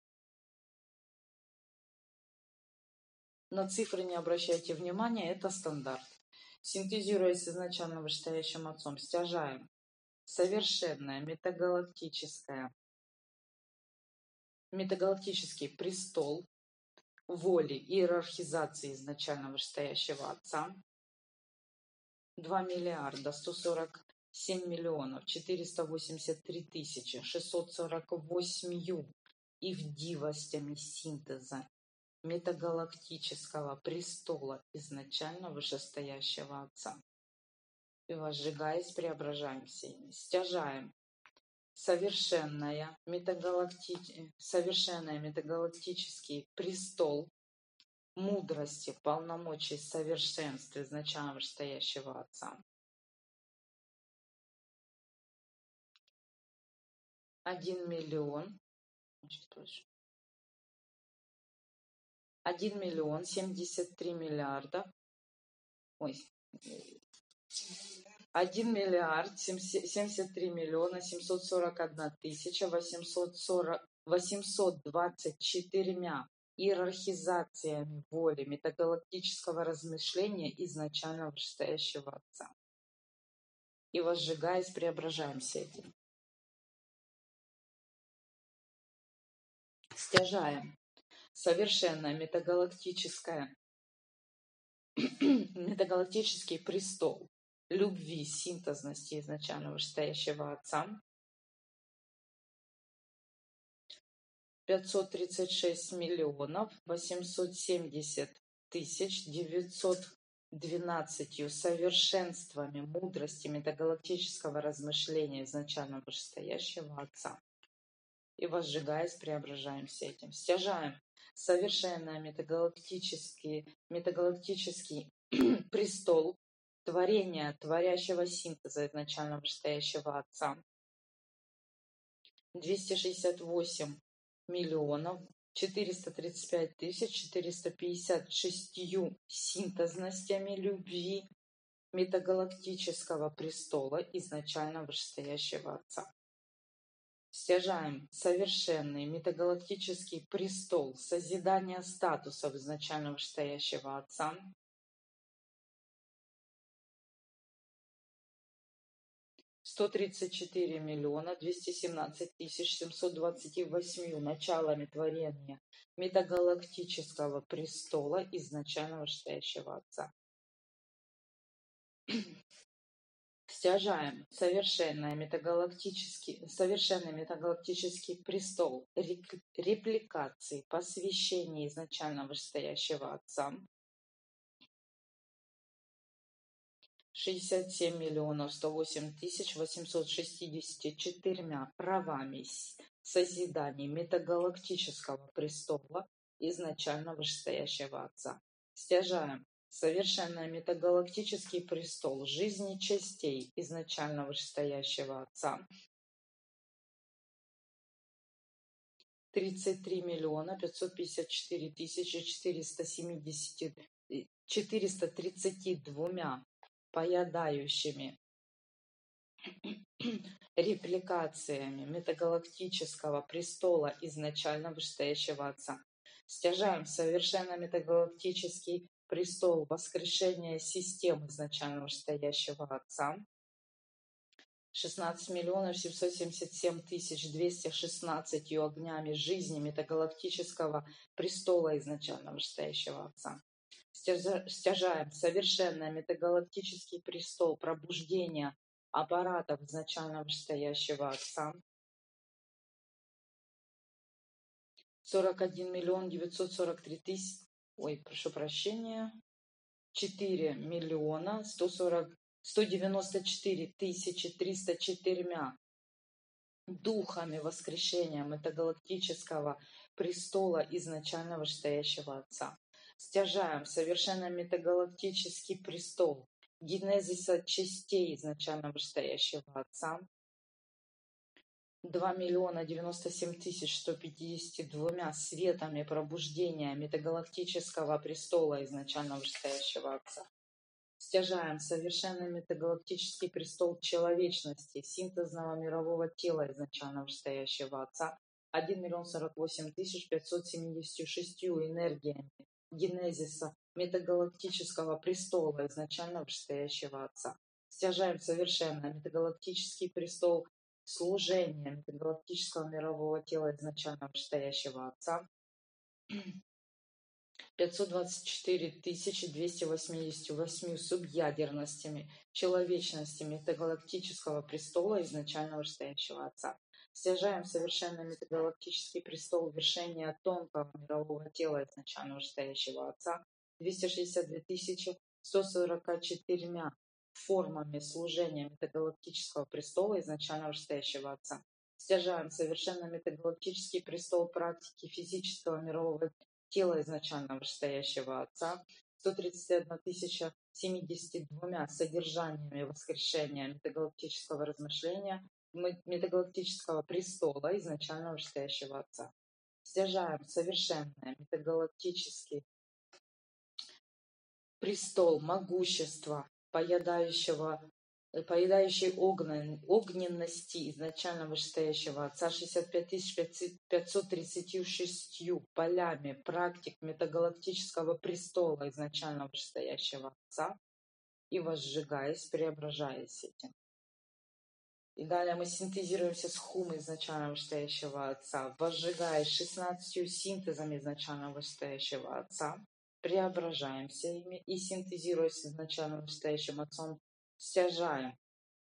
На цифры не обращайте внимания, это стандарт. Синтезируясь с изначально вышестоящим Отцом, стяжаем совершенное метагалактическое метагалактический престол воли иерархизации изначально вышестоящего Отца, два миллиарда сто сорок семь миллионов четыреста восемьдесят три тысячи шестьсот сорок восемью ивдивостями синтеза метагалактического престола изначально вышестоящего Отца. И возжигаясь, преображаемся ими, стяжаем совершенная метагалакти... совершенный метагалактический престол мудрости, полномочий, совершенства изначально вышестоящего Отца. Один миллион, один миллион семьдесят три миллиарда, ой, один миллиард семьдесят три миллиона семьсот сорок одна тысяча восемьсот сорок восемьсот двадцать четырьмя иерархизациями воли метагалактического размышления изначально вышестоящего Отца. И возжигаясь, преображаемся этим. Стяжаем совершенное метагалактическое метагалактический престол любви, синтезности изначально вышестоящего Отца, пятьсот тридцать шесть миллионов восемьсот семьдесят тысяч девятьсот двенадцатью совершенствами мудрости метагалактического размышления изначально вышестоящего Отца. И возжигаясь, преображаемся этим. Стяжаем совершенный метагалактический, метагалактический престол творения, творящего синтеза изначально вышестоящего Отца. двести шестьдесят восемь миллионов четыреста тридцать пять тысяч четыреста пятьдесят шестью синтезностями любви метагалактического престола изначально вышестоящего Отца. Стяжаем совершенный метагалактический престол созидания статусов изначально вышестоящего Отца. сто тридцать четыре миллиона двести семнадцать тысяч семьсот двадцать восемь началами творения метагалактического престола изначально вышестоящего Отца. Стяжаем совершенный метагалактический, совершенный метагалактический престол репликации, посвящения изначально вышестоящего Отца. шестьдесят семь миллионов сто восемь тысяч восемьсот шестьдесят четыре правами созидания метагалактического престола изначально вышестоящего Отца. Стяжаем совершенный метагалактический престол жизни частей изначально вышестоящего Отца. тридцать три миллиона пятьсот пятьдесят четыре тысячи четыреста семьдесят четыреста тридцать два поедающими репликациями метагалактического престола изначально вышестоящего Отца. Стяжаем совершенно метагалактический престол воскрешения систем изначально вышестоящего Отца. шестнадцать миллионов семьсот семьдесят семь тысяч двести шестнадцать огнями жизни метагалактического престола изначально вышестоящего Отца. Стяжаем совершенно метагалактический престол пробуждения аппаратов изначально вышестоящего Отца. сорок один миллион девятьсот сорок три тысячи, ой, прошу прощения, четыре миллиона сто сорок, сто девяносто четыре тысячи триста четыре духами воскрешения метагалактического престола изначально вышестоящего Отца. Стяжаем совершенно метагалактический престол генезиса частей изначально вышестоящего Отца. два миллиона девяносто семь тысяч сто пятьдесят два светами пробуждения метагалактического престола изначально вышестоящего Отца. Стяжаем совершенный метагалактический престол человечности, синтезного мирового тела изначально вышестоящего Отца. один миллион сорок восемь тысяч пятьсот семьдесят шесть энергиями генезиса метагалактического престола изначально вышестоящего Отца. Стяжаем совершенно метагалактический престол служения метагалактического мирового тела изначально вышестоящего Отца. пятьсот двадцать четыре тысячи двести восемьдесят восемь субъядерностями человечности метагалактического престола изначально вышестоящего Отца. Стяжаем совершенно метагалактический престол вершения тонкого мирового тела изначально вышестоящего Отца. двести шестьдесят две тысячи сто сорок четыре формами служения метагалактического престола изначально вышестоящего Отца. Стяжаем совершенно метагалактический престол практики физического мирового тела изначально вышестоящего Отца. сто тридцать одна тысяча семьдесят два содержаниями воскрешения метагалактического размышления метагалактического престола изначально вышестоящего Отца. Стяжаем совершенный метагалактический престол могущества, поедающего, поедающей огнен, огненности изначально вышестоящего Отца шестьдесят пять тысяч пятьсот тридцать шесть полями практик метагалактического престола изначально вышестоящего Отца и возжигаясь, преображаясь этим. И далее мы синтезируемся с хум изначально вышестоящего Отца, возжигаясь шестнадцатью синтезами изначально вышестоящего Отца, преображаемся ими и синтезируясь с изначально вышестоящим Отцом, стяжаем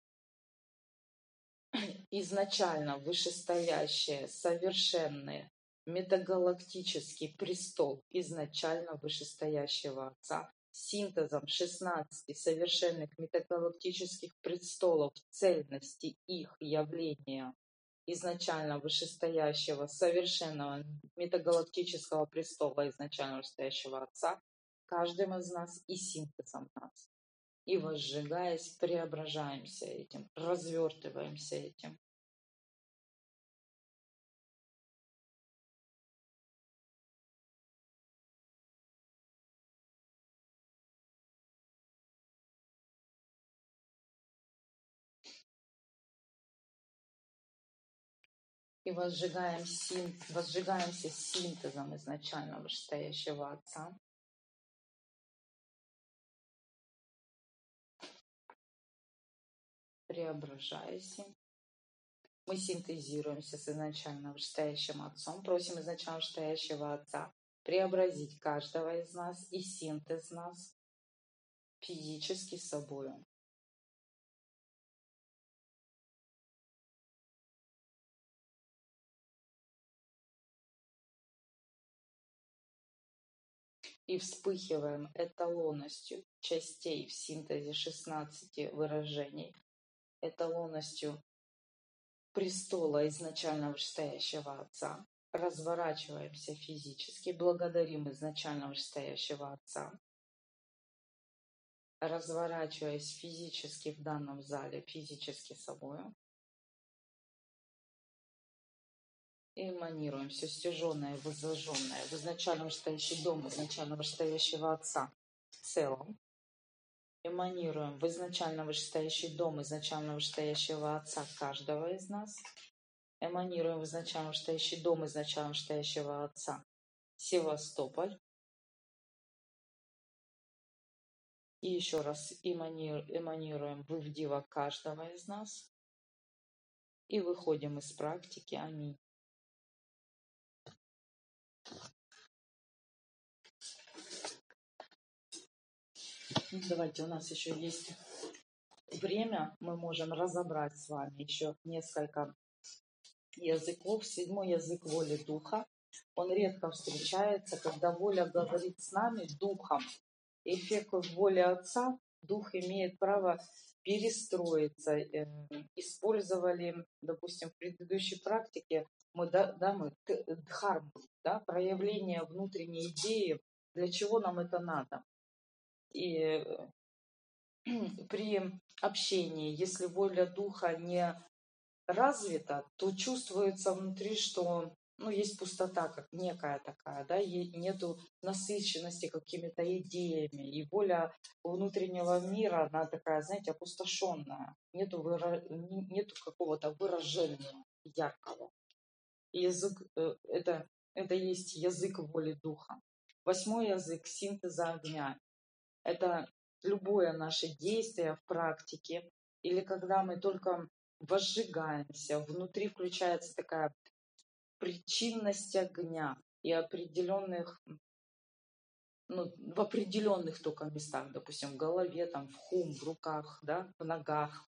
изначально вышестоящее, совершенное, метагалактический престол изначально вышестоящего Отца синтезом шестнадцати совершенных метагалактических престолов цельности их явления изначально вышестоящего совершенного метагалактического престола изначально вышестоящего Отца, каждым из нас и синтезом нас. И возжигаясь, преображаемся этим, развертываемся этим. И возжигаем син, возжигаемся синтезом изначально вышестоящего Отца. Преображаясь. Мы синтезируемся с изначально вышестоящим Отцом, просим изначально вышестоящего Отца преобразить каждого из нас и синтез нас физически собою. И вспыхиваем эталонностью частей в синтезе шестнадцати выражений, эталонностью престола изначально вышестоящего Отца, разворачиваемся физически, благодарим изначально вышестоящего Отца, разворачиваясь физически в данном зале, физически собою, и эманируем все стяженное, возложенное в изначально вышестоящий дом, изначально вышестоящего Отца в целом. Эманируем в изначально вышестоящий дом, изначально вышестоящего Отца каждого из нас. Эманируем в изначально вышестоящий дом, изначально вышестоящего Отца Севастополь. И еще раз эманируем в Ивдива каждого из нас. И выходим из практики. Аминь. Давайте, у нас еще есть время, мы можем разобрать с вами еще несколько языков. Седьмой язык воли Духа. Он редко встречается, когда воля говорит с нами Духом. Эффект воли Отца, Дух имеет право перестроиться. Использовали, допустим, в предыдущей практике мы, да, да, мы дхарму, да, проявление внутренней идеи, для чего нам это надо. И при общении, если воля Духа не развита, то чувствуется внутри, что ну, есть пустота, как некая такая, да, и нету насыщенности какими-то идеями, и воля внутреннего мира, она такая, знаете, опустошенная, нету, выра... нету какого-то выражения яркого. И язык, это, это есть язык воли Духа. Восьмой язык синтеза огня. Это любое наше действие в практике, или когда мы только возжигаемся, внутри включается такая причинность огня и определенных, ну, в определенных только местах, допустим, в голове, там, в хум, в руках, да, в ногах.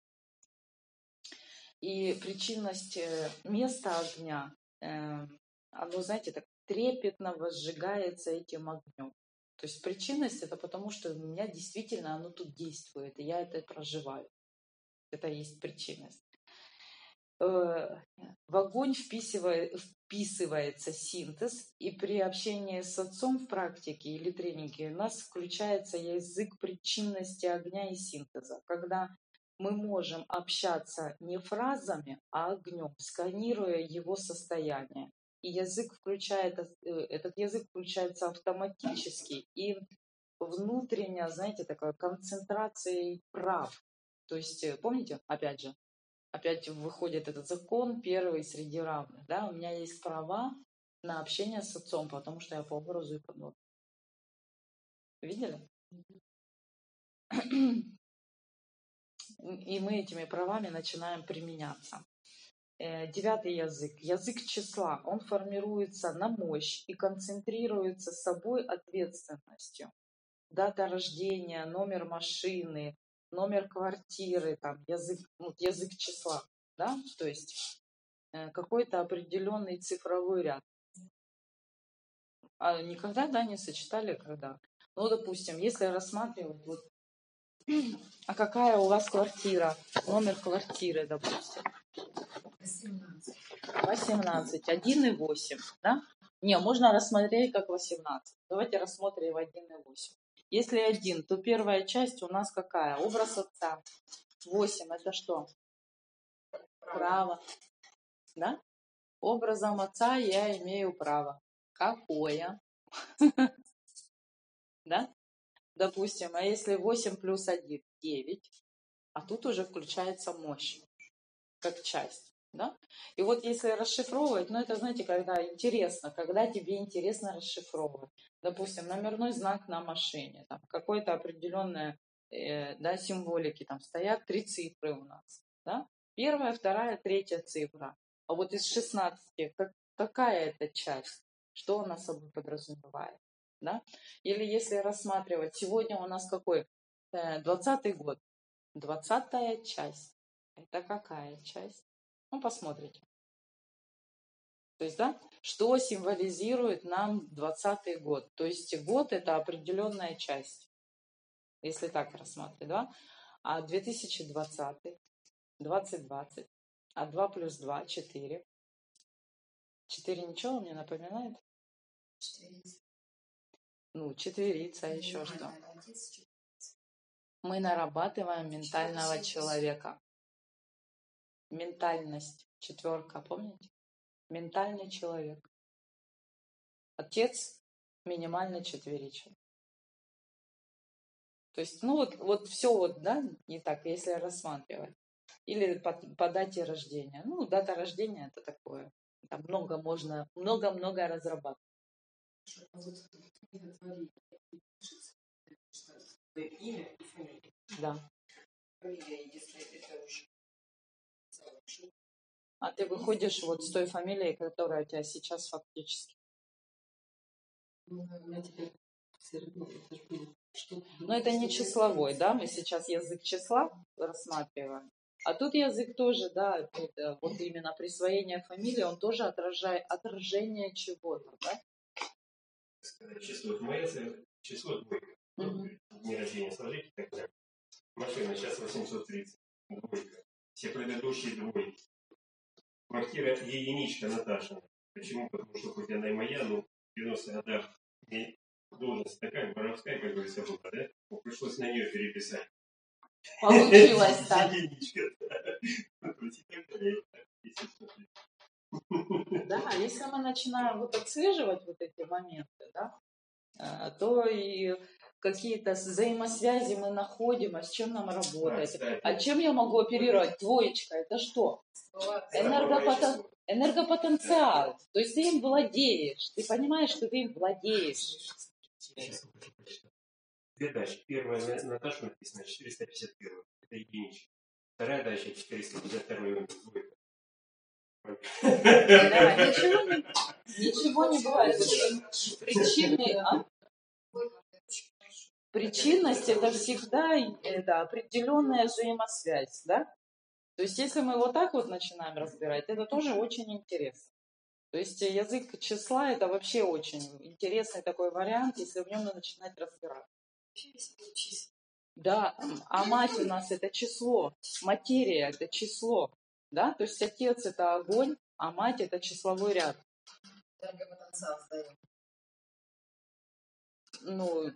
И причинность места огня, э, оно, знаете, так трепетно возжигается этим огнем. То есть причинность это потому, что у меня действительно оно тут действует, и я это проживаю. Это и есть причинность. В огонь вписывается синтез, и при общении с Отцом в практике или тренинге у нас включается язык причинности огня и синтеза, когда мы можем общаться не фразами, а огнем, сканируя его состояние. И язык включает, этот язык включается автоматически и внутренняя, знаете, такая концентрация прав. То есть, помните, опять же, опять выходит этот закон первый среди равных. Да? У меня есть права на общение с Отцом, потому что я по образу и подобию. Видели? И мы этими правами начинаем применяться. Девятый язык. Язык числа. Он формируется на мощь и концентрируется собой ответственностью. Дата рождения, номер машины, номер квартиры, там, язык, ну, язык числа. Да? То есть какой-то определенный цифровой ряд. А никогда, да, не сочетали, когда Ну, допустим, если рассматривать, вот, а какая у вас квартира, номер квартиры, допустим? восемнадцать. восемнадцать, один и восемь, да? Не, можно рассмотреть как восемнадцать. Давайте рассмотрим один и восемь. Если один, то первая часть у нас какая? Образ отца. восемь это что? Право. Да? Образом отца я имею право. Какое? Да? Допустим, а если восемь плюс один, девять, а тут уже включается мощь, как часть. Да? И вот если расшифровывать, ну это, знаете, когда интересно, когда тебе интересно расшифровывать. Допустим, номерной знак на машине, там какой-то определенной э, да, символики, там стоят три цифры у нас. Да? Первая, вторая, третья цифра. А вот из шестнадцати, как, какая это часть? Что она собой подразумевает? Да? Или если рассматривать, сегодня у нас какой? двадцатый год. Двадцатая часть. Это какая часть? Ну, посмотрите. То есть, да, что символизирует нам двадцатый год? То есть год это определенная часть, если так рассматривать, да? А две тысячи двадцатый, двадцать двадцать, а два плюс два, четыре. четыре ничего мне напоминает? Четыреца. Ну, четверица, еще что? Мы нарабатываем ментального человека. Ментальность, четверка, помните? Ментальный человек. Отец минимально четверичен. То есть, ну вот, вот все вот, да, не так, если рассматривать. Или по, по дате рождения. Ну, дата рождения это такое. Там много можно, много-много разрабатывать. А вот книга творения пишется, что имя и фамилия. Да. Фамилия, если это уже. А ты выходишь вот с той фамилией, которая у тебя сейчас фактически. Ну, у меня теперь все равно это же было. Но это не числовой, да, мы сейчас язык числа рассматриваем. А тут язык тоже, да, это вот именно присвоение фамилии, он тоже отражает отражение чего-то, да? Число моя, число двойка. Угу. Дни рождения сложите тогда. Машина сейчас восемьсот тридцать. Двойка. Все предыдущие двойки. Квартира единичка Наташа. Почему? Потому что хоть она и моя, но в девяностых годах должность такая, воровская, как говорится, была, да? Пришлось на нее переписать. Получилось так. Единичка, да. Да, если мы начинаем вот отслеживать вот эти моменты, да, то и какие-то взаимосвязи мы находим, а с чем нам работать. А, а чем я могу оперировать? Двоечка, это что? Энергопотен... Энергопотенциал. То есть ты им владеешь. Ты понимаешь, что ты им владеешь. Две дачи. Первая на Наташу написано четыреста пятьдесят один. Это единичка. Вторая дача четыреста пятьдесят два. Двойка. Да, ничего не, ничего не бывает. Причины, а? Причинность это всегда это определенная взаимосвязь, да? То есть если мы вот так вот начинаем разбирать, это тоже очень интересно. То есть язык числа это вообще очень интересный такой вариант, если в нем начинать разбирать. Да, а мать у нас это число, материя это число, да? То есть отец это огонь, а мать это числовой ряд. Ну,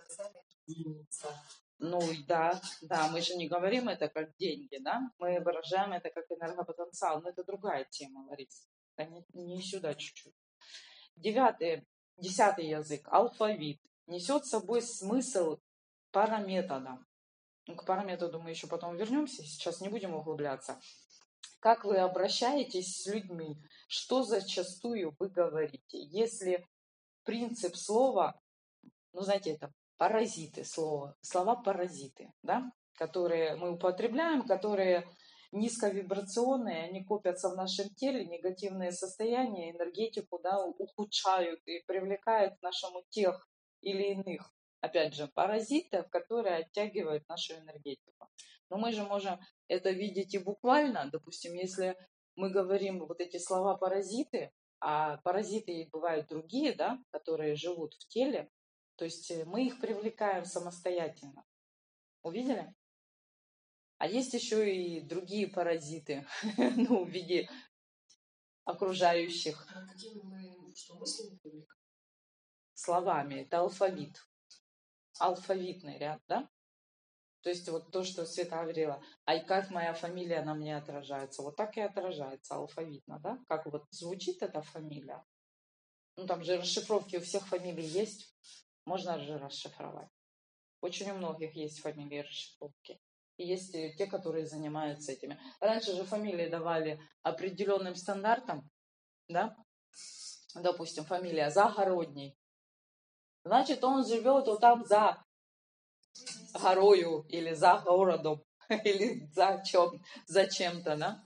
ну да, да, мы же не говорим это как деньги, да? Мы выражаем это как энергопотенциал, но это другая тема, Лариса. Это не, не сюда чуть-чуть. Девятый, десятый язык, алфавит, несет с собой смысл параметода. Ну, к параметоду мы еще потом вернемся, сейчас не будем углубляться. Как вы обращаетесь с людьми, что зачастую вы говорите. Если принцип слова, ну, знаете, это паразиты слова, слова паразиты, да, которые мы употребляем, которые низковибрационные, они копятся в нашем теле, негативные состояния, энергетику, да, ухудшают и привлекают к нашему тех или иных, опять же, паразитов, которые оттягивают нашу энергетику. Но мы же можем это видеть и буквально, допустим, если мы говорим вот эти слова паразиты, а паразиты бывают другие, да, которые живут в теле, То есть мы их привлекаем самостоятельно. Увидели? А есть еще и другие паразиты, ну, в виде окружающих. А какими мы, что мыслями привлекаем? Словами. Это алфавит. Алфавитный ряд, да? То есть вот то, что Света говорила, а и как моя фамилия на мне отражается, вот так и отражается алфавитно, да? Как вот звучит эта фамилия. Ну там же расшифровки у всех фамилий есть, можно же расшифровать. Очень у многих есть фамилии расшифровки. И есть те, которые занимаются этими. Раньше же фамилии давали определенным стандартам, да? Допустим, фамилия Загородний. Значит, он живет вот там за горою или за городом, или за, чем, за чем-то, да?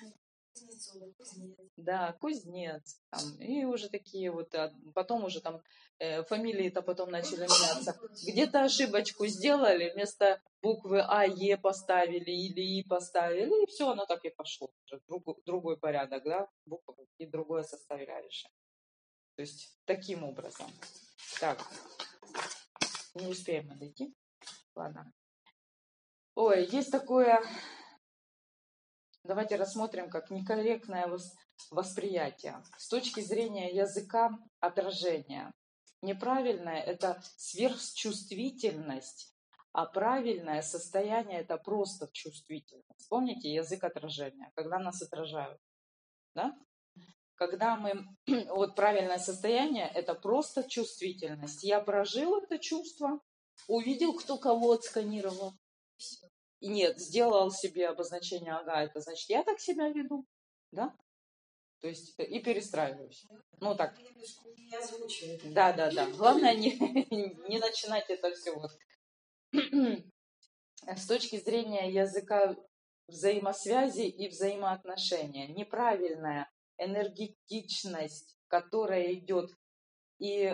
Да, кузнец. Там, и уже такие вот, а потом уже там э, фамилии-то потом начали меняться. Где-то ошибочку сделали, вместо буквы А, Е поставили или И поставили, и все, оно так и пошло. Друг, другой порядок, да, буквы и другое составляющее. То есть таким образом. Так, не успеем мы дойти. Ладно. Ой, есть такое, давайте рассмотрим, как некорректное восприятие. С точки зрения языка отражения. Неправильное – это сверхчувствительность, а правильное состояние – это просто чувствительность. Помните язык отражения, когда нас отражают, да? Когда мы, вот правильное состояние – это просто чувствительность. Я прожил это чувство, увидел, кто кого отсканировал. И нет, сделал себе обозначение, ага, это значит, я так себя веду, да? То есть и перестраиваюсь. Ну так. Да, да, да. Главное не, не начинать это все вот. С точки зрения языка взаимосвязи и взаимоотношения. Неправильная энергетичность, которая идет и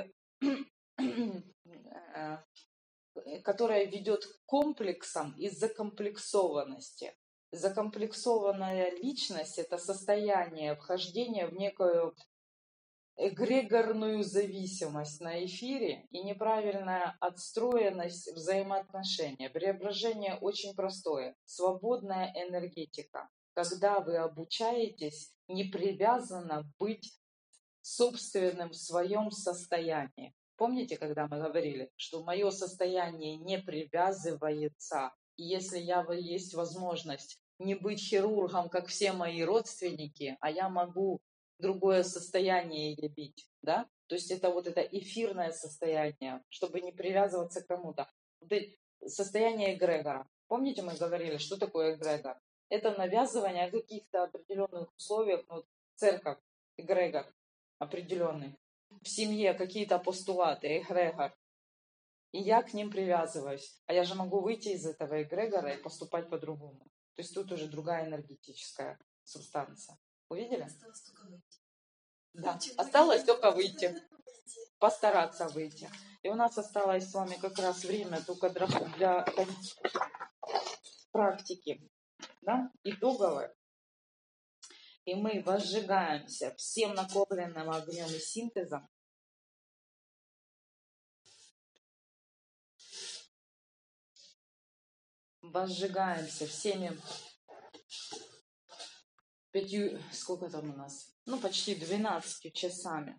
которая ведет к комплексам из закомплексованности. Закомплексованная личность – это состояние вхождения в некую эгрегорную зависимость на эфире и неправильная отстроенность взаимоотношения. Преображение очень простое. Свободная энергетика. Когда вы обучаетесь непривязанно быть собственным в своем состоянии. Помните, когда мы говорили, что мое состояние не привязывается, и если я есть возможность не быть хирургом, как все мои родственники, а я могу другое состояние явить, да? То есть это вот это эфирное состояние, чтобы не привязываться к кому-то. Состояние эгрегора. Помните, мы говорили, что такое эгрегор? Это навязывание каких-то определенных условиях, ну, церковь, эгрегор определенный. В семье какие-то постулаты, эгрегор. И я к ним привязываюсь. А я же могу выйти из этого эгрегора и поступать по-другому. То есть тут уже другая энергетическая субстанция. Увидели? Осталось только выйти. Да, осталось только выйти. Постараться выйти. И у нас осталось с вами как раз время только для практики. Да? Итоговое. И мы возжигаемся всем накопленным огнем и синтезом. Возжигаемся всеми пятью, сколько там у нас? Ну, почти двенадцатью часами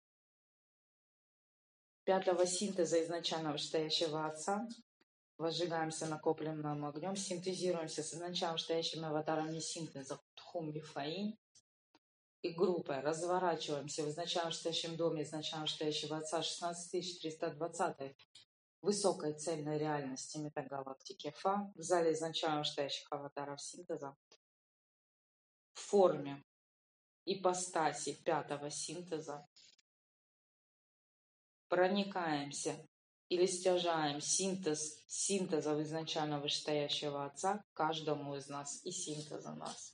пятого синтеза изначально вышестоящего Отца. Возжигаемся накопленным огнем, синтезируемся с изначально вышестоящими аватарами синтеза Тхум Мифаинь и группой. Разворачиваемся в изначально вышестоящем доме изначально вышестоящего Отца шестнадцать тысяч триста двадцать высокой цельной реальности метагалактики Фа в зале изначально вышестоящих аватаров синтеза в форме ипостаси пятого синтеза проникаемся или стяжаем синтез синтезов изначально вышестоящего Отца каждому из нас и синтеза нас.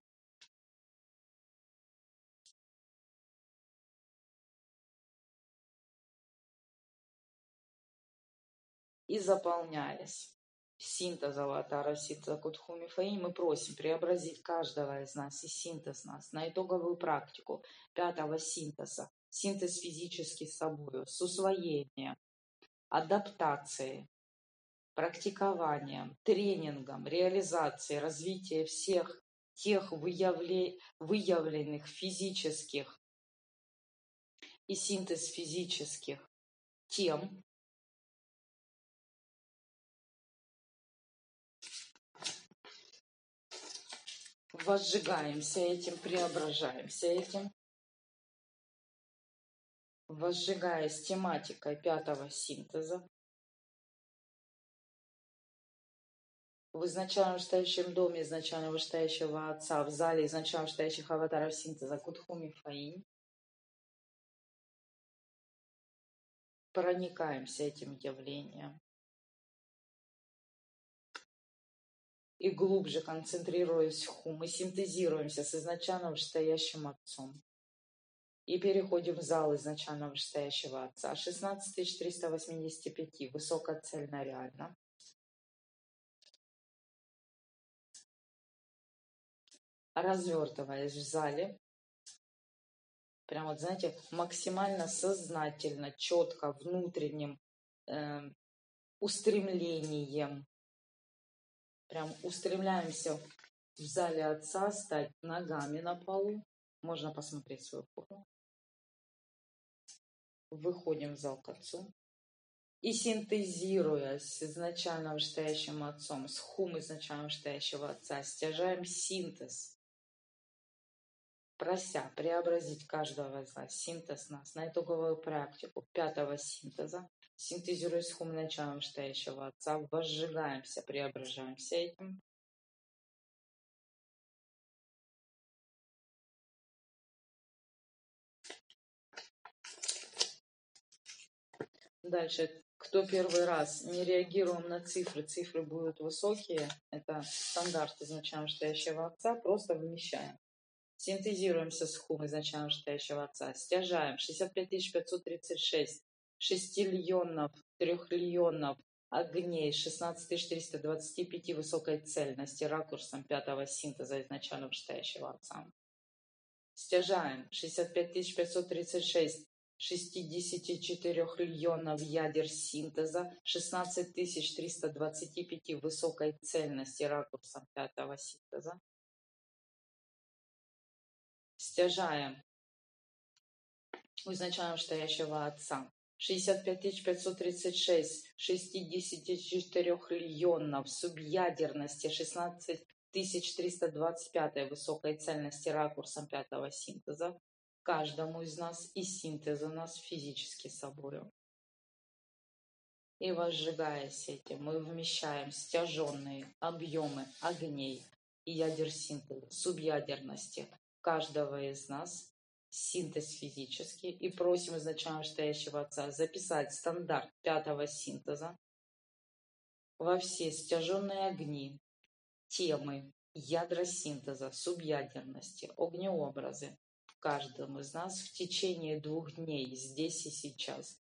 И заполняясь синтез аватара синтеза Кутху Мифаинь, мы просим преобразить каждого из нас и синтез нас на итоговую практику пятого синтеза. Синтез физически с собой, с усвоением адаптацией, практикованием, тренингом, реализацией, развитием всех тех выявле... выявленных физических и синтез физических тем, возжигаемся этим, преображаемся этим, возжигаясь тематикой пятого синтеза, в изначально вышестоящем доме изначально вышестоящего Отца, в зале изначально вышестоящих аватаров синтеза Кудхуми Фаинь, проникаемся этим явлением и глубже концентрируясь в хум, мы синтезируемся с изначально вышестоящим Отцом и переходим в зал изначально вышестоящего Отца. шестнадцать тысяч триста восемьдесят пять, высокоцельно реально. Развертываясь в зале, прям вот, знаете, максимально сознательно, четко, внутренним э, устремлением, прям устремляемся в зале Отца, стать ногами на полу. Можно посмотреть свою форму. Выходим в зал к Отцу. И синтезируя с изначально вышестоящим Отцом, с хум изначально вышестоящего Отца, стяжаем синтез, прося преобразить каждого из нас, синтез нас, на итоговую практику пятого синтеза, синтезируя с хум началом вышестоящего Отца, возжигаемся, преображаемся этим. Дальше, кто первый раз не реагируем на цифры, цифры будут высокие, это стандарт изначально вышестоящего Отца, просто вмещаем. Синтезируемся с хум изначально вышестоящего Отца, стяжаем шестьдесят пять тысяч пятьсот тридцать шесть шестиллионов, трехлионов огней, шестнадцать тысяч четыреста двадцать пять высокой цельности ракурсом пятого синтеза изначально вышестоящего Отца. Стяжаем шестьдесят пять тысяч пятьсот тридцать шесть шестьдесят четыре льонов ядер синтеза, шестнадцать тысяч триста двадцать пять высокой цельности ракурсом пятого синтеза. Стяжаем у изначально вышестоящего Отца шестьдесят пять тысяч пятьсот тридцать шесть шестьдесят четыре льонов субъядерности, шестнадцать тысяч триста двадцать пять высокой цельности ракурсом пятого синтеза каждому из нас и синтеза нас физически собою. И возжигаясь этим, мы вмещаем стяженные объемы огней и ядер синтеза, субъядерности каждого из нас, синтез физический, и просим изначально вышестоящего Отца записать стандарт пятого синтеза во все стяженные огни, темы, ядра синтеза, субъядерности, огнеобразы каждому из нас в течение двух дней, здесь и сейчас.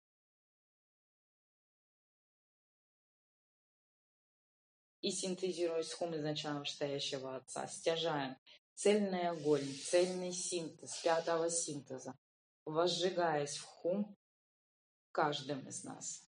И синтезируя с хум изначально вышестоящего Отца, стяжаем цельный огонь, цельный синтез пятого синтеза, возжигаясь в хум каждым из нас.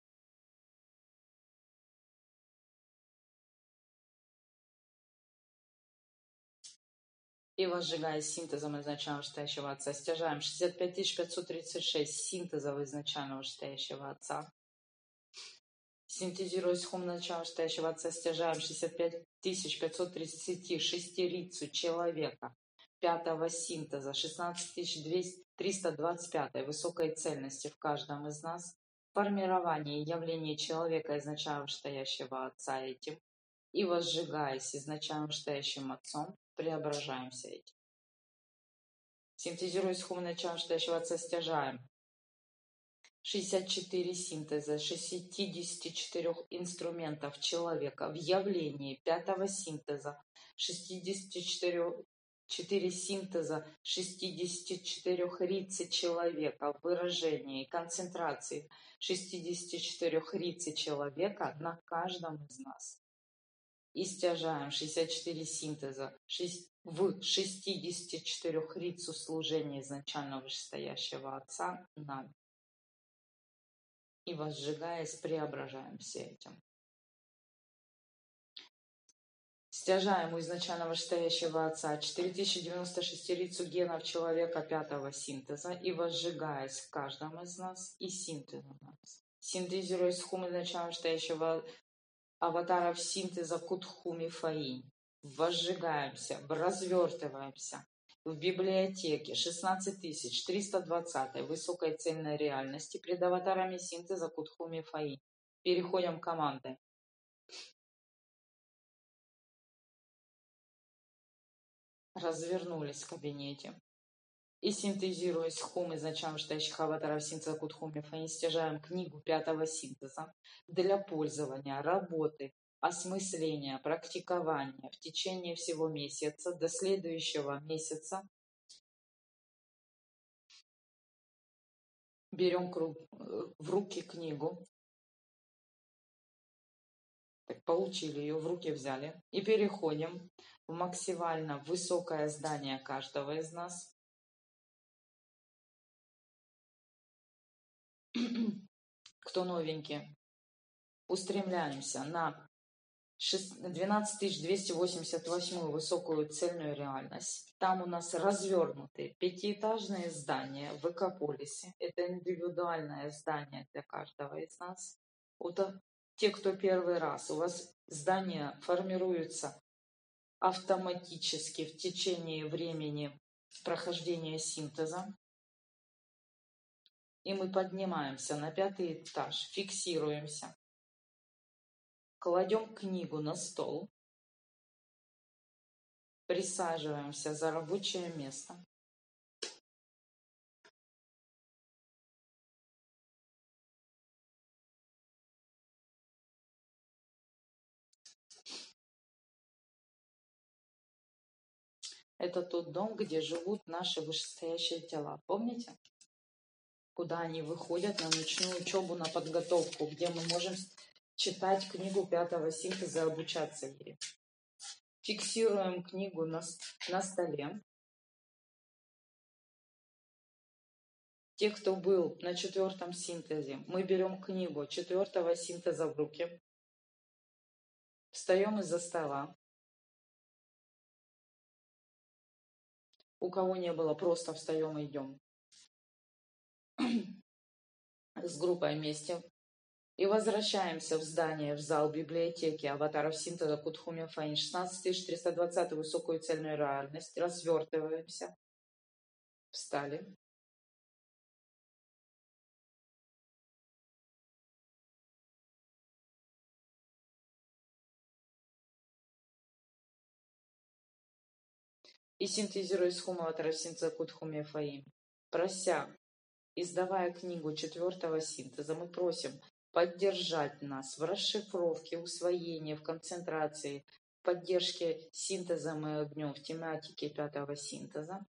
И возжигая синтезом изначально вышестоящего Отца, стяжаем шестьдесят пять тысяч пятьсот тридцать шесть синтезов изначально вышестоящего Отца. Синтезируя с хум начала вышестоящего Отца, стяжаем шестьдесят пять тысяч пятьсот тридцать шестерицу человека пятого синтеза, шестнадцать тысяч триста двадцать пять высокой цельности в каждом из нас, формирование явления человека изначально вышестоящего Отца этим, и возжигаясь изначально вышестоящим Отцом, преображаемся этим. Синтезируя с хум начала вышестоящего Отца, стяжаем шестьдесят четыре синтеза шестидесяти четырёх инструментов человека в явлении пятого синтеза, шестьдесят четыре синтеза шестидесяти четырёх рицы человека в выражении концентрации шестидесяти четырёх рицы человека на каждом из нас. И стяжаем шестьдесят четыре синтеза в шестидесяти четырёх рицу служения изначально вышестоящего Отца нами. и возжигаясь, преображаемся этим. Стяжаем у изначально вышестоящего Отца четыре тысячи девяносто шестерицу генов человека пятого синтеза и возжигаясь в каждом из нас и синтезом нас. Синтезируя с хум изначально вышестоящего аватаров синтеза Кутхуми Фаинь. Возжигаемся, развертываемся в библиотеке шестнадцать тысяч триста двадцать высокой цельной реальности пред аватарами синтеза Кутхуми Фаинь. Переходим команды. Развернулись в кабинете и, синтезируясь хум изначально вышестоящих аватаров синтеза Кутхуми Фаинь, стяжаем книгу пятого синтеза для пользования, работы, осмысления, практикования в течение всего месяца до следующего месяца. Берем в руки книгу, так, получили ее, в руки взяли и переходим в максимально высокое здание каждого из нас. Кто новенький, устремляемся на двенадцать тысяч двести восемьдесят восьмую высокую цельную реальность. Там у нас развернуты пятиэтажные здания в Экополисе. Это индивидуальное здание для каждого из нас. Вот те, кто первый раз, у вас здание формируется автоматически в течение времени прохождения синтеза. И мы поднимаемся на пятый этаж, фиксируемся, кладем книгу на стол, присаживаемся за рабочее место. Это тот дом, где живут наши вышестоящие тела. Помните? Куда они выходят на ночную учебу, на подготовку, где мы можем читать книгу пятого синтеза и обучаться ей. Фиксируем книгу на, на столе. Те, кто был на четвертом синтезе, мы берем книгу четвертого синтеза в руки, встаем из-за стола. У кого не было, просто встаем и идем с группой вместе. И возвращаемся в здание, в зал библиотеки аватаров синтеза Кутхуми Фаинь, шестнадцать тысяч триста двадцать высокую цельную реальность. Развертываемся. Встали. И синтезируя с хум аватаров синтеза Кутхуми Фаинь, прося, издавая книгу четвертого синтеза, мы просим поддержать нас в расшифровке, усвоении, в концентрации, в поддержке синтезом и огнем в тематике пятого синтеза.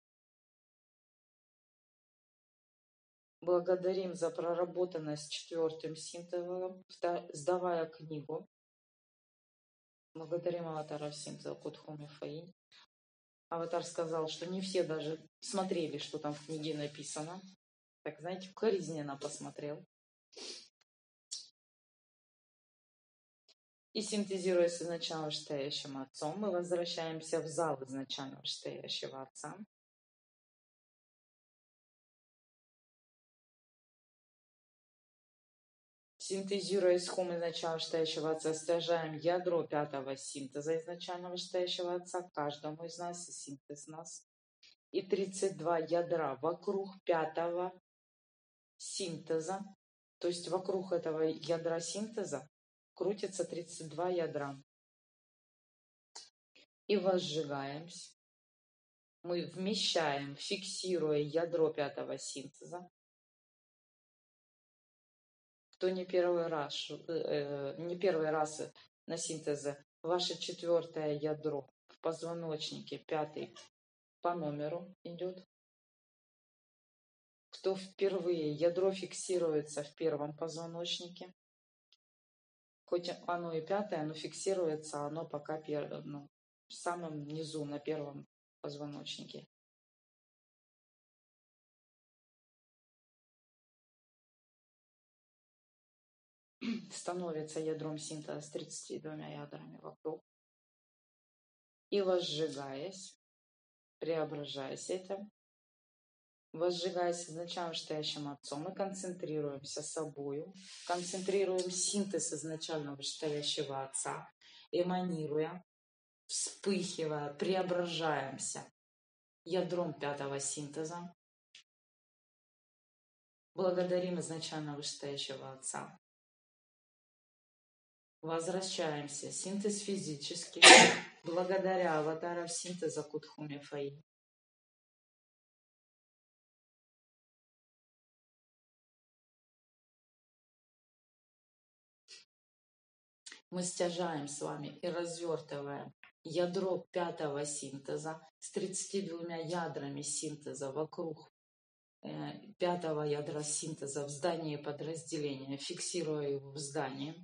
Благодарим за проработанность четвертым синтезом, сдавая книгу. Благодарим аватаров синтеза Кутхуми Фаинь. Аватар сказал, что не все даже смотрели, что там в книге написано. Так, знаете, укоризненно посмотрел. И синтезируя с изначально вышестоящим Отцом, мы возвращаемся в зал изначально вышестоящего Отца. Синтезируя с хум изначально вышестоящего Отца, стяжаем ядро пятого синтеза изначально вышестоящего Отца, каждому из нас и синтез нас. И тридцать два ядра вокруг пятого синтеза, то есть вокруг этого ядра синтеза крутится тридцать два ядра. И возжигаемся. Мы вмещаем, фиксируя ядро пятого синтеза. Кто не первый раз, э, не первый раз на синтезе, ваше четвертое ядро в позвоночнике, пятый по номеру идет. Кто впервые, ядро фиксируется в первом позвоночнике. Хоть оно и пятое, но фиксируется оно пока первое, ну, в самом низу, на первом позвоночнике. становится ядром синтеза с тридцатью двумя ядрами вокруг. И возжигаясь, преображаясь этим, возжигаясь изначально вышестоящим Отцом, мы концентрируемся собою, концентрируем синтез изначально вышестоящего Отца, эманируя, вспыхивая, преображаемся ядром пятого синтеза. Благодарим изначально вышестоящего Отца. Возвращаемся. Синтез физический. Благодаря аватарам синтеза Кутхуми Фаи. Мы стяжаем с вами и развертываем ядро пятого синтеза с тридцатью двумя ядрами синтеза вокруг э, пятого ядра синтеза в здании подразделения, фиксируя его в здании.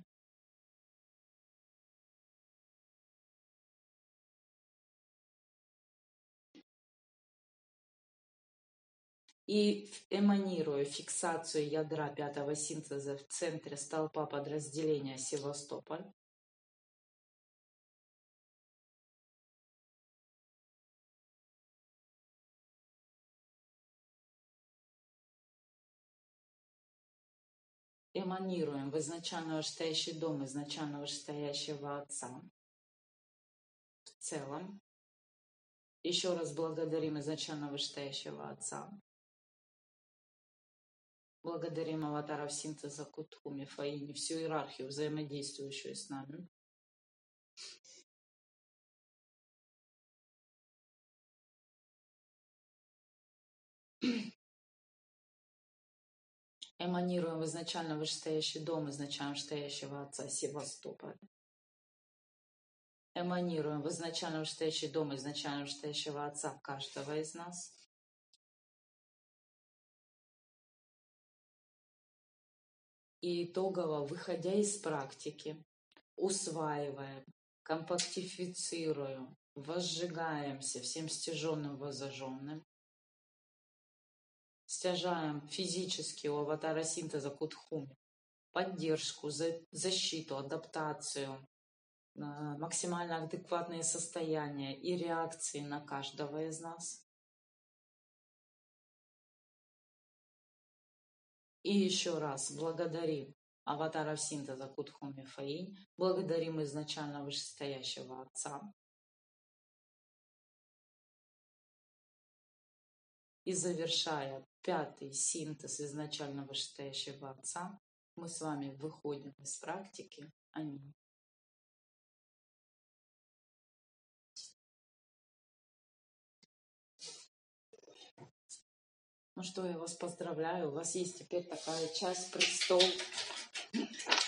И эманируя фиксацию ядра пятого синтеза в центре столпа подразделения Севастополь. Эманируем в изначально вышестоящий дом изначально вышестоящего Отца. В целом. Еще раз благодарим изначально вышестоящего Отца. Благодарим аватаров синтеза Кутхуми Фаини, всю иерархию, взаимодействующую с нами. Эманируем в изначально вышестоящий дом изначально вышестоящего Отца Севастополя. Эманируем в изначально вышестоящий дом изначально вышестоящего Отца каждого из нас. И итогово, выходя из практики, усваиваем, компактифицируем, возжигаемся всем стяженным, воззаженным, стяжаем физически у аватара синтеза Кутхуми поддержку, защиту, адаптацию, максимально адекватные состояния и реакции на каждого из нас. И еще раз благодарим аватаров синтеза Кутхуми Фаинь, благодарим изначально вышестоящего Отца. И завершая пятый синтез изначально вышестоящего Отца, мы с вами выходим из практики. Аминь. Ну что, я вас поздравляю, у вас есть теперь такая часть престол